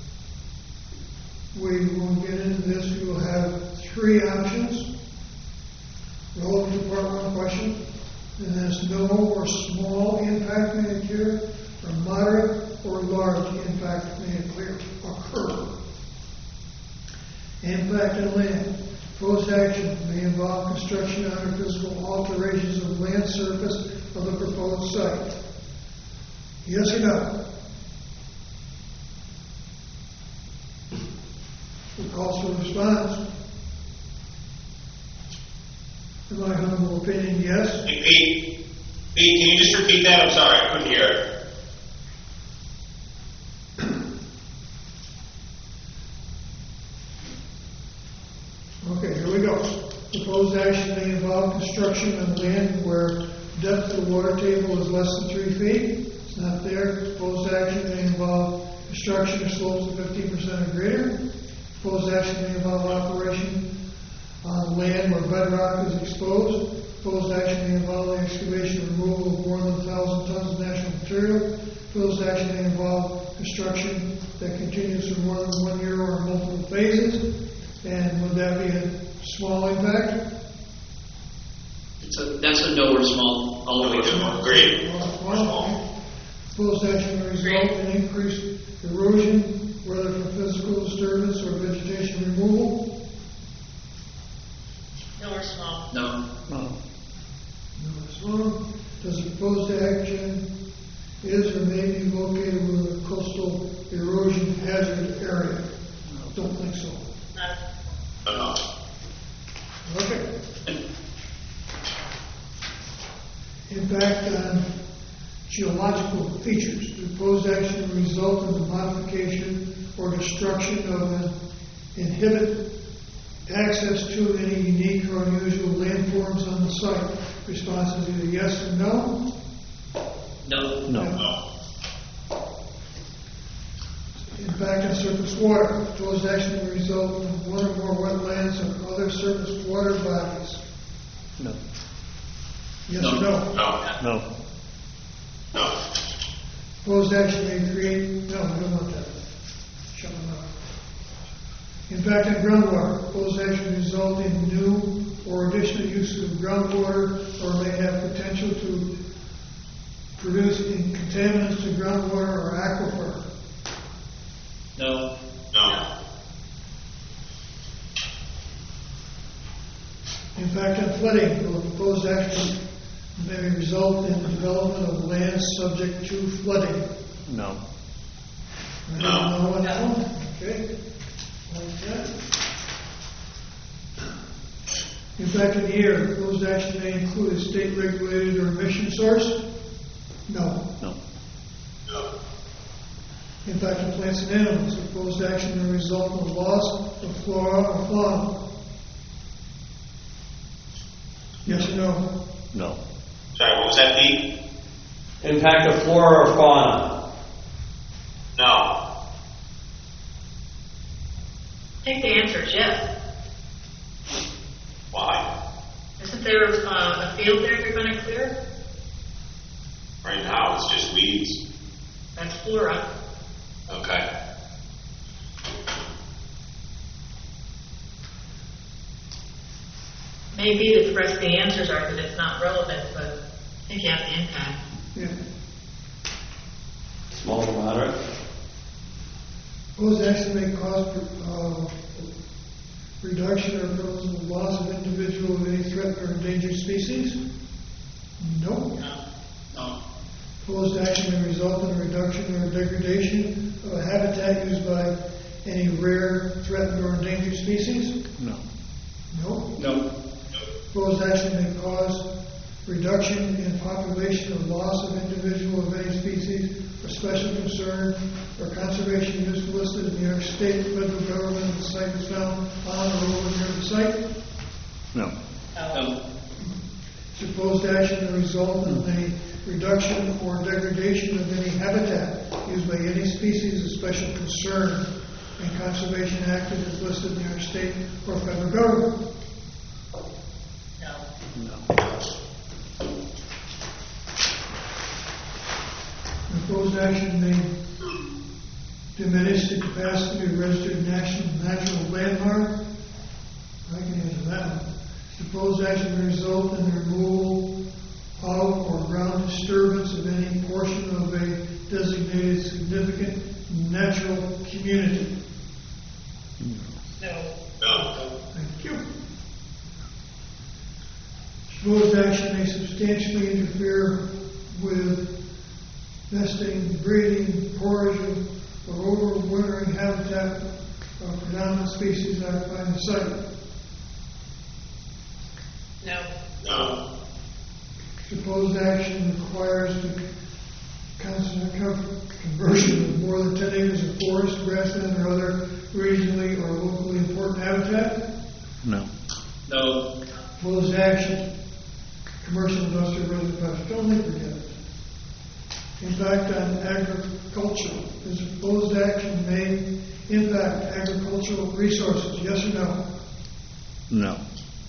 Speaker 1: we will get into this, we will have 3 options relative to part 1 question. And there's no or small impact may occur, or moderate or large impact may occur. Impact on land. Proposed action may involve construction or physical alterations of land surface of the proposed site. Yes or no? It calls for a response. In my humble opinion, yes.
Speaker 17: Hey, Pete, can you just repeat that? I'm sorry, I couldn't hear it.
Speaker 1: Okay, here we go. Proposed action may involve construction on land where depth of the water table is less than 3 feet. It's not there. Proposed action may involve construction of slopes of 15% or greater. Proposed action may involve operation on land where bedrock is exposed. Proposed action may involve the excavation and removal of more than 1,000 tons of natural material. Proposed action may involve construction that continues for more than 1 year or multiple phases. And would that be a small impact?
Speaker 4: That's a no or small, all the way through.
Speaker 17: Great.
Speaker 1: Proposed action may result in increased erosion, whether from physical disturbance or vegetation removal.
Speaker 11: No or small?
Speaker 4: No.
Speaker 1: No or small. Does the proposed action is or may be located within a coastal erosion hazard area? No, don't think so.
Speaker 17: No.
Speaker 1: Okay. Impact on geological features. The proposed action will result in the modification or destruction of an inhibit access to any unique or unusual landforms on the site. Response is either yes or no.
Speaker 4: No.
Speaker 18: No.
Speaker 1: Impact on surface water. Proposed action will result in one or more wetlands or other surface water bodies.
Speaker 18: No.
Speaker 1: Yes or no?
Speaker 18: No.
Speaker 17: No.
Speaker 1: Proposed action may create, no, we don't want that. Shut them out. Impact on groundwater. Proposed action will result in new or additional use of groundwater or may have potential to produce contaminants to groundwater or aquifer.
Speaker 4: No.
Speaker 17: No.
Speaker 1: Impact on flooding. The proposed action may result in the development of land subject to flooding.
Speaker 18: No.
Speaker 17: No.
Speaker 1: No on that one? Okay. Like that. Impact of the air, proposed action may include a state-regulated or emission source? No.
Speaker 18: No.
Speaker 17: No.
Speaker 1: Impact on plants and animals, proposed action may result in the loss of flora or fauna? Yes or no?
Speaker 18: No.
Speaker 17: Sorry, what was that, Pete?
Speaker 2: Impact of flora or fauna?
Speaker 17: No.
Speaker 16: I think the answer is yes.
Speaker 17: Why?
Speaker 16: Isn't there a field there you're going to clear?
Speaker 17: Right now, it's just weeds.
Speaker 16: That's flora.
Speaker 17: Okay.
Speaker 16: Maybe the rest of the answers are that it's not relevant, but I think you have the impact.
Speaker 1: Yeah.
Speaker 2: Small or moderate?
Speaker 1: Proposed action may cause reduction or permanent loss of individual of any threatened or endangered species? No.
Speaker 4: No.
Speaker 1: Proposed action may result in a reduction or degradation of a habitat used by any rare, threatened, or endangered species?
Speaker 18: No.
Speaker 1: No.
Speaker 4: No.
Speaker 1: Proposed action may cause reduction in population or loss of individual of any species for special concern or conservation use listed in New York State, federal government, the site is found on or over near the site?
Speaker 18: No.
Speaker 4: No.
Speaker 1: Proposed action may result in a reduction or degradation of any habitat used by any species of special concern and conservation acted as listed in New York State or federal government? Proposed action may diminish the capacity of registered natural landmark. I can answer that one. Proposed action may result in the removal of or ground disturbance of any portion of a designated significant natural community.
Speaker 16: No.
Speaker 17: No.
Speaker 1: Thank you. Proposed action may substantially interfere with nesting, breeding, foraging, or overwintering habitat of predominant species occupying the site.
Speaker 16: No.
Speaker 17: No.
Speaker 1: Proposed action requires the conversion of more than 10 acres of forest, grassland, or other regionally or locally important habitat.
Speaker 18: No.
Speaker 4: No.
Speaker 1: Proposed action, commercial, industrial, residential, don't forget it. Impact on agriculture. This proposed action may impact agricultural resources, yes or no?
Speaker 18: No.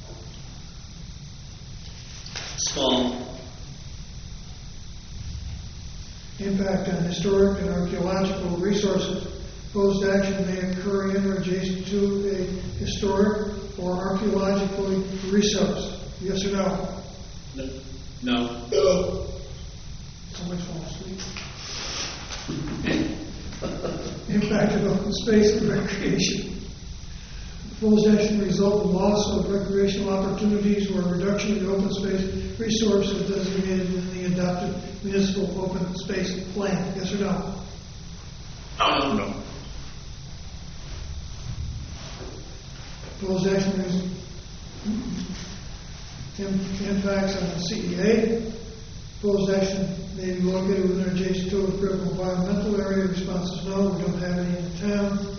Speaker 4: Small.
Speaker 1: Impact on historic and archaeological resources. Proposed action may occur in or adjacent to a historic or archaeological resource, yes or no?
Speaker 4: No.
Speaker 1: Somebody fall asleep. Impact of open space and recreation. Proposed action result in loss of recreational opportunities or reduction of the open space resources designated in the adopted municipal open space plan. Yes or no?
Speaker 17: No.
Speaker 1: Proposed action impacts on the CEA. Proposed action may be located within or adjacent to a critical environmental area. Response is no, we don't have any in the town.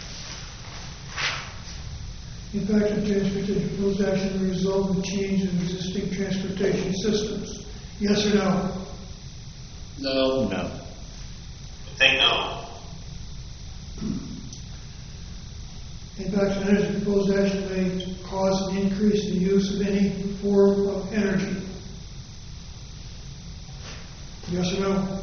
Speaker 1: Impact on transportation. Proposed action will result in change in existing transportation systems. Yes or no?
Speaker 4: No.
Speaker 18: No.
Speaker 17: I think no.
Speaker 1: Impact on energy. Proposed action may cause an increase in the use of any form of energy. Yes or no?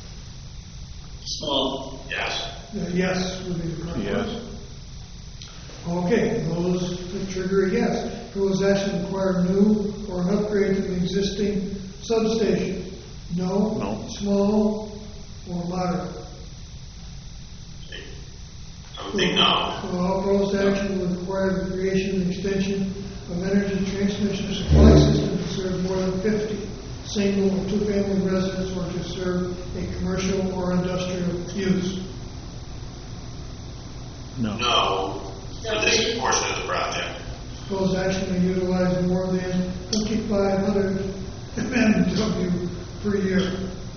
Speaker 4: Small.
Speaker 17: Yes.
Speaker 1: Yes would be the correct
Speaker 18: Yes.
Speaker 1: answer. Okay, those that trigger a yes. Proposed action require new or an upgrade to the existing substation. No.
Speaker 18: No.
Speaker 1: Small or moderate.
Speaker 17: I would think no.
Speaker 1: Well, proposed action will require the creation and extension of energy transmission supply system to serve more than 50 single or two-family residents or to serve a commercial or industrial use.
Speaker 17: No, for this portion of the project.
Speaker 1: Proposed action to utilize more than 5,500 MW per year.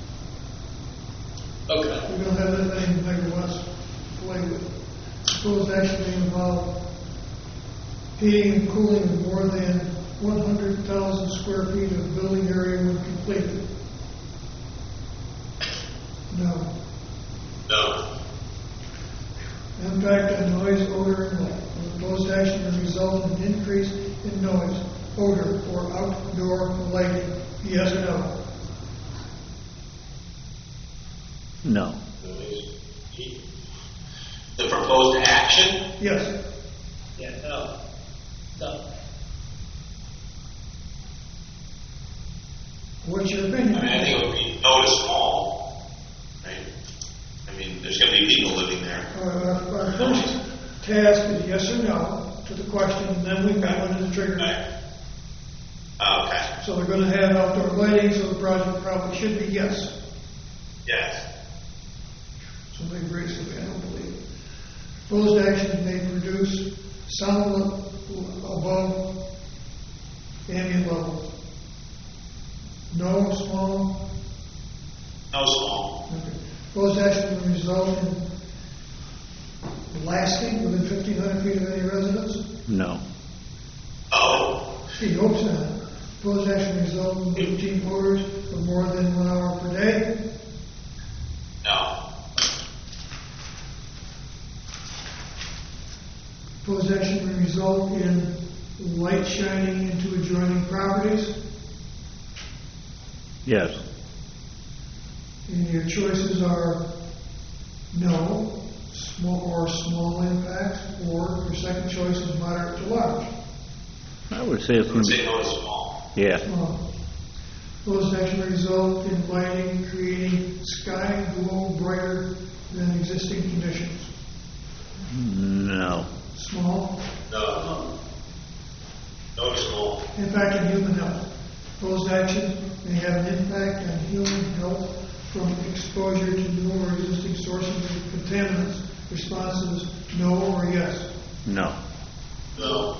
Speaker 4: Okay.
Speaker 1: We don't have that many megawatts to play with. Proposed action may involve heating and cooling of more than 100,000 square feet of building area when completed. No.
Speaker 17: No.
Speaker 1: Impact on noise, odor, and light. Proposed action will result in an increase in noise, odor, or outdoor lighting. Yes or no?
Speaker 18: No.
Speaker 17: The proposed action?
Speaker 1: Yes.
Speaker 4: Yeah, no. No.
Speaker 1: What's your opinion?
Speaker 17: I mean, I think it would be noticeable, right? I mean, there's going to be people living there.
Speaker 1: Our first task is yes or no to the question, and then we go into the trigger.
Speaker 17: Okay.
Speaker 1: So we're going to have outdoor lighting, so the project probably should be yes.
Speaker 17: Yes.
Speaker 1: Somebody agrees with me, I don't believe. Proposed action may produce sound above ambient level. No, small?
Speaker 17: No small.
Speaker 1: Okay. Proposed action will result in blasting within 1,500 feet of any residence?
Speaker 18: No.
Speaker 17: Oh.
Speaker 1: He hopes not. Proposed action will result in routine odors of more than 1 hour per day?
Speaker 17: No.
Speaker 1: Proposed action will result in light shining into adjoining properties?
Speaker 18: Yes.
Speaker 1: And your choices are no, small impacts, or your second choice is moderate to large.
Speaker 18: I would say it's going to be...
Speaker 17: no to small.
Speaker 18: Yeah.
Speaker 1: Small. Proposed action will result in lighting creating sky glow brighter than existing conditions.
Speaker 18: No.
Speaker 1: Small.
Speaker 17: No. No to small.
Speaker 1: Impact on human health. Proposed action may have an impact on human health from exposure to new or existing sources of contaminants. Responses, no or yes?
Speaker 18: No.
Speaker 17: No.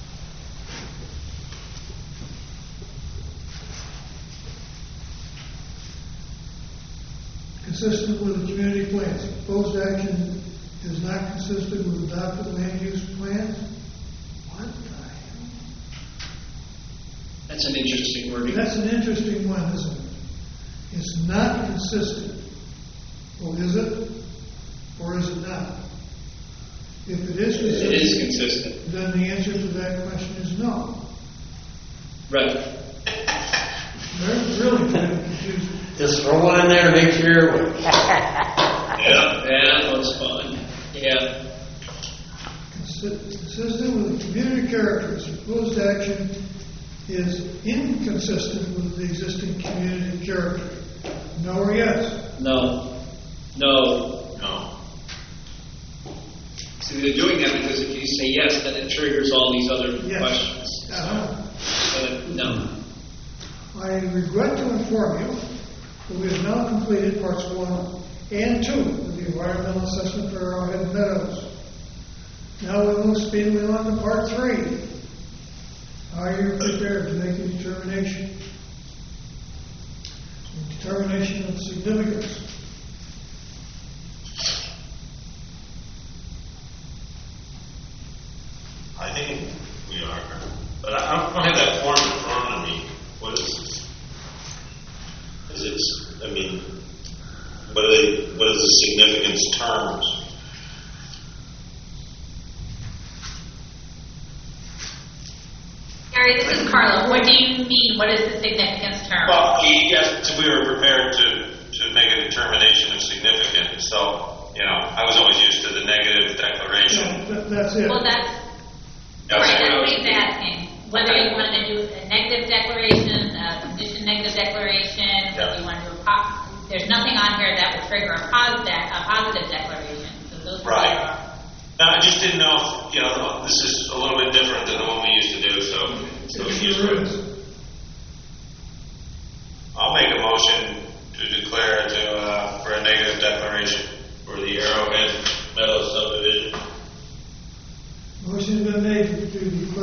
Speaker 1: Consistent with the community plans. Proposed action is not consistent with adopted land use plans. What the hell?
Speaker 4: That's an interesting wording.
Speaker 1: That's an interesting one, isn't it? It's not consistent. Well, is it? Or is it not? If it is consistent,
Speaker 4: It is consistent.
Speaker 1: then the answer to that question is no.
Speaker 4: Right.
Speaker 1: They're really kind of confusing.
Speaker 2: Just throw one in there to make sure.
Speaker 4: Yeah, that's fun. Yeah.
Speaker 1: Consistent with the community characters. Proposed action is inconsistent with the existing community character. No or yes?
Speaker 4: No. No.
Speaker 17: No.
Speaker 4: See, they're doing that because if you say yes, then it triggers all these other questions. No.
Speaker 1: I regret to inform you that we have now completed parts 1 and 2 of the environmental assessment for Arrowhead Meadows. Now we move speedily on to part 3. Are you prepared to make a determination? Determination of significance.
Speaker 17: I think we are. But I don't have that form in front of me. What is this? Is it, I mean, what is the significance terms?
Speaker 9: Gary, this is Carla. What do you mean? What is the significance term?
Speaker 17: Well, yes, we were prepared to make a determination of significance. So, I was always used to the negative declaration.
Speaker 1: No, that's it.
Speaker 9: Well, that's what he's asking. Whether you want to do a negative declaration, a condition negative declaration, whether you want to do there's nothing on here that would trigger a positive declaration. So those
Speaker 17: Right. No, I just didn't know if, this is a little bit different than the one we used to do, so I'll make a motion to declare for a negative declaration for the Arrowhead Meadows subdivision.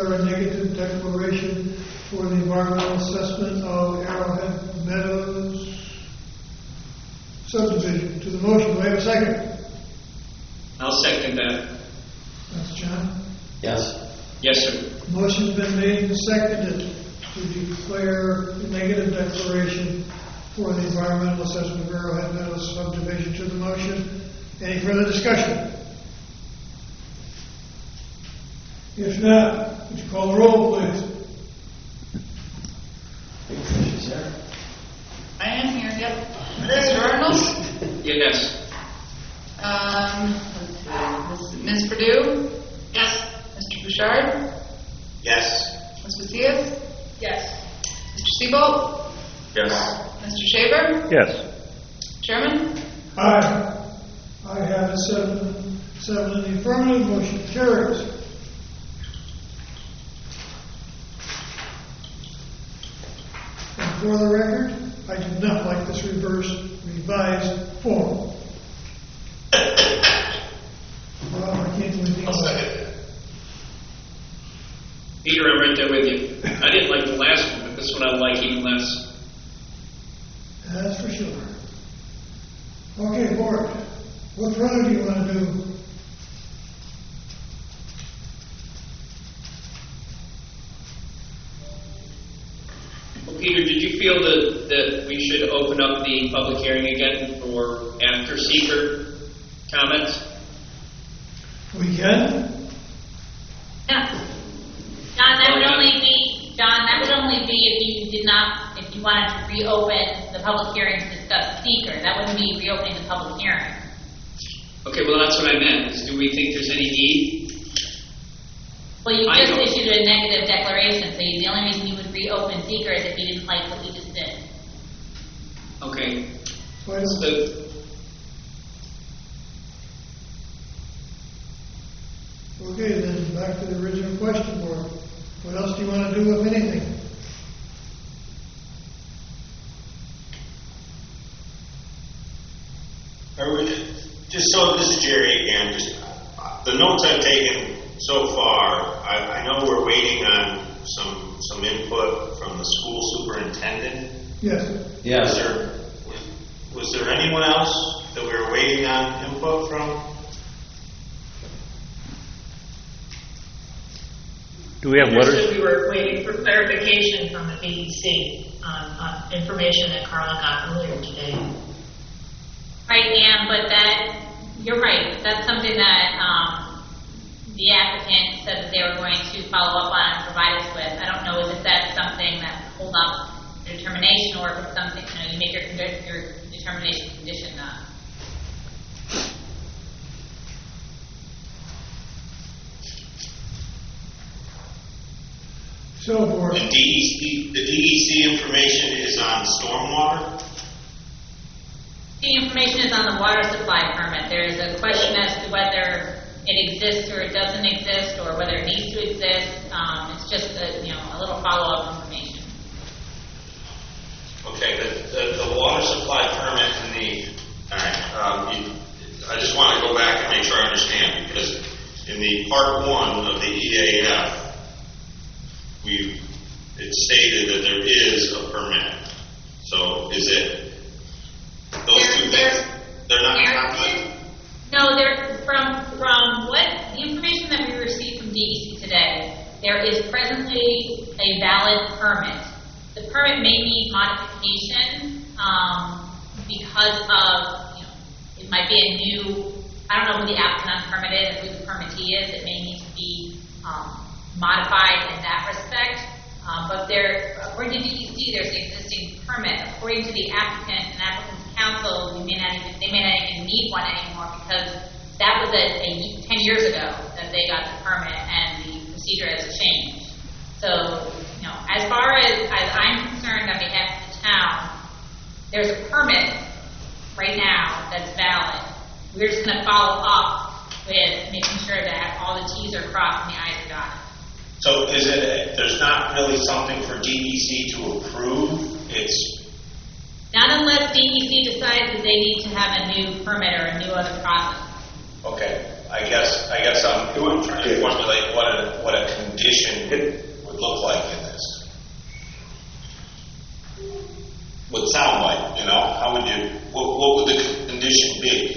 Speaker 1: declare a negative declaration for the environmental assessment of Arrowhead Meadows subdivision. To the motion, do I have a second?
Speaker 4: I'll second that.
Speaker 1: That's John.
Speaker 2: Yes.
Speaker 4: Yes, sir.
Speaker 1: Motion's been made and seconded to declare a negative declaration for the environmental assessment of Arrowhead Meadows subdivision. To the motion, any further discussion? If not, would you call the roll, please?
Speaker 16: I am here, yep. Mr. Arnold?
Speaker 4: Yes.
Speaker 16: Let's see, Ms. Perdue? Yes. Mr. Bouchard?
Speaker 17: Yes.
Speaker 16: Ms. Macias?
Speaker 11: Yes.
Speaker 16: Mr. Seabolt?
Speaker 14: Yes.
Speaker 16: Mr. Shaver?
Speaker 18: Yes.
Speaker 16: Chairman?
Speaker 1: Aye. I have a 7 in the affirmative, motion carries. And for the record, I do not like this revised form. Well, I can't believe
Speaker 17: I'll second it.
Speaker 4: Peter, I'm right there with you. I didn't like the last one, but this one I like even less.
Speaker 1: That's for sure. Okay, board. What further do you want to do?
Speaker 4: Well, Peter, did you feel that we should open up the public hearing again for after seeker comments?
Speaker 1: We can?
Speaker 9: Yeah. John, that would only be if you wanted to reopen the public hearing to discuss seeker. That wouldn't be reopening the public hearing.
Speaker 4: Okay, well, that's what I meant. Is do we think there's any need?
Speaker 9: Well, you just issued a negative declaration, so the only reason you would reopen seeker is if you didn't like what we just did.
Speaker 4: Okay.
Speaker 1: Okay, then back to the original question, board. What else do you want to do, if anything?
Speaker 17: Just so this is Jerry again, just the notes I've taken so far, I know we're waiting on some input from the school superintendent.
Speaker 1: Yes.
Speaker 2: Yes.
Speaker 17: Was there anyone else that we were waiting on input from?
Speaker 18: Do we have letters?
Speaker 16: We were waiting for clarification from the DEC on information that Carla got earlier today.
Speaker 9: Right, Ann, but you're right. That's something that the applicant said that they were going to follow up on and provide us with. I don't know if that's something that will hold up the determination or if it's something, you make your determination condition not.
Speaker 1: So, board.
Speaker 17: The DEC information is on stormwater?
Speaker 9: The information is on the water supply permit. There is a question as to whether it exists or it doesn't exist, or whether it needs to exist. It's just a little follow-up information.
Speaker 17: Okay, the water supply permit all right, I just want to go back and make sure I understand, because in the part 1 of the EAF, it stated that there is a permit. So is it those two things? They're not in conflict?
Speaker 9: No, from what the information that we received from DEC today, there is presently a valid permit. The permit may need modification because of, it might be a new, I don't know who the applicant on the permit is, who the permittee is. It may need to be modified in that respect. But according to DEC, there's an existing permit. According to the applicant and applicant's counsel, they may not even need one anymore, because that was 10 years ago that they got the permit and the procedure has changed. So, as far as I'm concerned on behalf of the town, there's a permit right now that's valid. We're just going to follow up with making sure that all the T's are crossed and the I's are dotted.
Speaker 17: So there's not really something for DEC to approve? It's
Speaker 9: not unless DEC decides that they need to have a new permit or a new other process.
Speaker 17: okay. I guess I'm trying to formulate what a condition would look like in this. Would sound like, how would you, what would the condition be?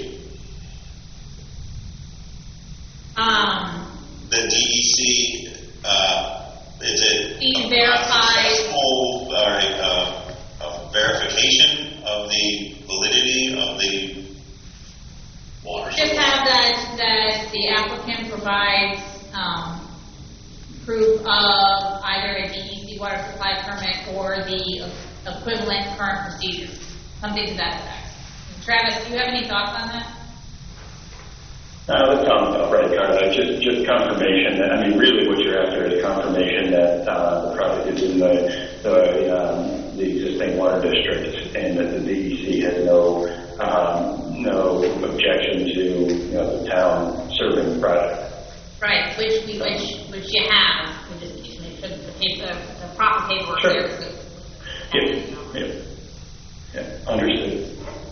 Speaker 17: The DEC, is it successful verification of the validity of the water supply?
Speaker 9: Just have that the applicant provides proof of either a DEC water supply permit or the equivalent current procedure, something to that effect. Travis, do you have any thoughts on that?
Speaker 5: That sounds about right, Carla. Just confirmation. Really what you're after is confirmation that the project is in the existing water district and that the DEC has no objection to the town serving the project.
Speaker 9: Right, which you have. We just need to make sure that the proper paperwork there.
Speaker 5: Yeah, understood.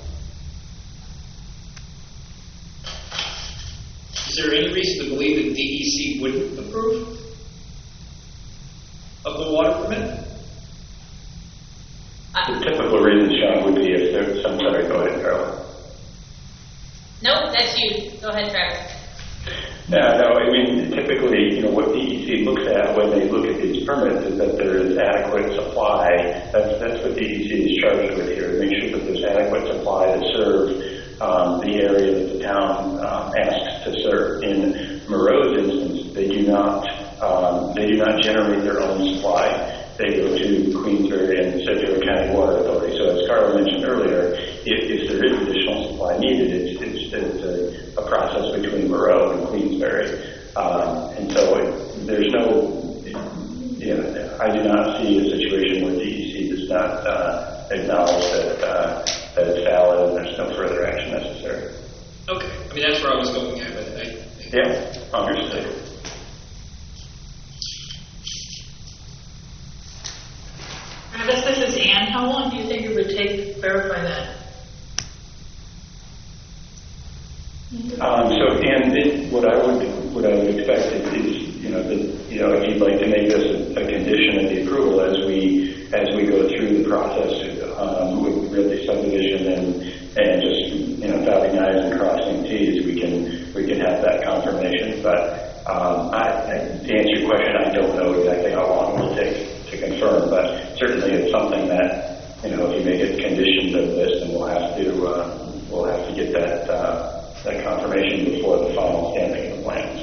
Speaker 4: Is there any reason to believe that DEC wouldn't approve of the water permit?
Speaker 5: The typical reason, Sean, would be if there's some sort of, go ahead, Carla.
Speaker 9: Nope, that's you. Go ahead, Travis.
Speaker 5: No, typically, what DEC looks at when they look at these permits is that there is adequate supply. That's what DEC is charged with here, to make sure that there's adequate supply to serve the area that the town asks to serve. In Moreau's instance, they do not generate their own supply. They go to Queensbury and Sedgwick County Water Authority. So as Carla mentioned earlier, if there is additional supply needed, it's a process between Moreau and Queensbury. And so there's no, I do not see a situation where DEC does not acknowledge that it's valid and there's no further action necessary.
Speaker 4: Okay, that's where I was going at, but
Speaker 5: yeah, understood.
Speaker 16: Travis, this is Ann. How long do you think it would take to verify that?
Speaker 5: And what I would expect is if you'd like to make this a condition of the approval as we go through the process with Ridley subdivision and just dotting I's and crossing T's, we can have that confirmation. But to answer your question, I don't know exactly how long it will take to confirm, but certainly it's something that if you make it conditions of this, then we'll have to get that confirmation before the final stamping of the plans.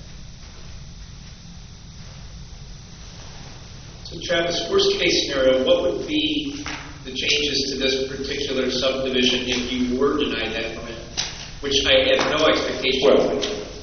Speaker 4: So Travis, worst case scenario, what would be the changes to this particular subdivision if you were denied that permit? Which I have no expectation of.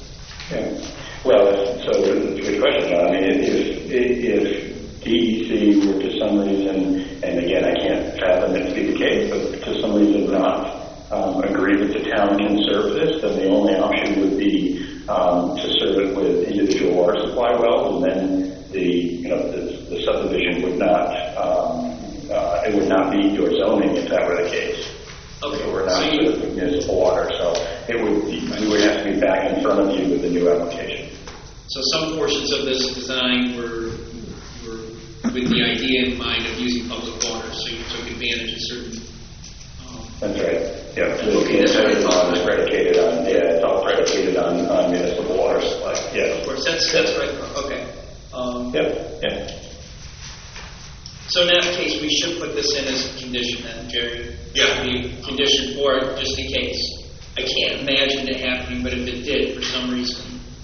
Speaker 5: So it's a good question, John. If DEC were to some reason, and again I can't fathom it to be the case, but to some reason not agree that the town can serve this, then the only option would be to serve it with individual water supply wells, and then the subdivision would not it would not meet your zoning if that were the case.
Speaker 4: Okay.
Speaker 5: So we're not served with municipal water, so we would have to be back in front of you with the new application.
Speaker 4: So some portions of this design were with the idea in mind of using public water, so you took advantage of certain.
Speaker 5: That's right. Yeah. It's all predicated on municipal water supply. Yeah.
Speaker 4: Of course, that's right. Okay.
Speaker 5: Yeah.
Speaker 4: So in that case, we should put this in as a condition then, Jerry.
Speaker 17: Yeah.
Speaker 4: Condition for it, just in case. I can't imagine it happening, but if it did for some reason.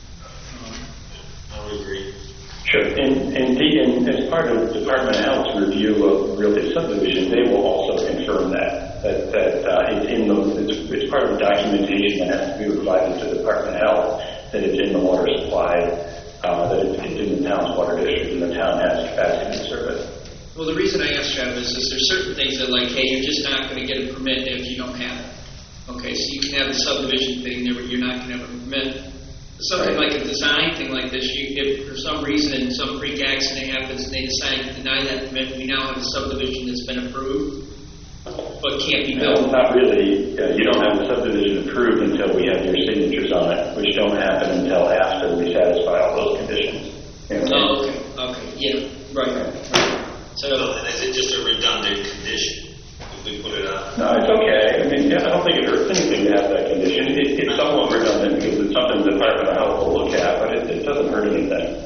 Speaker 17: I would agree.
Speaker 5: Sure. And as part of Department of Health's review of Realty subdivision, they will also confirm that it's part of the documentation that has to be provided to the Department of Health that it's in the water supply, that it's in the town's water district, and the town has capacity to serve it.
Speaker 4: Well, the reason I asked Travis is there's certain things that hey, you're just not going to get a permit if you don't have it. Okay, so you can have the subdivision thing there, but you're not going to have a permit. Something like a design thing like this, if for some reason some freak accident happens and they decide to deny that permit, we now have a subdivision that's been approved. but can't be
Speaker 5: No,
Speaker 4: built.
Speaker 5: not really. You don't have the subdivision approved until we have your signatures on it, which don't happen until after we satisfy all those conditions.
Speaker 4: Oh, okay, yeah, right.
Speaker 17: So is it just a redundant condition if we put it up?
Speaker 5: No, it's okay. I mean, yeah, I don't think it hurts anything to have that condition. It's somewhat redundant because it's something the Department of Health will look at, but it doesn't hurt anything.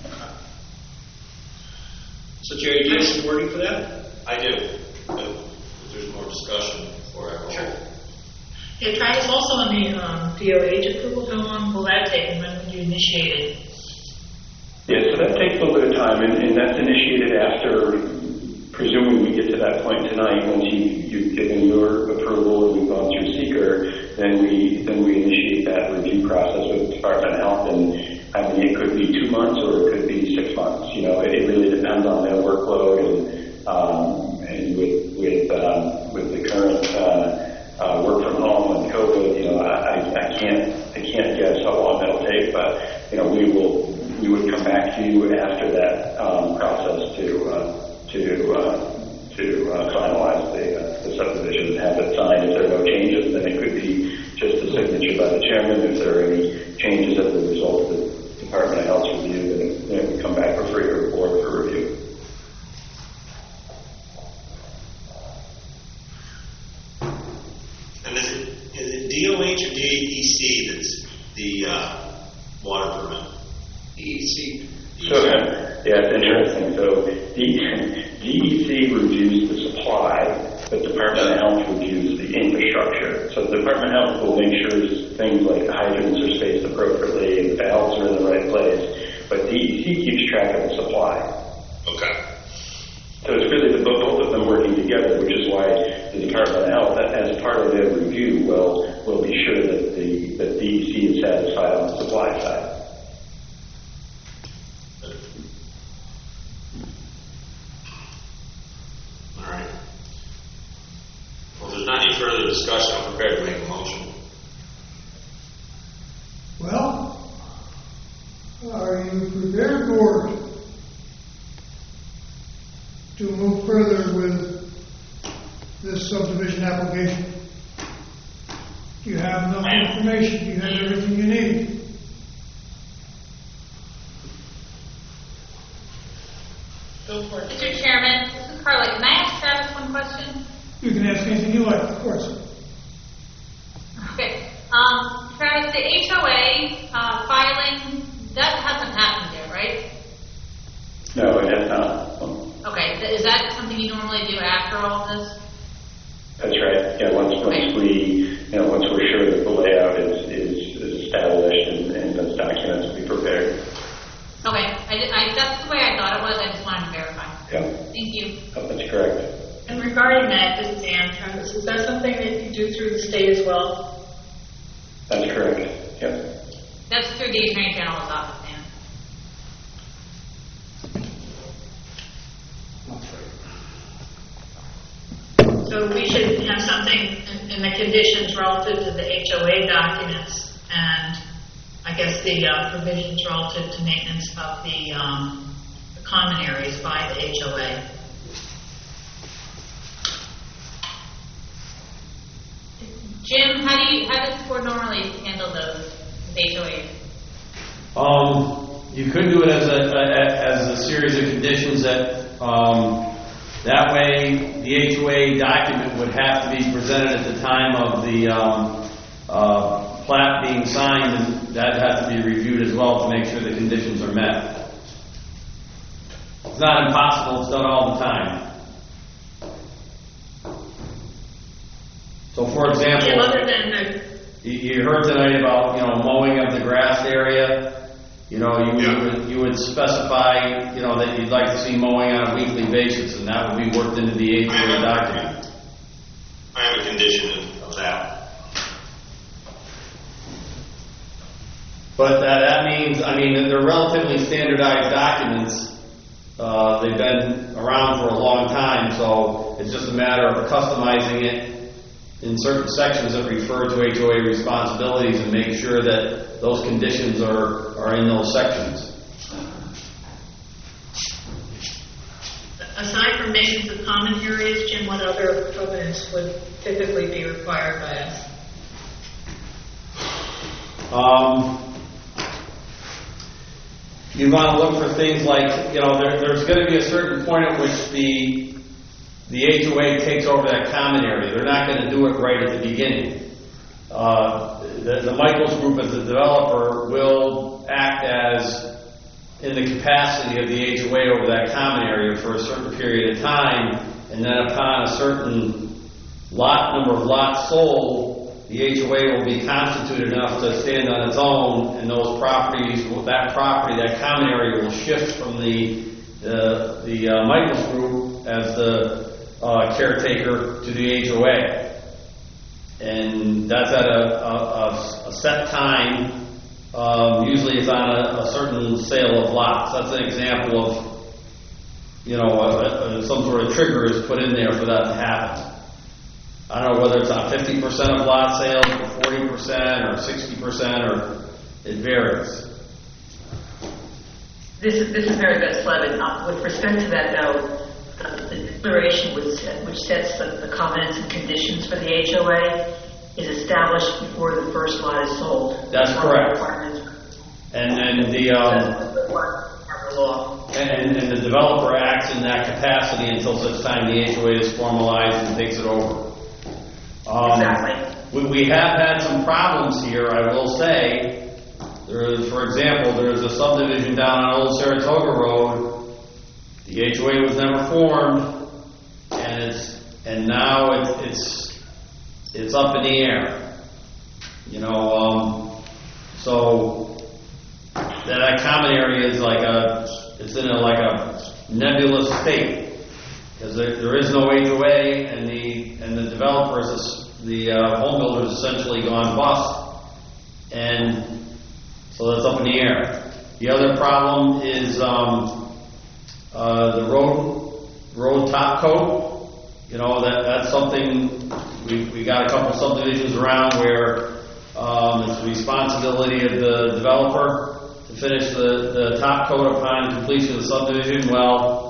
Speaker 4: So Jerry, do you have some wording for that?
Speaker 17: I do, but if there's more discussion before I go. Sure.
Speaker 16: Yeah, Travis, also on the DOH approval, how long will that take and when would you initiate it?
Speaker 5: Yeah, so that takes a little bit of time, and that's initiated after, presuming we get to that point tonight, once you've given your approval and we've gone through seeker, then we initiate that review process with the Department of Health, and I mean, it could be 2 months or it could be 6 months. You know, it really depends on their workload, and with the current work from home and COVID, you know, I can't guess how long that'll take, but you know, we would come back to you after that process to finalize the subdivision and have it signed. If there are no changes, then it could be just a signature by the chairman. If there are any changes as a result of the Department of Health's review, then it would come back for your board for review.
Speaker 17: And is it DOH or DEC that's the water permit?
Speaker 4: DEC.
Speaker 5: So, yeah, it's interesting. So, DEC reviews the supply, but Department of Health reviews the infrastructure. So, the Department of Health will make sure things like the hydrants are spaced appropriately and the valves are in the right place, but DEC keeps track of the supply.
Speaker 17: Okay.
Speaker 5: So it's really both of them working together, which is why the Department of Health, as part of their review, will be sure that the DEC is satisfied on the supply side.
Speaker 17: All right. Well, if there's not any further discussion, I'm prepared to make a motion.
Speaker 1: Well, are you prepared, board, to move further with this subdivision application? Do you have enough information? Do you have everything you need?
Speaker 16: Go for it.
Speaker 9: Mr. Chairman, this is Carla. Can I ask Travis one question?
Speaker 1: You can ask anything you like, of course.
Speaker 9: Okay. Travis, the HOA filing, that hasn't happened yet, right?
Speaker 5: No, it has not.
Speaker 9: Okay. Is that something you normally do after all of this?
Speaker 5: That's right. Yeah, once we're sure that the layout is established and those documents will be prepared.
Speaker 9: Okay. That's the way I thought it was. I just wanted to verify.
Speaker 5: Yeah.
Speaker 9: Thank you.
Speaker 5: Oh, that's correct.
Speaker 16: And regarding that, this is Ann, Travis, is that something that you do through the state as well?
Speaker 5: That's correct. Yeah.
Speaker 9: That's through the Attorney General's office, Dan.
Speaker 16: So we should have something in the conditions relative to the HOA documents and I guess the provisions relative to maintenance of the common areas by the HOA.
Speaker 9: Jim, how does the board normally handle those HOAs?
Speaker 2: You could do it as a series of conditions that way the HOA document would have to be presented at the time of the plat being signed, and that'd have to be reviewed as well to make sure the conditions are met. It's not impossible, it's done all the time. So for example, you heard tonight about, mowing of the grass area. You would specify, that you'd like to see mowing on a weekly basis, and that would be worked into the HOA document.
Speaker 17: I have a condition of that.
Speaker 2: But that means, they're relatively standardized documents. They've been around for a long time, so it's just a matter of customizing it in certain sections that refer to HOA responsibilities and make sure that those conditions are in those sections.
Speaker 16: Aside from dimensions of common areas, Jim, what other covenants would typically be required by us?
Speaker 2: You want to look for things like, there's going to be a certain point at which the HOA takes over that common area. They're not going to do it right at the beginning. The Michaels Group as the developer will act as in the capacity of the HOA over that common area for a certain period of time, and then upon a certain number of lots sold, the HOA will be constituted enough to stand on its own, and those properties, that common area will shift from the Michaels Group as the caretaker to the HOA. And that's at a set time. Usually it's on a certain sale of lots. That's an example of, some sort of trigger is put in there for that to happen. I don't know whether it's on 50% of lot sales, or 40%, or 60%, or it varies.
Speaker 19: This is Mary Beth Slevin. With respect to that, though, the declaration which sets the covenants and conditions for the HOA is established before the first lot is sold.
Speaker 2: That's correct. And the
Speaker 19: law.
Speaker 2: And the developer acts in that capacity until such time the HOA is formalized and takes it over.
Speaker 19: Exactly.
Speaker 2: We have had some problems here, I will say. For example, there's a subdivision down on Old Saratoga Road. The HOA was never formed, and now it's up in the air. So that common area is it's in a nebulous state because there is no HOA, and the developers, the home builders, essentially gone bust, and so that's up in the air. The other problem is the road top coat. That's something we got a couple subdivisions around where it's the responsibility of the developer to finish the top coat upon completion of the subdivision. Well,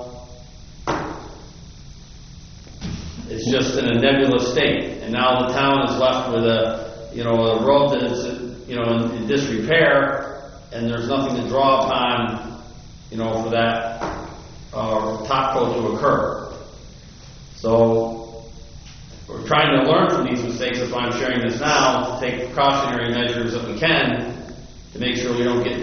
Speaker 2: it's just in a nebulous state, and now the town is left with a road that is in disrepair, and there's nothing to draw upon for that top coat to occur. So we're trying to learn from these mistakes. That's why I'm sharing this now, to take precautionary measures that we can to make sure we don't get in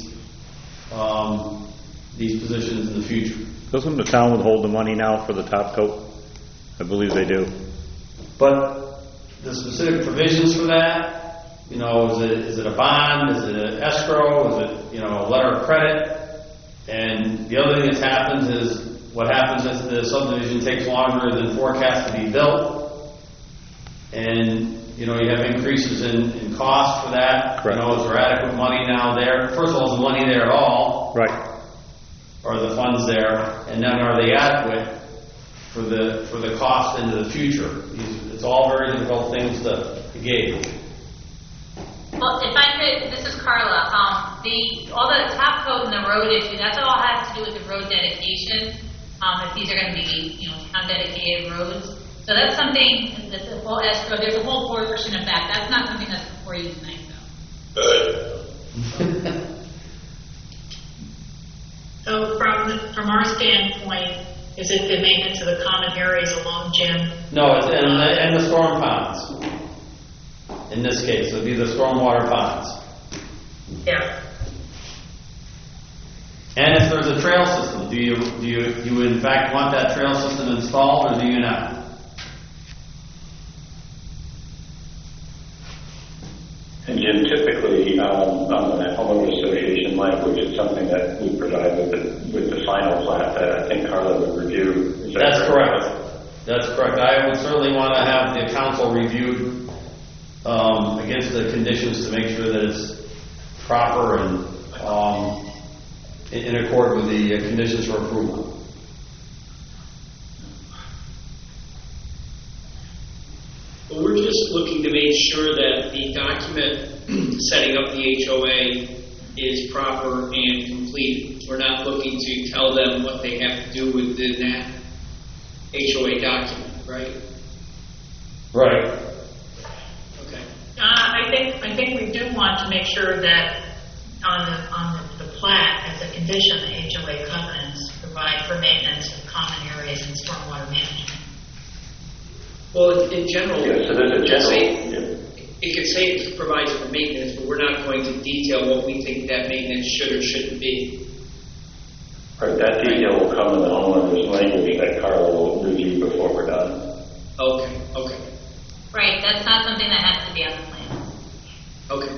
Speaker 2: these positions in the future.
Speaker 18: Doesn't the town withhold the money now for the top coat? I believe they do.
Speaker 2: But the specific provisions for that, is it a bond? Is it an escrow? Is it, a letter of credit? And the other thing that happens is, what happens if the subdivision takes longer than forecast to be built, and you have increases in cost for that.
Speaker 18: Correct.
Speaker 2: Is there adequate money now there? First of all, is the money there at all?
Speaker 18: Right.
Speaker 2: Are the funds there? And then are they adequate for the cost into the future? It's all very difficult things to gauge.
Speaker 9: Well, if I could, this is Carla. All the top coat and the road issue, that's all has to do with the road dedication. If these are going to be, town dedicated roads. So that's something that the whole escrow, there's a whole portion of that. That's not something that's before you tonight, though.
Speaker 16: So from our standpoint, is it the maintenance of the common areas along Jim?
Speaker 2: No, it's and the storm ponds. In this case, it would be the stormwater ponds.
Speaker 16: Yeah.
Speaker 2: And if there's a trail system, do you in fact want that trail system installed, or do you not?
Speaker 5: And Jim, typically on the homeowner association language, it's something that we provide with the final plat that I think Carla would review.
Speaker 2: That's correct. That's correct. I would certainly want to have the council reviewed against the conditions to make sure that it's proper and in accord with the conditions for approval.
Speaker 4: Well, we're just looking to make sure that the document setting up the HOA is proper and complete. We're not looking to tell them what they have to do within that. HOA document, right?
Speaker 2: Right.
Speaker 4: Okay.
Speaker 16: I think we do want to make sure that on the plat, as a condition, the HOA covenants provide for maintenance of common areas and stormwater management.
Speaker 4: Well, in general,
Speaker 5: so there's a general.
Speaker 4: it could say it provides for maintenance, but we're not going to detail what we think that maintenance should or shouldn't be.
Speaker 5: Right, that detail will come in the homeowner's language that Carl will review before we're done.
Speaker 4: Okay.
Speaker 9: Right, that's not something that has to be on the plan.
Speaker 4: Okay.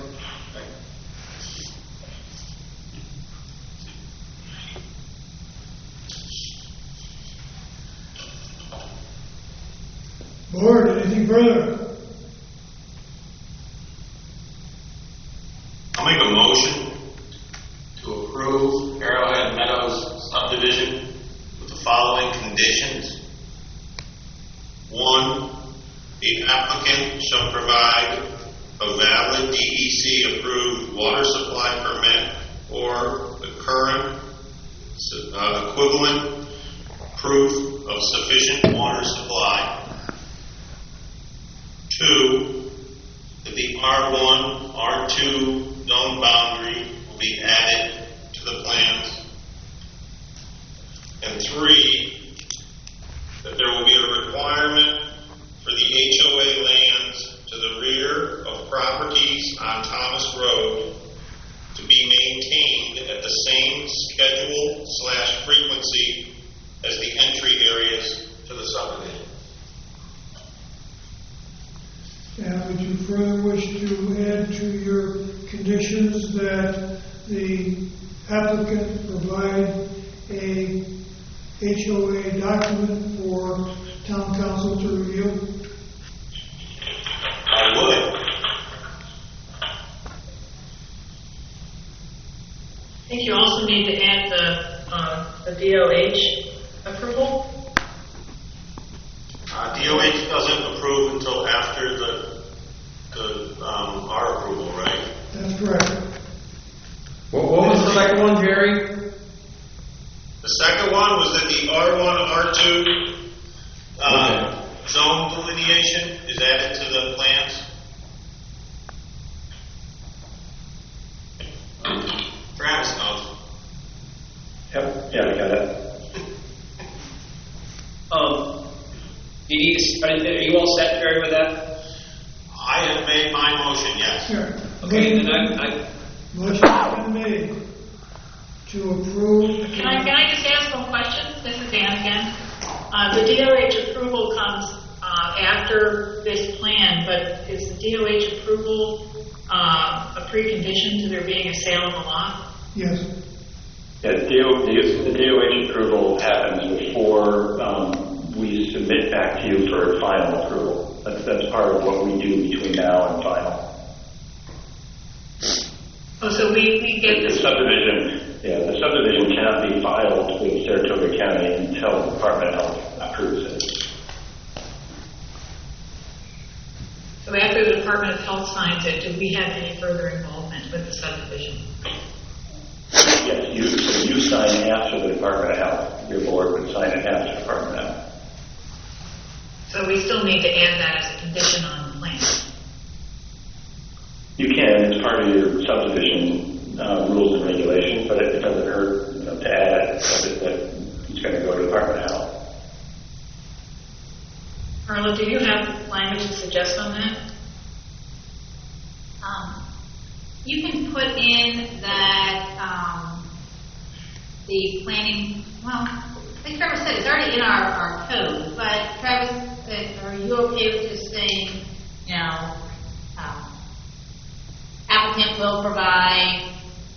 Speaker 1: Board, anything further?
Speaker 17: I'll make a motion to approve Arrowhead Meadows subdivision with the following conditions. 1, the applicant shall provide a valid DEC approved water supply permit or the current equivalent proof of sufficient water supply. 2, that the R1, R2 zone boundary will be added to the plans. And 3, that there will be a requirement for the HOA lands to the rear of properties on Thomas Road to be maintained at the same schedule/frequency as the entry areas to the subdivision.
Speaker 1: And would you further wish to add to your conditions that the applicant provide a HOA document for town council to review?
Speaker 17: I would.
Speaker 16: I think you also need to add the DOH approval.
Speaker 17: DOH doesn't approve until after our approval, right?
Speaker 1: That's correct.
Speaker 2: What was the second one, Jerry?
Speaker 17: The second one was that the R1, R2 zone delineation is added to the plans. Travis knows.
Speaker 5: Yep, yeah, I got it.
Speaker 4: Do you need are you all set, Jerry, with that?
Speaker 17: I have made my motion, yes.
Speaker 1: Sure.
Speaker 4: Okay, then I
Speaker 1: Motion has been made to approve.
Speaker 16: Can I just ask one question? This is Ann again. The DOH approval comes after this plan, but is the DOH approval a precondition to there being a sale of the lot?
Speaker 1: Yes.
Speaker 5: Yeah, the DOH approval happens before we submit back to you for final approval. That's part of what we do between now and final.
Speaker 16: Oh, so we get
Speaker 5: the subdivision. Yeah, the subdivision cannot be filed with Saratoga County until the Department of Health approves it.
Speaker 16: So after the Department of Health signs it, do we have any further involvement with the subdivision?
Speaker 5: Yes, you sign after the Department of Health. Your board would sign it after the Department of Health.
Speaker 16: So we still need to add that as a condition on the plan.
Speaker 5: You can, it's part of your subdivision rules and regulations, but it doesn't hurt to add it that it's going to go to the Department of Health.
Speaker 16: Carla, do you have language to suggest on that?
Speaker 9: You can put in that the planning, well, like Trevor said, it's already in our code, but Travis, are you okay with just saying, applicant will provide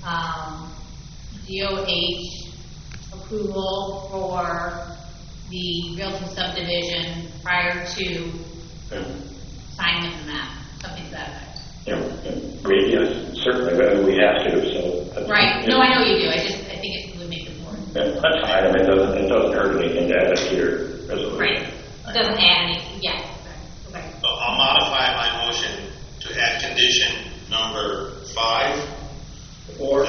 Speaker 9: DOH approval for the realty subdivision prior to signing of the map, something to that effect?
Speaker 5: Yes, certainly, we have to, so.
Speaker 9: Right, no, I know you do, I think it would make it more.
Speaker 5: That's fine, I mean, it doesn't hurt anything to add it to your resolution.
Speaker 9: Right, it doesn't add anything, yeah. Okay.
Speaker 17: So I'll modify my motion to add condition number 5.
Speaker 4: Or?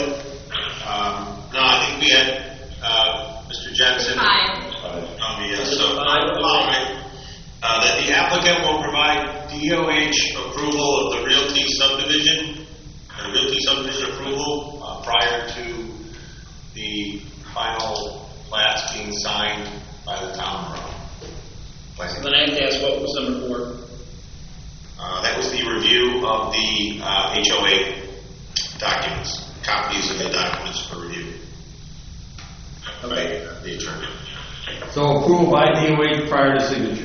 Speaker 17: No, I think we had Mr. Jensen.
Speaker 9: 5.
Speaker 17: Yes, so 5 applicant will provide DOH approval of the Realty subdivision approval prior to the final plats being signed by the town borough.
Speaker 4: So then I have to ask, what was number 4?
Speaker 17: That was the review of the HOA documents, copies of the documents for review.
Speaker 4: Okay.
Speaker 17: The attorney.
Speaker 2: So approval by DOH prior to signature.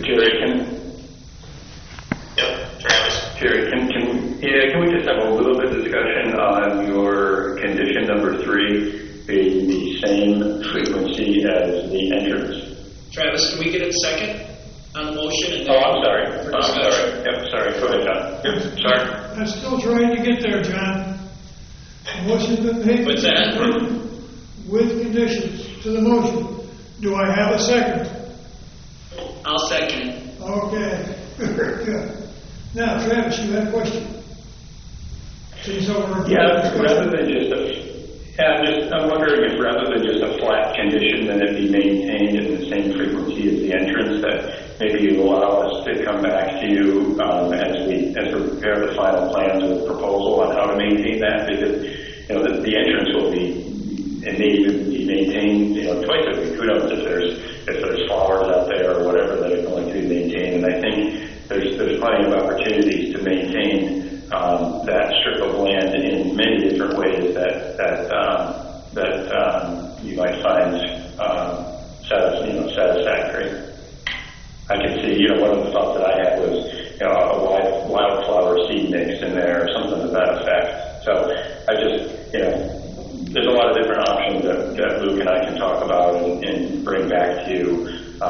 Speaker 17: Yep, Travis.
Speaker 5: Jerry, can we just have a little bit of discussion on your condition number 3 being the same frequency as the entrance?
Speaker 4: Travis, can we get a second on the motion? And
Speaker 5: I'm sorry. Yep, sorry. Go ahead, John. Yep, sorry.
Speaker 1: I'm still trying to get there, John. Motion's been made.
Speaker 4: What's that?
Speaker 1: With conditions to the motion. Do I have a second?
Speaker 4: I'll second it.
Speaker 1: Okay. Very good. Now, Travis, you had a question.
Speaker 5: Rather than just I'm wondering if rather than just a flat condition, then it be maintained in the same frequency as the entrance, that maybe you allow us to come back to you as we prepare the final plans with proposal on how to maintain that, because the entrance will be and may even be maintained twice a week. Who knows if there's flowers out there or whatever that are going to be maintained. And I think there's plenty of opportunities to maintain that strip of land in many different ways that you might find satisfactory. I can see, one of the thoughts that I had was a wildflower seed mix in there or something to that effect. So I just, there's a lot of different options that Luke and I can talk about and bring back to you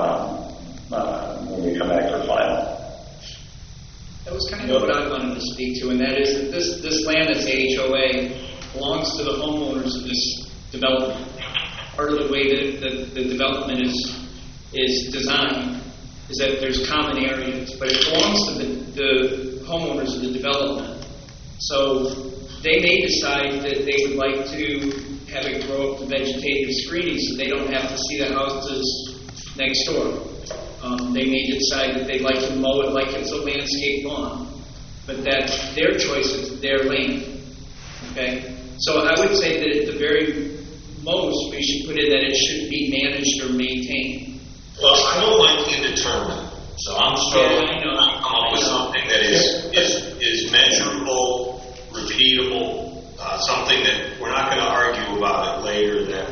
Speaker 5: when we come back for final.
Speaker 4: That was kind of what I wanted to speak to, and that is that this land that's HOA belongs to the homeowners of this development. Part of the way that the development is designed is that there's common areas, but it belongs to the homeowners of the development. So they may decide that they would like to have it grow up to vegetative screening so they don't have to see the houses next door. They may decide that they'd like to mow it like it's a landscape lawn, but that's their choice, it's their land. Okay? So I would say that at the very most, we should put in that it should be managed or maintained.
Speaker 17: Well, I don't like indeterminate, so I'm struggling to come up with something that is measurable, repeatable, something that we're not going to argue about it later that,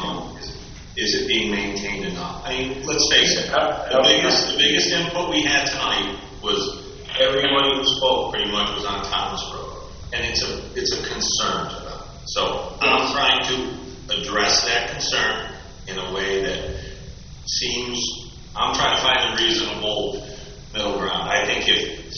Speaker 17: is it being maintained enough? I mean, let's face it, the biggest input we had tonight was everyone who spoke pretty much was on Thomas Road, and it's a concern to them. So I'm trying to address that concern in a way that I'm trying to find a reasonable middle ground. I think if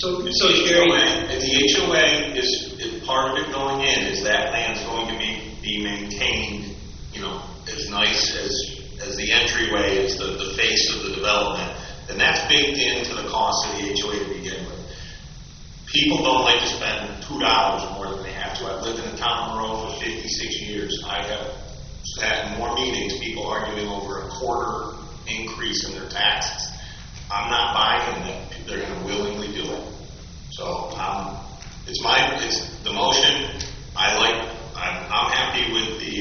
Speaker 17: the HOA is part of it going in, is that land's going to be maintained, as nice as the entryway is the face of the development, then that's baked into the cost of the HOA to begin with. People don't like to spend $2 more than they have to. I've lived in the town of Monroe for 56 years. I have had more meetings, people arguing over a quarter increase in their taxes. I'm not buying that they're going to willingly do it. So it's the motion. I'm happy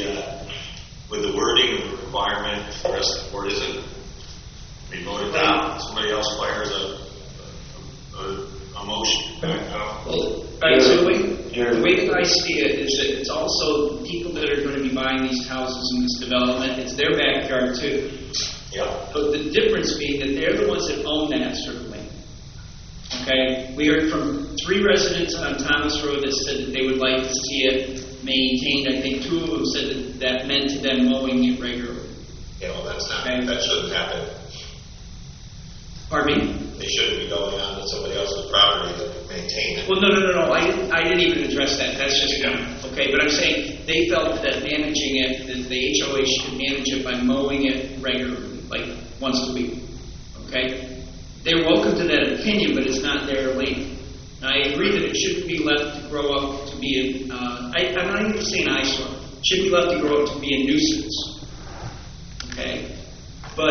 Speaker 17: with the wording of the requirement. If the rest of the board isn't, we vote it down. Somebody else fires a motion.
Speaker 4: So the way that I see it is that it's also the people that are going to be buying these houses in this development. It's their backyard too.
Speaker 17: Yeah.
Speaker 4: But the difference being that they're the ones that own that strip of land. Okay? We heard from 3 residents on Thomas Road that said that they would like to see it maintained. I think 2 of them said that meant to them mowing it regularly.
Speaker 17: Yeah, well, that shouldn't happen.
Speaker 4: Pardon me?
Speaker 17: They shouldn't be going on to somebody else's property to maintain it.
Speaker 4: Well, no. I didn't even address that. That's just okay. But I'm saying they felt that managing it, that the HOA should manage it by mowing it regularly, like once a week. Okay? They're welcome to that opinion, but it's not their land. Now, I agree that it shouldn't be left to grow up to be I'm not even saying eyesore. It shouldn't be left to grow up to be a nuisance. Okay? But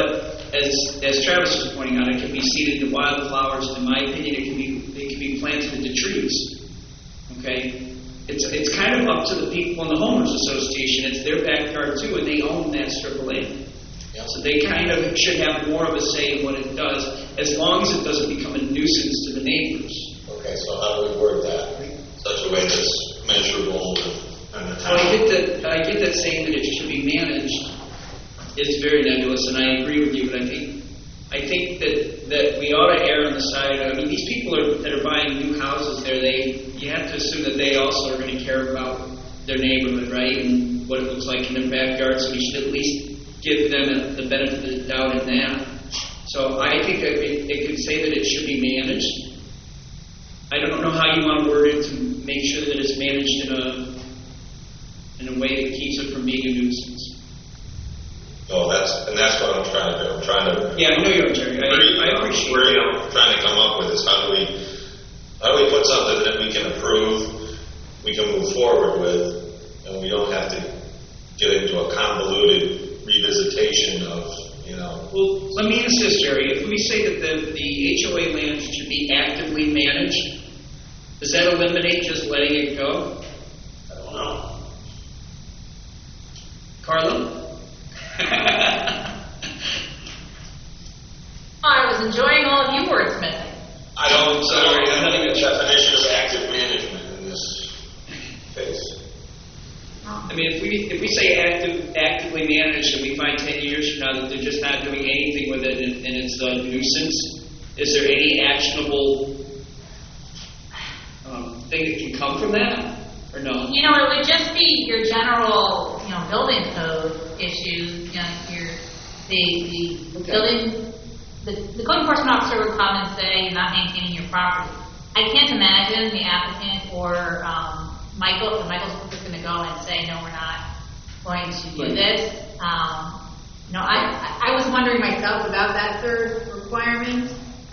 Speaker 4: as Travis was pointing out, it can be seeded into wildflowers. In my opinion, it can be planted into trees. Okay, it's kind of up to the people in the homeowners association. It's their backyard too, and they own that strip of land. So they kind of should have more of a say in what it does, as long as it doesn't become a nuisance to the neighbors.
Speaker 17: Okay, so how do we word that in such a way that's measurable and the town?
Speaker 4: I get that saying that it should be managed is very nebulous, and I agree with you. But I think that we ought to err on the side. I mean, these people that are buying new houses there, you have to assume that they also are going to care about their neighborhood, right, and what it looks like in their backyard. So we should at least give them the benefit of the doubt in that. So I think that it could say that it should be managed. I don't know how you want to word it to make sure that it's managed in a way that keeps it from being a nuisance.
Speaker 17: Oh, that's what I'm trying to do. I'm trying to.
Speaker 4: Yeah, I know you're Jerry. I appreciate
Speaker 17: it. We're trying to come up with is how do we put something that we can approve, we can move forward with, and we don't have to get into a convoluted revisitation of,
Speaker 4: Well, let me ask this, Jerry. If we say that the HOA land should be actively managed, does that eliminate just letting it go?
Speaker 17: I don't know.
Speaker 4: Carla?
Speaker 9: I was enjoying all of you wordsmithing.
Speaker 17: I don't think a definition of active management in this case.
Speaker 4: I mean, if we say actively managed and we find 10 years from now that they're just not doing anything with it and it's a nuisance, is there any actionable thing that can come from that, or no?
Speaker 9: It would just be your general, building code issues. The building, the code enforcement officer would come and say you're not maintaining your property. I can't imagine the applicant or Michael's going to go and say, no, we're not going to do this.
Speaker 16: I was wondering myself about that third requirement,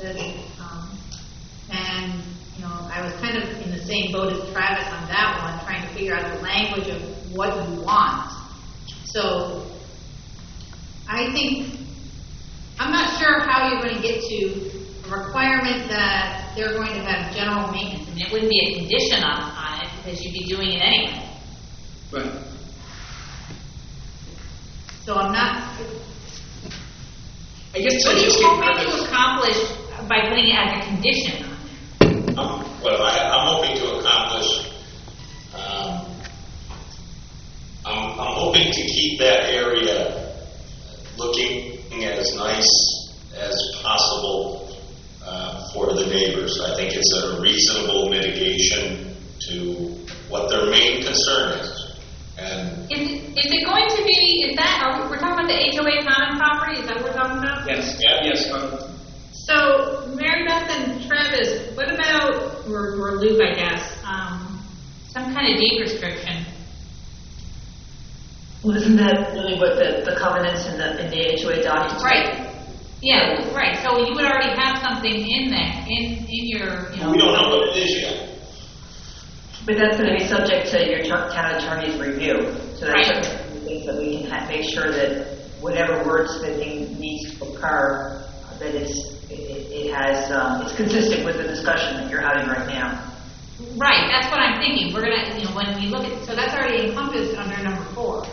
Speaker 16: and I was kind of in the same boat as Travis on that one, trying to figure out the language of what you want. So I'm not sure how you're going to get to a requirement that they're going to have general maintenance.
Speaker 9: And it wouldn't be a condition on it because you'd be doing it anyway.
Speaker 4: Right.
Speaker 16: So I'm not.
Speaker 4: I guess
Speaker 9: what are you hoping to accomplish by putting it as a condition on there?
Speaker 17: I'm hoping to accomplish. I'm hoping to keep that area looking as nice as possible for the neighbors. I think it's a reasonable mitigation to what their main concern is. And
Speaker 9: is it going to be? We're talking about the HOA common property? Is that what we're talking about?
Speaker 4: Yes. Yeah. Yes.
Speaker 16: So, Mary Beth and Travis, what about, or Luke, I guess,
Speaker 9: some kind of deed restriction?
Speaker 19: Well, isn't that really what the covenants in the HOA documents?
Speaker 9: Right. Yeah, right. So you would already have something in there, in your,
Speaker 17: We don't know what it is yet.
Speaker 19: But that's going to be subject to your town attorney's review. So that's
Speaker 9: right.
Speaker 19: Things that we can make sure that whatever wordsmithing needs to occur, that it's consistent with the discussion that you're having right now.
Speaker 9: Right. That's what I'm thinking. We're gonna, when we look at, so that's already encompassed under number 4.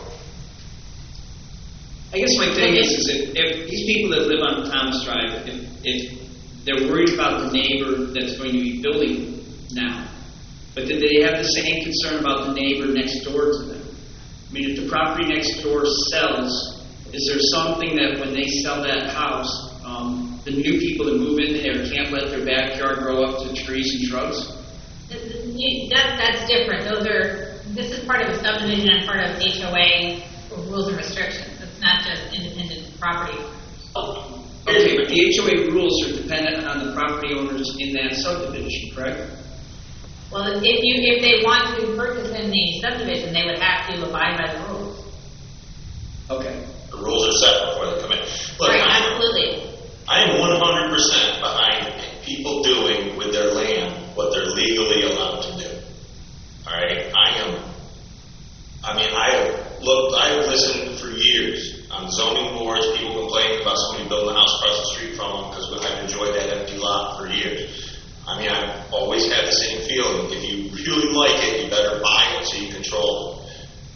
Speaker 4: I guess my thing is if these people that live on Thomas Drive, if they're worried about the neighbor that's going to be building now, but did they have the same concern about the neighbor next door to them? I mean, if the property next door sells, is there something that when they sell that house, the new people that move in there can't let their backyard grow up to trees and shrubs?
Speaker 9: That's different. This is part of the subdivision and part of HOA rules and restrictions. It's not just independent property owners.
Speaker 4: Okay, but the HOA rules are dependent on the property owners in that subdivision, correct?
Speaker 9: Well, if they want to purchase in the subdivision, they would have to abide by the rules.
Speaker 4: Okay.
Speaker 17: The rules are set before they come in. Look,
Speaker 9: right, absolutely.
Speaker 17: I am 100% behind people doing with their land what they're legally allowed to do. All right? I have listened for years on zoning boards, people complaining about somebody building a always had the same feeling. If you really like it, you better buy it so you control it.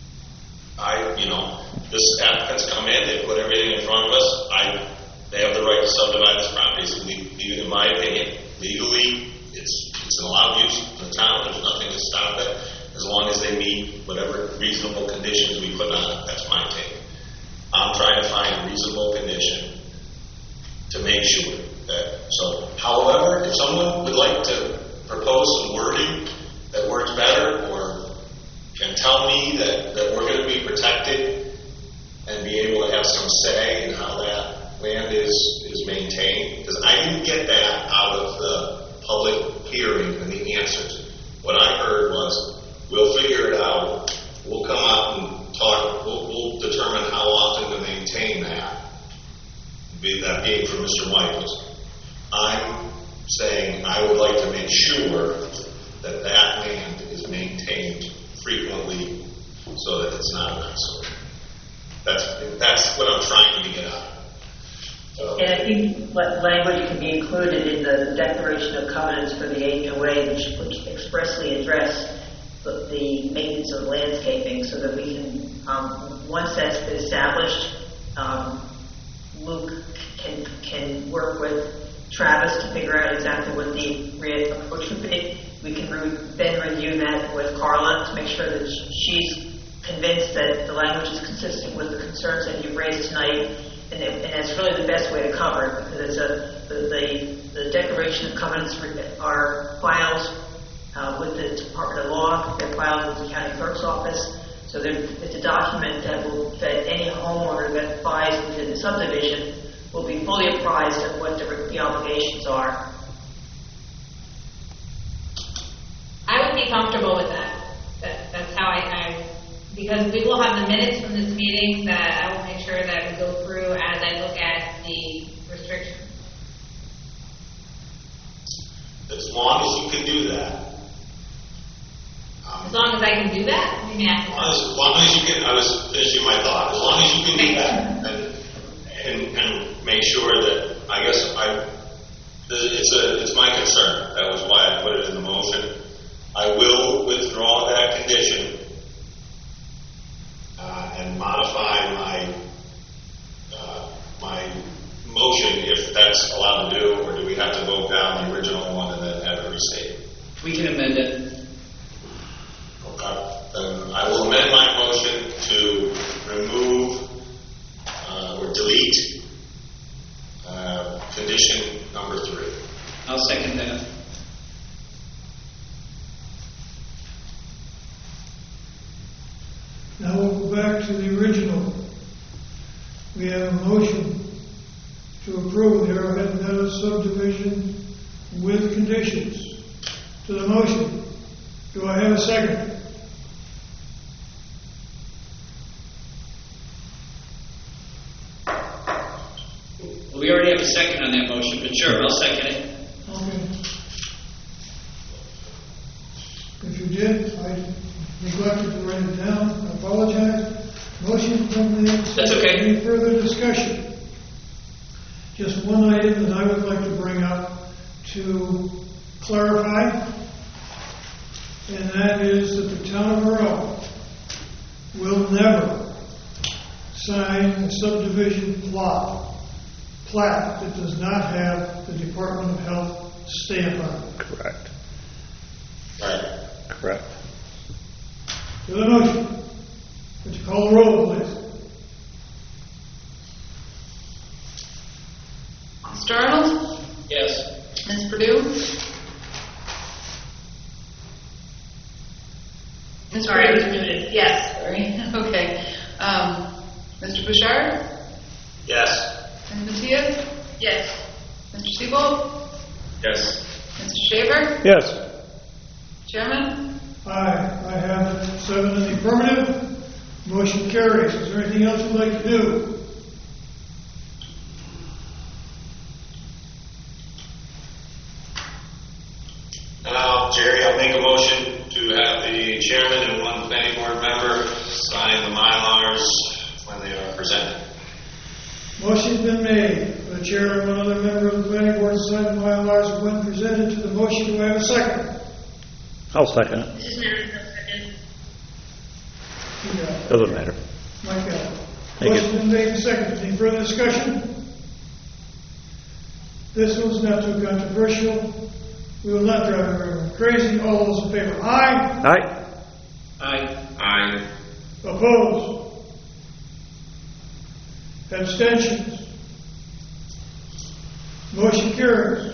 Speaker 17: This applicant's come in, they put everything in front of us. They have the right to subdivide this property. So in my opinion, legally, it's an allowed use in the town. There's nothing to stop it as long as they meet whatever reasonable conditions we put on it. That's my take. I'm trying to find a reasonable condition to make sure that. So, however, if someone would like to propose some wording that works better, or can tell me that we're going to be protected and be able to have some say in how that land is maintained, because I didn't get that out of the public hearing and the answers. What I heard was, we'll figure it out, we'll come out and talk, we'll determine how often to maintain that, that being from Mr. Michaels. I'm saying I would like to make sure that land is maintained frequently so that it's not an eyesore. That's what I'm trying to get at.
Speaker 19: And I think language can be included in the declaration of covenants for the HOA, which expressly address the maintenance of landscaping, so that we can, once that's been established, Luke can work with Travis to figure out exactly what the approach would be. We can then review that with Carla to make sure that she's convinced that the language is consistent with the concerns that you've raised tonight, and it's really the best way to cover it, because the declaration of covenants are filed with the Department of Law, they're filed with the county clerk's office, so it's a document that any homeowner that buys within the subdivision will be fully apprised of what the obligations are.
Speaker 9: I would be comfortable with that. That's how because we will have the minutes from this meeting that I will make sure that we go through as I look at the restrictions.
Speaker 17: As long as you can do that.
Speaker 9: As long as I can do that? As
Speaker 17: long as you can, I was finishing my thought. As long as you can do that and make sure that, I guess it's my concern. That was why I put it in the motion. I will withdraw that condition and modify my motion if that's allowed to do, or do we have to vote down the original one and then have it restated?
Speaker 4: We can amend it.
Speaker 17: Okay. Then I will amend my motion to remove or delete condition number 3.
Speaker 4: I'll second that.
Speaker 1: Now we'll go back to the original. We have a motion to approve the Arrowhead Meadows subdivision with conditions. To the motion, do I have a second?
Speaker 4: Well, we already have a second on that motion, but sure, I'll second it.
Speaker 1: Okay. If you did, I neglected to write it down. I apologize. Motion from the...
Speaker 4: That's okay.
Speaker 1: Any further discussion? Just one item that I would like to bring up to clarify, and that is that the town of Aurora will never sign a subdivision plat that does not have the Department of Health stamp on it.
Speaker 18: Correct.
Speaker 17: Right.
Speaker 18: Correct.
Speaker 1: To the motion. Would you call the roll, please?
Speaker 16: Mr. Arnold?
Speaker 4: Yes.
Speaker 16: Ms. Perdue? Sorry, I was muted. Yes. Sorry. Okay. Mr. Bouchard?
Speaker 17: Yes.
Speaker 16: Ms. Macias? Yes. Mr. Siebold?
Speaker 2: Yes.
Speaker 16: Mr. Shaver?
Speaker 18: Yes.
Speaker 16: Chairman?
Speaker 1: Aye. I have 7 in the affirmative. Motion carries. Is there anything else you'd like to do?
Speaker 17: Now, Jerry, I'll make a motion to have the chairman and one planning board member sign the Mylars when they are presented.
Speaker 1: Motion's been made for the chair and one other member of the planning board to sign the Mylars when presented. To the motion, do I have a second?
Speaker 18: I'll second it.
Speaker 11: Mrs. Mayor, second.
Speaker 18: Doesn't matter.
Speaker 1: Mike,
Speaker 18: Thank you.
Speaker 1: motion been made and seconded. Any further discussion? This one's not too controversial. We will not drive everyone crazy. All those in favor, aye.
Speaker 18: Aye.
Speaker 4: Aye.
Speaker 15: Aye.
Speaker 1: Opposed? Abstentions? Motion carries.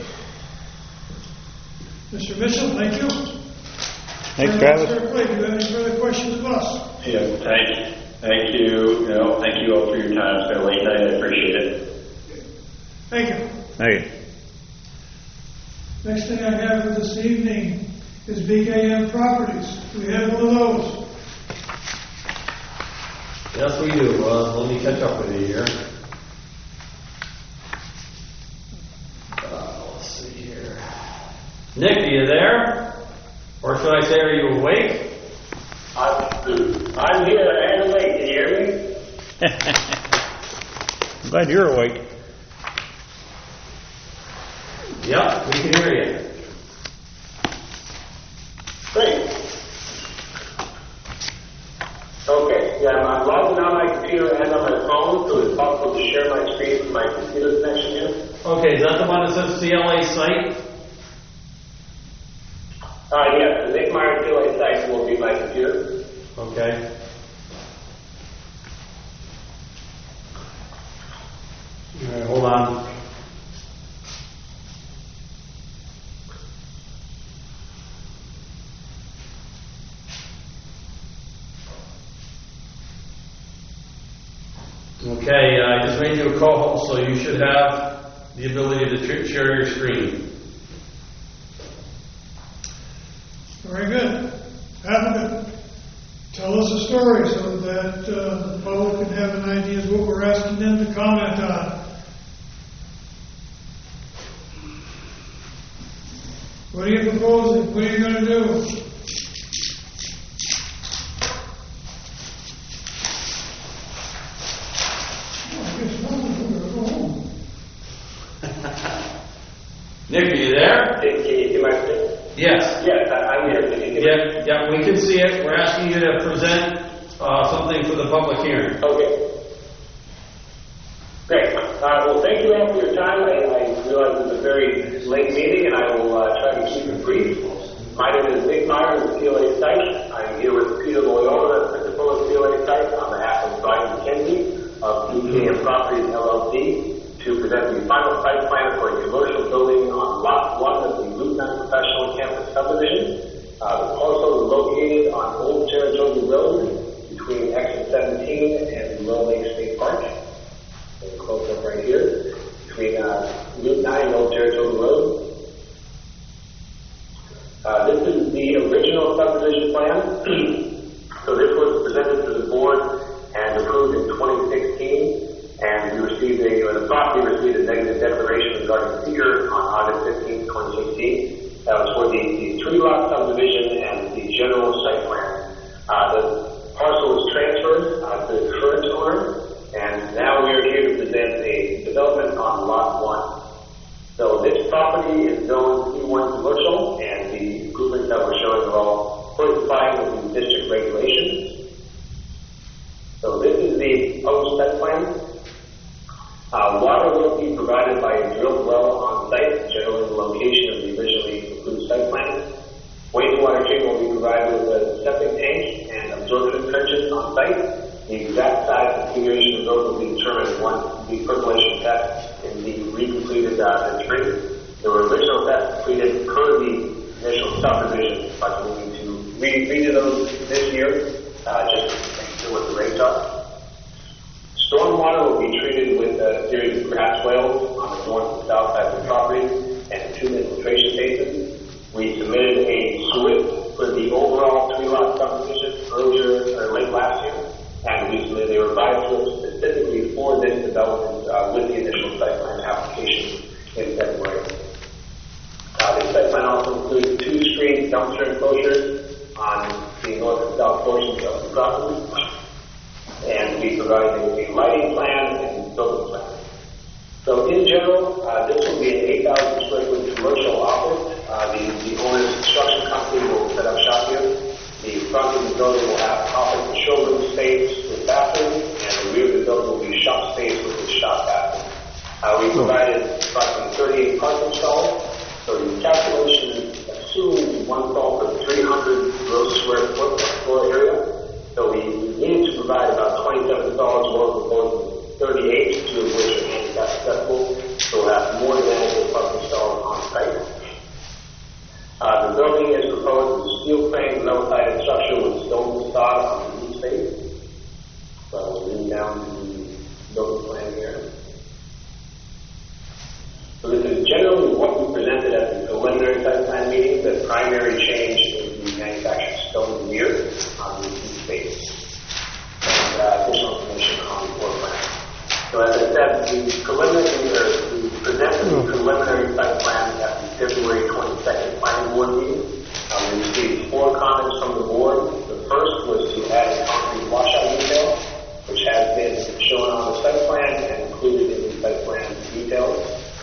Speaker 1: Mr. Mitchell, thank you.
Speaker 18: Thanks, Travis.
Speaker 1: Mr. Clay, do you have any further questions of us?
Speaker 5: Yeah, thank you. Thank you all for your time. It's been a late night. I appreciate it.
Speaker 1: Thank you.
Speaker 18: Thank you.
Speaker 1: Next thing I have for this evening is BKM Properties. We have one of those.
Speaker 2: Yes, we do. Let me catch up with you here. Let's see here. Nick, are you there? Or should I say, are you awake?
Speaker 20: I'm here and awake. Can you hear me?
Speaker 18: I'm glad you're awake.
Speaker 2: Yep, we can hear you.
Speaker 20: Great. Okay, yeah, I'm logging on my computer and on my phone, so it's possible to share my screen from my computer connection here.
Speaker 2: Okay, is that the one that says CLA site?
Speaker 20: Yes, the Nick Meyer CLA site will be my computer.
Speaker 2: Okay. All right, hold on. Okay, I just made you a co-host, so you should have the ability to share your screen.
Speaker 1: Very good. Have tell us a story so that the public can have an idea of what we're asking them to comment on. What are you proposing? What are you going to do?
Speaker 2: Nick, are you there?
Speaker 20: Can you see my screen?
Speaker 2: Yes.
Speaker 20: Yes, I'm here. Can you see me?
Speaker 2: Yeah, we can see it. We're asking you to present something for the public hearing.
Speaker 20: Okay. Great. Well, thank you all for your time. I realize it's a very late meeting, and I will try to keep it brief. My name is Nick Meyer of the CLA site. I'm here with Peter Loyola, the principal of the CLA site, on behalf of Brian McKenzie of BKM Properties LLC, to present the final site plan for a commercial building on Lot 1 of the Route 9 Professional Campus subdivision. The parcel is located on Old Saratoga Road between exit 17 and Low Lake State Park. So close up right here between Route 9 and Old Saratoga Road. This is the original subdivision plan. So this was presented to the board and approved in 2016. And we received the property received a negative declaration regarding seeker on August 15, 2016. That was for the three-lot subdivision and the general site plan. The parcel was transferred to the current owner, and now we are here to present a development on Lot 1. So this property is zoned C1 commercial, and the improvements that we're showing are all corresponding with the district regulations. So this is the proposed site plan. Water will be provided by a drilled well on site, generally the location of the originally approved site plan. Wastewater treatment will be provided with a septic tank and absorption trenches on site. The exact size and configuration of those will be determined once the percolation test is the recompleted tree. There were original tests completed per the initial subdivision, but we need to redo those this year, just to make sure what the rates are. Stormwater will be treated with a series of grass swales on the north and south side of the property and 2 infiltration basins. We submitted a SWIP for the overall three-lot subdivision late last year, and we submitted a revised SWIP specifically for this development with the initial site plan application in February. The site plan also includes 2 screened dumpster enclosures on the north and south portions of the property. And we provide a lighting plan and building plan. So in general, this will be an 8,000 square foot commercial office The owner's construction company will set up shop here. The front of the building will have office and showroom space with bathroom, and the rear of the building will be shop space with the shop bathroom. We provided approximately 38 parking stalls, so the calculation assumes one stall for 300 gross square foot floor area. So we needed to provide about 27 stalls, more proposed 38, two of which are handicap accessible, so we'll have more than adequate parking stalls on site. The building is proposed with steel frame, metal-sided structure with stone facade on the roof space. So we'll lean down to the building plan here. So this is generally what we presented at the preliminary site plan meeting. The primary change is the manufactured stone veneer on the roof space. And additional information on the floor plan. So as I said, we presented the preliminary site plan at the February 22nd planning board meeting. We received 4 comments from the board. The first was to add a concrete washout detail, which has been shown on the site plan and included in the site plan details.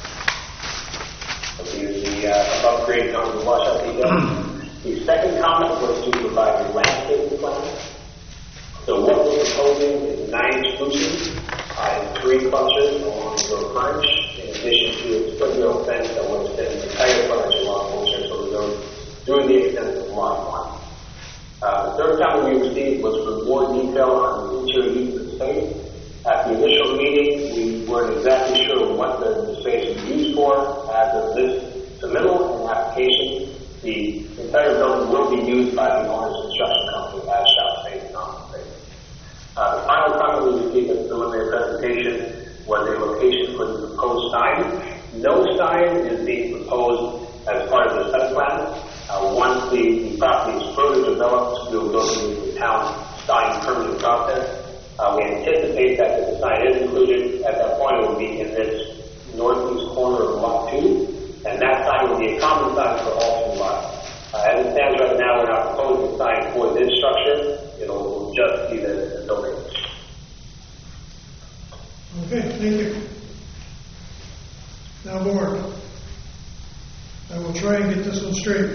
Speaker 20: So here's the upgrade concrete washout detail. The second comment was to provide a landscaping plan. So what we're proposing is 9 spruces in 3 clusters along the road frontage, in addition to a split rail fence that will extend the entire frontage along Old Churchill Road through the extent of lot 1. The third comment we received was for more detail on the interior use of the space. At the initial meeting, we weren't exactly sure what the space would be used for. As of this submittal and application, the entire building will be used by the owner's construction company as shop space and office space. The final comment we received at the preliminary presentation was a location for the proposed sign. No sign is being proposed as part of the site plan. Once the property is further developed, we will go through the town sign permitting process. We anticipate that if the sign is included, at that point it will be in this northeast corner of lot 2, and that sign will be a common sign for all 2 lots. As it stands right now, we're not proposing a sign for this structure. It'll just be the building.
Speaker 1: Okay, thank you. Now, board, I will try and get this one straight.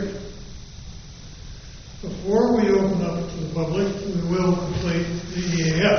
Speaker 1: Before we open up to the public, we will complete the EAF.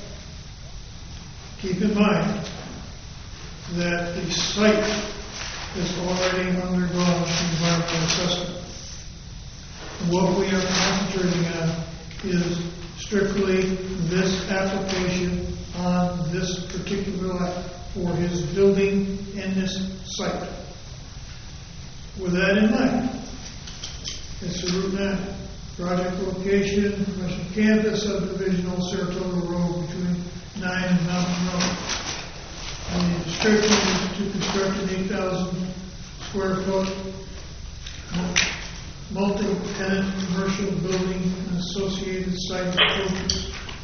Speaker 1: Keep in mind that the site has already undergone environmental assessment. What we are concentrating on is strictly this application on this particular lot for his building and this site. With that in mind, it's the Route 9 project location, commercial campus subdivision, Old Saratoga Road between 9 and Mountain Road. And the description is to construct an 8,000 square foot multi-tenant commercial building and associated site improvements.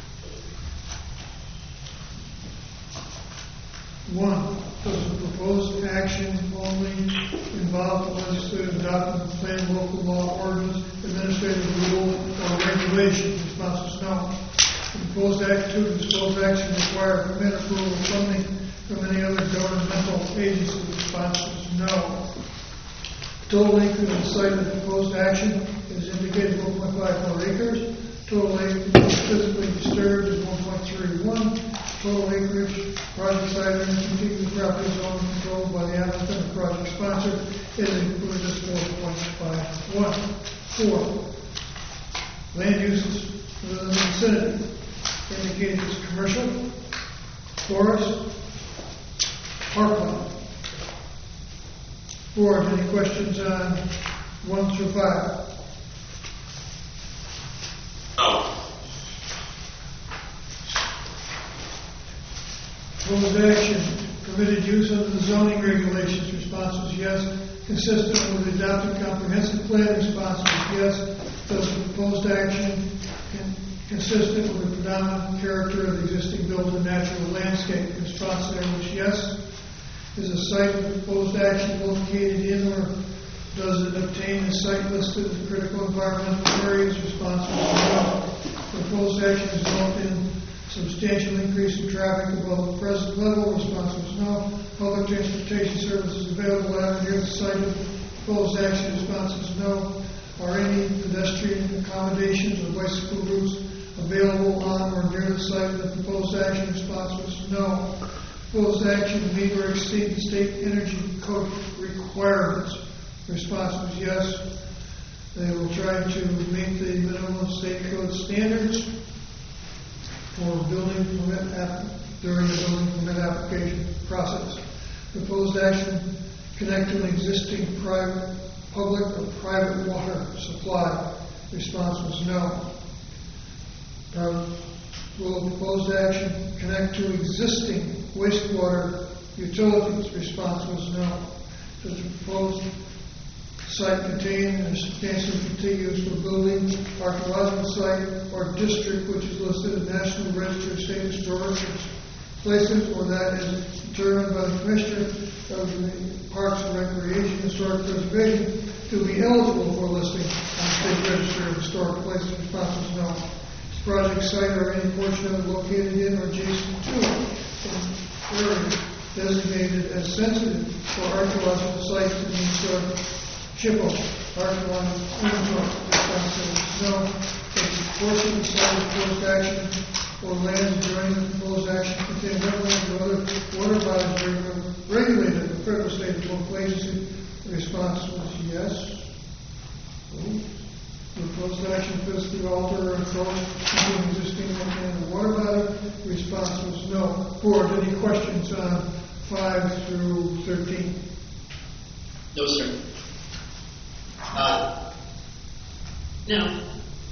Speaker 1: 1. Does the proposed action only involve the legislative adopting the plan, local law, ordinance, administrative rule, or regulation? Response is no. The proposed action require permit approval of funding from any other governmental agency? Response is no. Total acreage of the site of the proposed action is indicated 1.54 acres. Total acreage physically disturbed is 1.31. Total acreage, project site, and contiguous property zone controlled by the applicant and project sponsor is included as 4.51. 4. Land uses within the vicinity indicated as commercial, forest, parkland. Board, any questions on 1 through 5?
Speaker 17: No.
Speaker 1: Proposed action, permitted use under the zoning regulations. Response was yes. Consistent with the adopted comprehensive plan. Response was yes. Does the proposed action consistent with the predominant character of the existing built and natural landscape? Response there was yes. Is the site of the proposed action located in or does it obtain the site listed as critical environmental areas? Response was no. The proposed action has resulted in substantial increase in traffic above the present level. Response was no. Public transportation services available after the site of the Proposed action response is no. Are any pedestrian accommodations or bicycle routes available on or near the site? The proposed action response was no. Proposed action to meet or exceed the state energy code requirements. The response was yes. They will try to meet the minimum state code standards for building permit during the building permit application process. Proposed action connect to an existing public or private water supply. Response was no. Will the proposed action connect to existing wastewater utilities? Response was no. Does the proposed site contain a substantially contiguous for building, archaeological site, or district which is listed in National Register of State Historic Places, or that is determined by the Commissioner of the Parks and Recreation Historic Preservation to be eligible for listing on the State Register of Historic Places? Response was no. Project site or any portion of it located in or adjacent to an area designated as sensitive for archaeological sites to be historic SHPO, archaeological inventory. Response was no. If the portion of the site of proposed action or land adjoining the proposed action contain wetlands or other water bodies regulated in the federal, state, or local agency, the response was yes. The proposed action physically alter or encroach into an existing wetland or water body. The response was no. Board, any questions on 5 through 13?
Speaker 4: No, sir.
Speaker 11: No.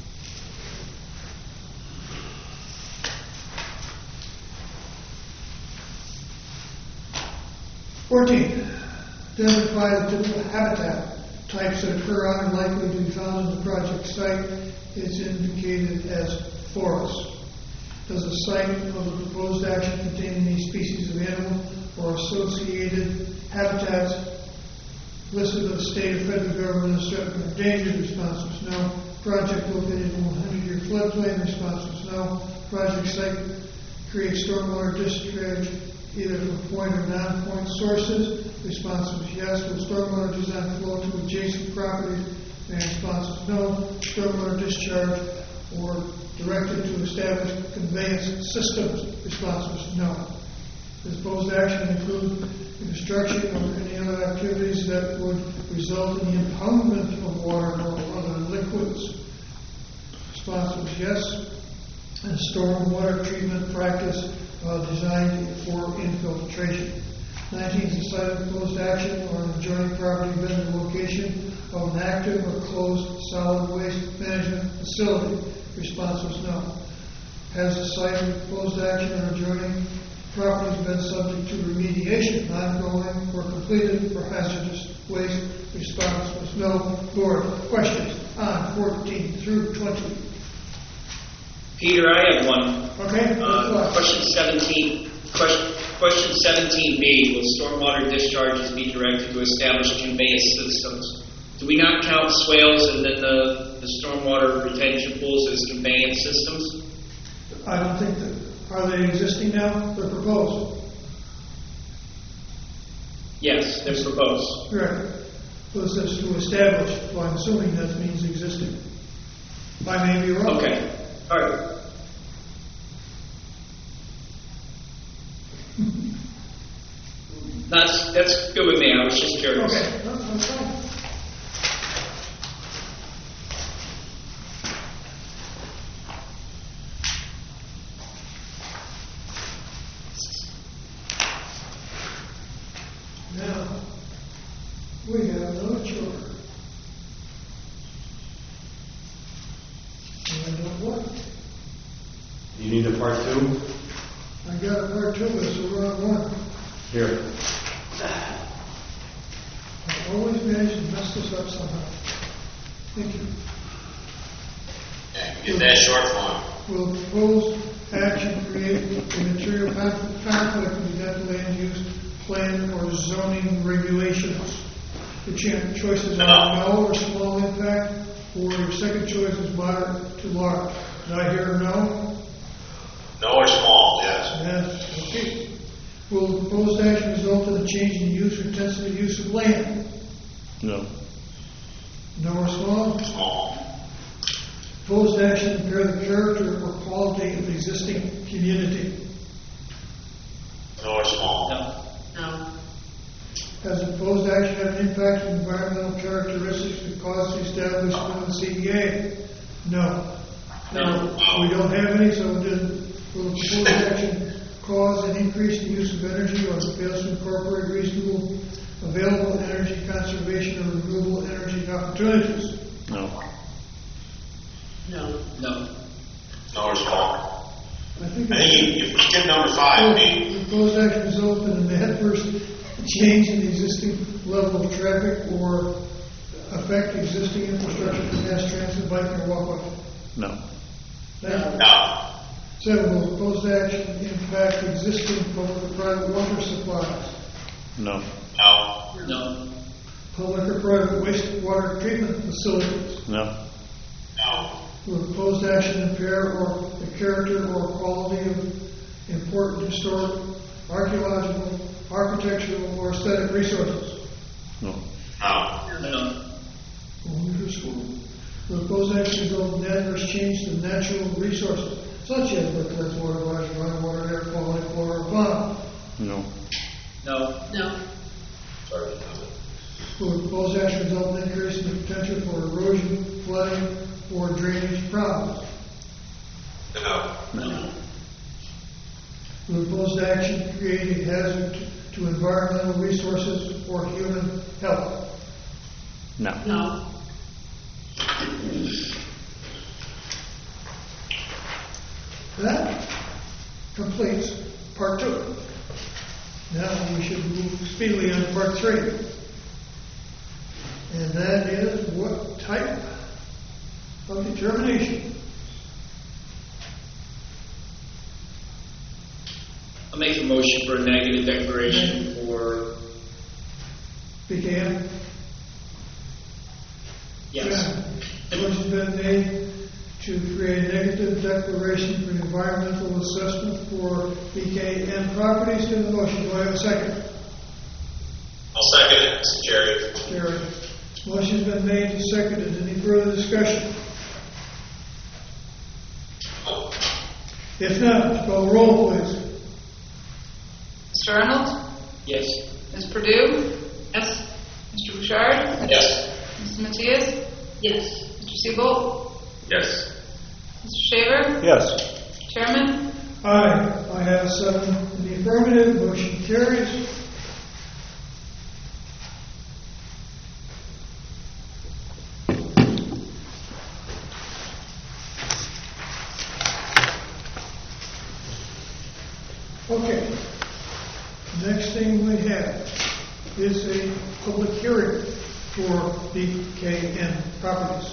Speaker 1: Identify the typical habitat types that occur on and likely to be found in the project site is indicated as forest. Does the site of the proposed action contain any species of animal or associated habitats listed by the state or federal government as threatened or endangered? Response was no. Project located in a 100-year floodplain? Response was no. Project site creates stormwater discharge either from point or non-point sources? Response was yes. Will stormwater design flow to adjacent properties? And response was no. Stormwater discharge or directed to establish conveyance systems? Response was no. Does proposed action include the construction or any other activities that would result in the impoundment of water or other liquids? Response was yes. And stormwater treatment practice designed for infiltration. 19 is the site of proposed action or an adjoining property been the location of an active or closed solid waste management facility? Response was no. Has the site of proposed action or adjoining properties been subject to remediation, ongoing or completed for hazardous waste? Response was no. Board, questions on 14 through 20?
Speaker 4: Peter, I have one.
Speaker 1: Okay.
Speaker 4: Question 17. Question 17B. Will stormwater discharges be directed to establish conveyance systems? Do we not count swales and then the stormwater retention pools as conveyance systems?
Speaker 1: I don't think that. Are they existing now? They're proposed.
Speaker 4: Yes, they're proposed.
Speaker 1: Right. So it says to establish. Well, I'm assuming that means existing. I may be wrong.
Speaker 4: Okay. All right. That's good with me. I was just curious.
Speaker 1: Okay. That's fine. Now, we have another chore. And I don't want it.
Speaker 2: You need a part 2?
Speaker 1: I got a part 2, but it's the wrong one.
Speaker 2: Here.
Speaker 1: I always manage to mess this up somehow. Thank you.
Speaker 17: Yeah, get that short form.
Speaker 1: Will proposed action create a material conflict with the land use plan or zoning regulations? The choices are no or small impact, or your second choice is moderate to large. Did I hear no?
Speaker 17: No or small, yes.
Speaker 1: Yes, okay. Will the proposed action result in a change in use or intensity of use of land?
Speaker 18: No.
Speaker 1: No or small?
Speaker 17: Small.
Speaker 1: Proposed action impair the character or quality of the existing community?
Speaker 17: No or small?
Speaker 16: No.
Speaker 1: Has the proposed action have an impact on environmental characteristics that cause the establishment of the CEA? No. We don't have any, so will the proposed action cause an increase in use of energy or fails to incorporate reasonable available energy conservation or renewable energy opportunities?
Speaker 18: No.
Speaker 16: No.
Speaker 17: No or small?
Speaker 1: I think
Speaker 17: you get number 5, Pete.
Speaker 1: The proposed action result in an adverse change in the existing level of traffic or affect existing infrastructure for mass transit, biking, or walkway?
Speaker 18: No.
Speaker 17: No.
Speaker 1: 7, will the proposed action impact existing public or private water supplies?
Speaker 18: No.
Speaker 17: No.
Speaker 1: Public or private wastewater treatment facilities?
Speaker 18: No.
Speaker 17: No.
Speaker 1: Will the proposed action impair or the character or quality of important historic, archaeological, architectural, or aesthetic resources?
Speaker 18: No.
Speaker 17: No.
Speaker 1: Will the proposed action result in adverse change to natural resources, such as wetlands, water bodies, groundwater, air quality, flora, or fauna?
Speaker 18: No.
Speaker 17: Sorry.
Speaker 1: Will the proposed action result in increase in the potential for erosion, flooding, or drainage problems?
Speaker 17: No.
Speaker 1: Will the proposed action create a hazard to environmental resources or human health?
Speaker 18: No.
Speaker 1: That completes part 2. Now we should move speedily on to part 3. And that is what type of determination?
Speaker 10: I'll make a motion for a negative declaration for...
Speaker 1: BKM?
Speaker 10: Yes.
Speaker 1: Motion's been made to create a negative declaration for environmental assessment for BKM properties. To the motion, do I have a second?
Speaker 17: I'll second it, Jerry.
Speaker 1: Jerry. Motion's been made and seconded. Any further discussion? If not, call roll, please.
Speaker 16: Mr. Arnold?
Speaker 10: Yes.
Speaker 16: Ms. Perdue? Yes. Mr. Bouchard?
Speaker 17: Yes.
Speaker 16: Mrs. Matias? Yes. Mr. Siebold?
Speaker 17: Yes.
Speaker 16: Mr. Shaver?
Speaker 18: Yes.
Speaker 16: Chairman?
Speaker 1: Aye. I have 7 in the affirmative. Motion carries. Okay. Next thing we have is a public hearing for BKM properties.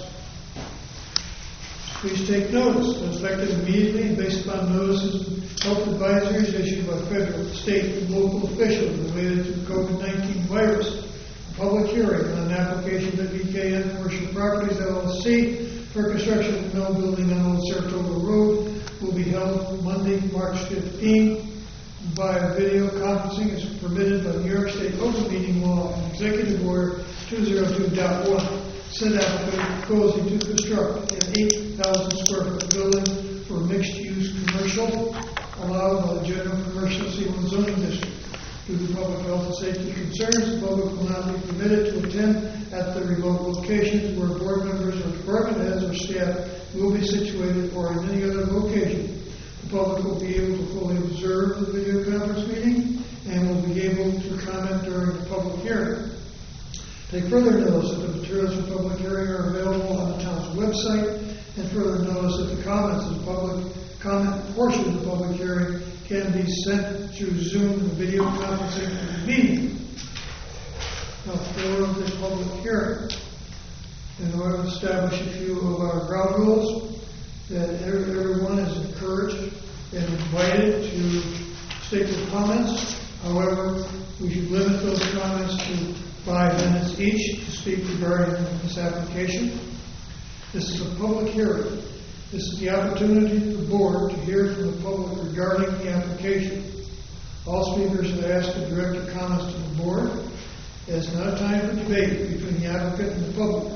Speaker 1: Please take notice. Effective immediately and based upon notices and health advisories issued by federal, state, and local officials related to the COVID-19 virus. A public hearing on an application of BKM Commercial Properties LLC for construction of a mill building on Old Saratoga Road will be held Monday, March 15. Via video conferencing is permitted by New York State Open Meeting Law and Executive Order 202.1. Said applicant proposing to construct an 8,000 square foot building for mixed-use commercial allowed by the General Commercial C1 Zoning District. Due to public health and safety concerns, the public will not be permitted to attend at the remote locations where board members or department heads or staff will be situated or in any other location. The public will be able to fully observe the video conference meeting and will be able to comment during the public hearing. Take further notice that the materials for public hearing are available on the town's website, and further notice that the comments of the public comment portion of the public hearing can be sent through Zoom and video conferencing of the meeting. Now, for the public hearing, in order to establish a few of our ground rules, that everyone is encouraged and invited to state their comments. However, we should limit those comments to 5 minutes each to speak regarding this application. This is a public hearing. This is the opportunity for the board to hear from the public regarding the application. All speakers are asked to direct their comments to the board. It is not a time for debate between the applicant and the public.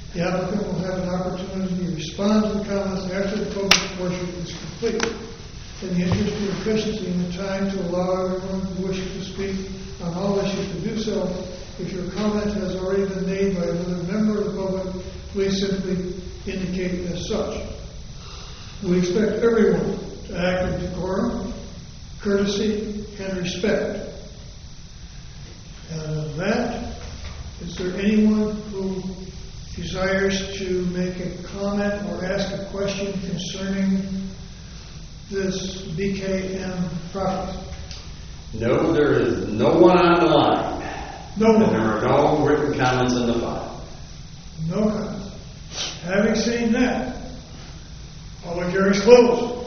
Speaker 1: The applicant will have an opportunity to respond to the comments after the public portion is complete. In the interest of efficiency and the time to allow everyone who wishes to speak on all issues to do so, if your comment has already been made by another member of the public, please simply indicate as such. We expect everyone to act with decorum, courtesy, and respect. And with that, is there anyone who desires to make a comment or ask a question concerning this BKM property?
Speaker 2: No, there is no one on the line.
Speaker 1: No one.
Speaker 2: And there are no written comments in the file.
Speaker 1: No comments. Having seen that, public hearing is closed.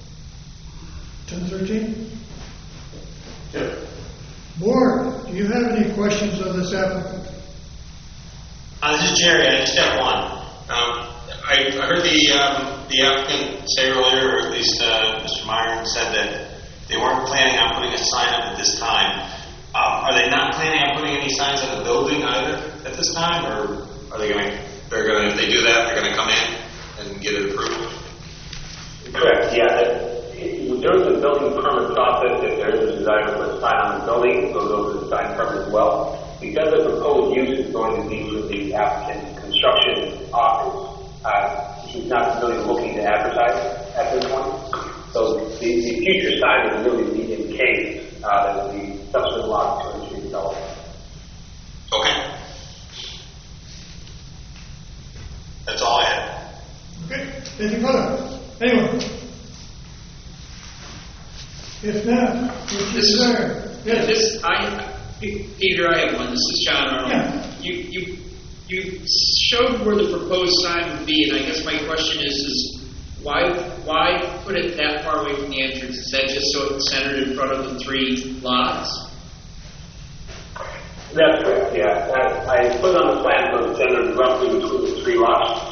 Speaker 1: 10:13.
Speaker 17: Yep.
Speaker 1: Board, do you have any questions of this applicant?
Speaker 17: This is Jerry. I just have one. I heard the applicant say earlier, or at least Mr. Meyer said that they weren't planning on putting a sign up at this time. Are they not planning on putting any signs on the building either at this time, or are they going to? If they do that, they're going to come in and get it approved.
Speaker 20: Correct. Yeah. During the building permit process, if there is a desire to put a sign on the building, so those are the sign permit as well. Because the proposed use is going to be for the applicant's construction office, he's not really looking to advertise at this point. So the future sign is really be in case that the subsequent lot 2 and 3 development.
Speaker 17: Okay. That's all I had.
Speaker 1: Okay. Anything further? Anyone? If not, which is there? Yes.
Speaker 4: Peter, I have one. This is John Arnold.
Speaker 1: Yeah.
Speaker 4: You showed where the proposed sign would be, and I guess my question is why put it that far away from the entrance? Is that just so it's centered in front of the 3 lots?
Speaker 20: That's correct, yeah. I put on the plan so it's centered roughly between the 3 lots.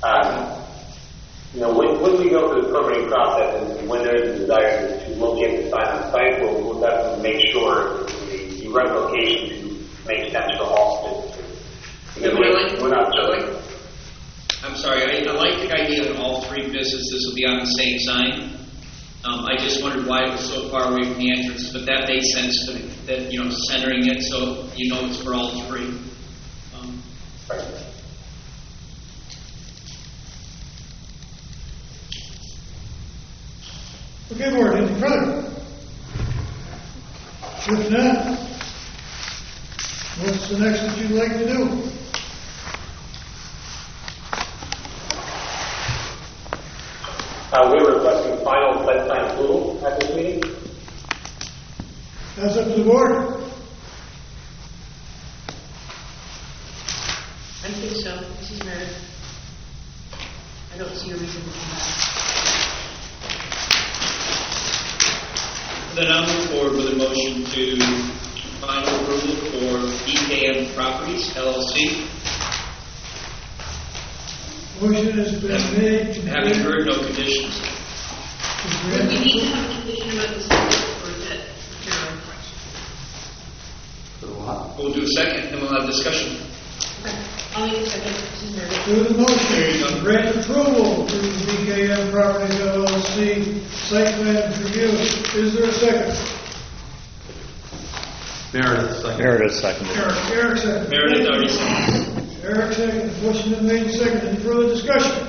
Speaker 20: When we go through the permitting process and when there is a desire to locate the sign on site, we'll definitely make sure the right location to make sense for all businesses.
Speaker 4: I'm sorry, I like the idea that all 3 businesses will be on the same sign. I just wondered why it was so far away from the entrance, but that makes sense to me, that, centering it so it's for all 3.
Speaker 20: Right.
Speaker 1: Okay, board, anything further? If not, what's the next that you'd like to do?
Speaker 20: We're requesting final site plan approval at this meeting.
Speaker 1: That's up to the board.
Speaker 21: I think so. This is Meredith. I don't see a reason to come back.
Speaker 4: Then I'll move forward with a motion to final approval for BKM Properties, LLC.
Speaker 1: Motion has been made.
Speaker 4: Having heard no conditions.
Speaker 21: Would we need to have a condition about the subject, or is that general question?
Speaker 4: We'll do a second, and we'll have discussion.
Speaker 21: Okay. I'll make a second. This is Meredith.
Speaker 1: Do the motion. Grant approval to BKM Properties LLC site plan review. Is there a second?
Speaker 2: Meredith, second.
Speaker 18: Meredith, second.
Speaker 1: Eric, second.
Speaker 4: Meredith already seconded.
Speaker 1: Eric, second. Motion been made and seconded. Any further discussion?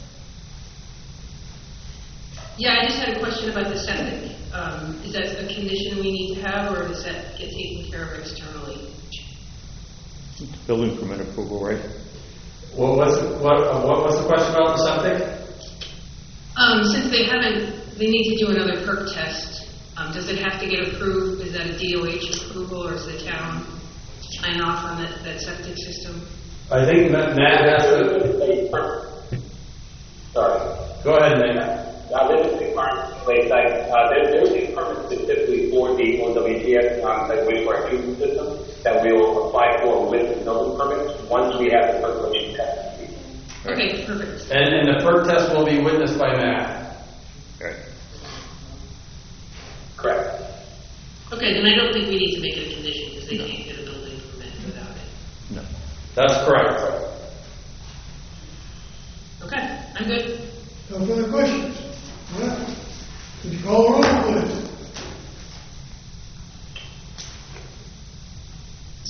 Speaker 21: Yeah, I just had a question about the septic. Is that a condition we need to have, or does that get taken care of externally?
Speaker 18: Building permit approval, right?
Speaker 2: What was the question about the septic?
Speaker 21: Since they need to do another perk test, does it have to get approved? Is that a DOH approval, or is the town sign off on that septic system?
Speaker 2: I think Matt has to.
Speaker 20: Sorry.
Speaker 2: Go ahead, Matt.
Speaker 20: This is the current place site. There's a permit specifically for the OWTS on-site wastewater treatment system that we will apply for with the building permit once we have the percolation test.
Speaker 21: Okay, perfect.
Speaker 2: And the perk test will be witnessed by Matt.
Speaker 18: Right.
Speaker 20: Correct.
Speaker 21: Okay, then I don't think we need to make it a condition because they can't get a building permit without it.
Speaker 18: No.
Speaker 2: That's correct.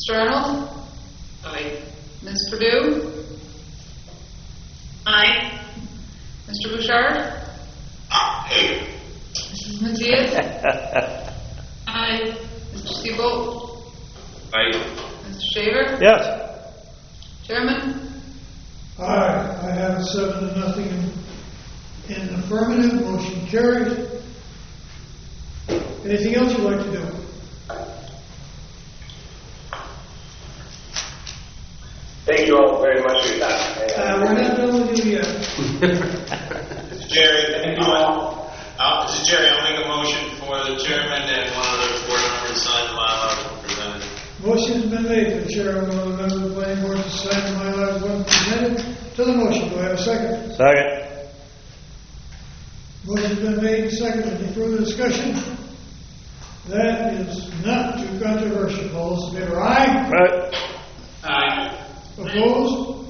Speaker 3: Mr. Arnold?
Speaker 4: Aye.
Speaker 3: Ms. Perdue?
Speaker 9: Aye.
Speaker 3: Mr. Bouchard?
Speaker 17: Aye.
Speaker 3: Mrs. Matias? Aye. Mr. Siebold?
Speaker 14: Aye.
Speaker 3: Mr. Shaver?
Speaker 18: Yes.
Speaker 3: Chairman?
Speaker 1: Aye, I have 7-0 in affirmative, motion carried. Anything else you'd like to do?
Speaker 20: Thank you all very much for your time.
Speaker 1: We're not done with you yet.
Speaker 17: This is Jerry. This is Jerry. I'll make a motion for the chairman and one of the board members to sign the Mylar presented.
Speaker 1: Motion's been made for the chair and one of the members of the planning board to sign the Mylar when presented to the motion. Do I have a second?
Speaker 18: Second.
Speaker 1: Motion's been made and seconded. Any further discussion? That is not too controversial. All those in favor, aye?
Speaker 18: Aye.
Speaker 4: Aye.
Speaker 1: Opposed?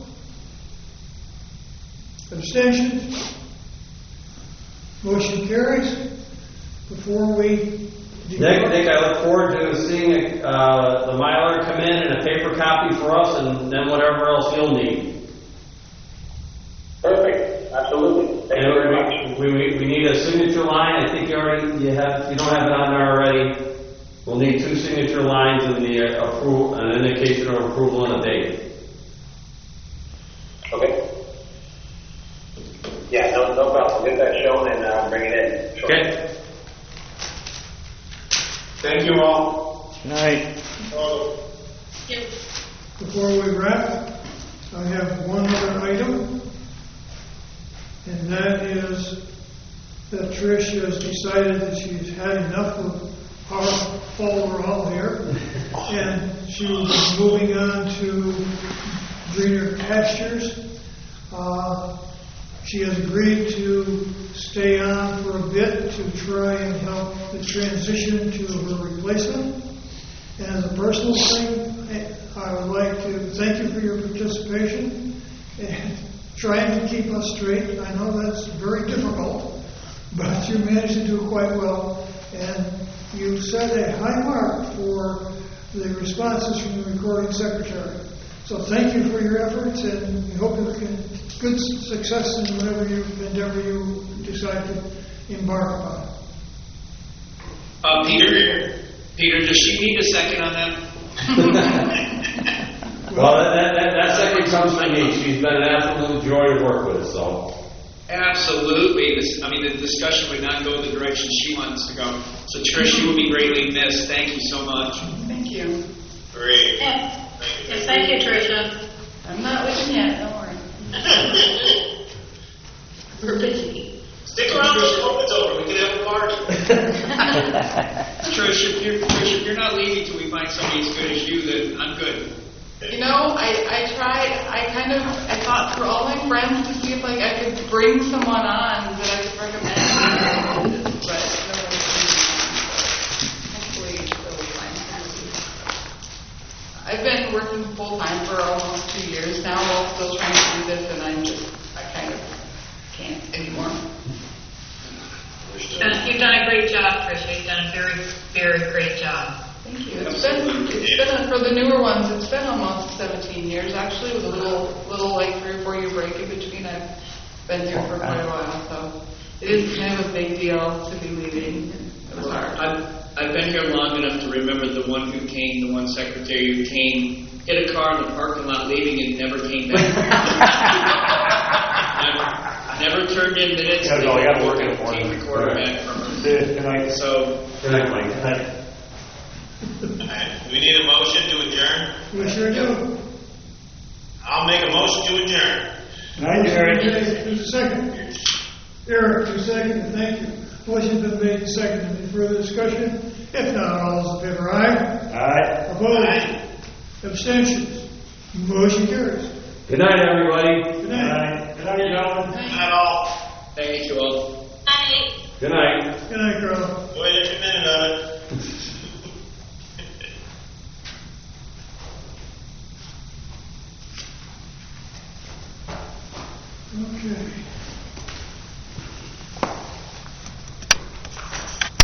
Speaker 1: Abstentions? Motion carries. Before we...
Speaker 2: Nick, I look forward to seeing the Mylar come in and a paper copy for us and then whatever else you'll need.
Speaker 20: Perfect. Absolutely. Thank you very much.
Speaker 2: We need a signature line. I think you don't have it on there already. We'll need 2 signature lines and the approval, an indication of approval and a date.
Speaker 20: Okay. Yeah, no problem. Get that shown and bring it in. Sure.
Speaker 2: Okay.
Speaker 17: Thank you all.
Speaker 18: Good night.
Speaker 1: Before we wrap, I have one other item, and that is that Trish has decided that she's had enough of our follower all here, and she will be moving on to greener pastures. She has agreed to stay on for a bit to try and help the transition to her replacement. And as a personal thing, I would like to thank you for your participation and trying to keep us straight. I know that's very difficult, but you managed to do quite well. And you set a high mark for the responses from the recording secretary. So thank you for your efforts, and we hope you can good success in whatever endeavor you decide to embark upon.
Speaker 4: Peter, does she need a second on that?
Speaker 2: Well, that second comes from me. She's been an absolute joy to work with, so.
Speaker 4: Absolutely. The discussion would not go the direction she wants to go. So, Trish, you will be greatly missed. Thank you so much.
Speaker 3: Thank you.
Speaker 17: Great.
Speaker 9: Yes, thank you, Tricia.
Speaker 3: I'm not leaving yet, don't worry.
Speaker 9: We're busy.
Speaker 17: Stick around till COVID's over. We can have a party.
Speaker 4: Trish, if you're not leaving till we find somebody as good as you, then I'm good.
Speaker 3: You know, I tried, I thought through all my friends to see if I could bring someone on that I could recommend, but no hopefully they'll find somebody. I've been working full-time for almost 2 years now while still trying to do this, and I kind of can't anymore.
Speaker 21: You've done a great job, Tricia. You've done a very, very great job.
Speaker 3: Thank you. It's been for the newer ones, it's been almost 17 years actually, with a little like 3 or 4 year break in between. I've been here for quite a while, so it is kind of a big deal to be leaving. It was hard.
Speaker 4: I've been here long enough to remember the one who came, the one secretary who came, hit a car in the parking lot leaving and never came back. Never turned in minutes.
Speaker 18: I got to work in the
Speaker 4: morning.
Speaker 18: morning.
Speaker 4: Recorder back from her.
Speaker 18: Good night.
Speaker 4: So,
Speaker 2: Good night, Mike. Good night.
Speaker 17: Do we need a motion to adjourn?
Speaker 1: We sure do.
Speaker 17: I'll make a motion to adjourn.
Speaker 18: Night, Jerry.
Speaker 1: There's a second. Eric, 2 seconds. Thank you. Motion's been made and seconded. Any further discussion? If not, all those in favor, aye?
Speaker 18: Aye.
Speaker 1: Opposed?
Speaker 17: Aye.
Speaker 1: Abstentions? Motion carries.
Speaker 2: Good night, everybody.
Speaker 1: Good night.
Speaker 18: Good night, gentlemen.
Speaker 17: Not all.
Speaker 4: thank you all.
Speaker 9: Bye.
Speaker 2: Good night.
Speaker 1: Good night, Carl.
Speaker 17: Wait a minute of it.
Speaker 1: Okay.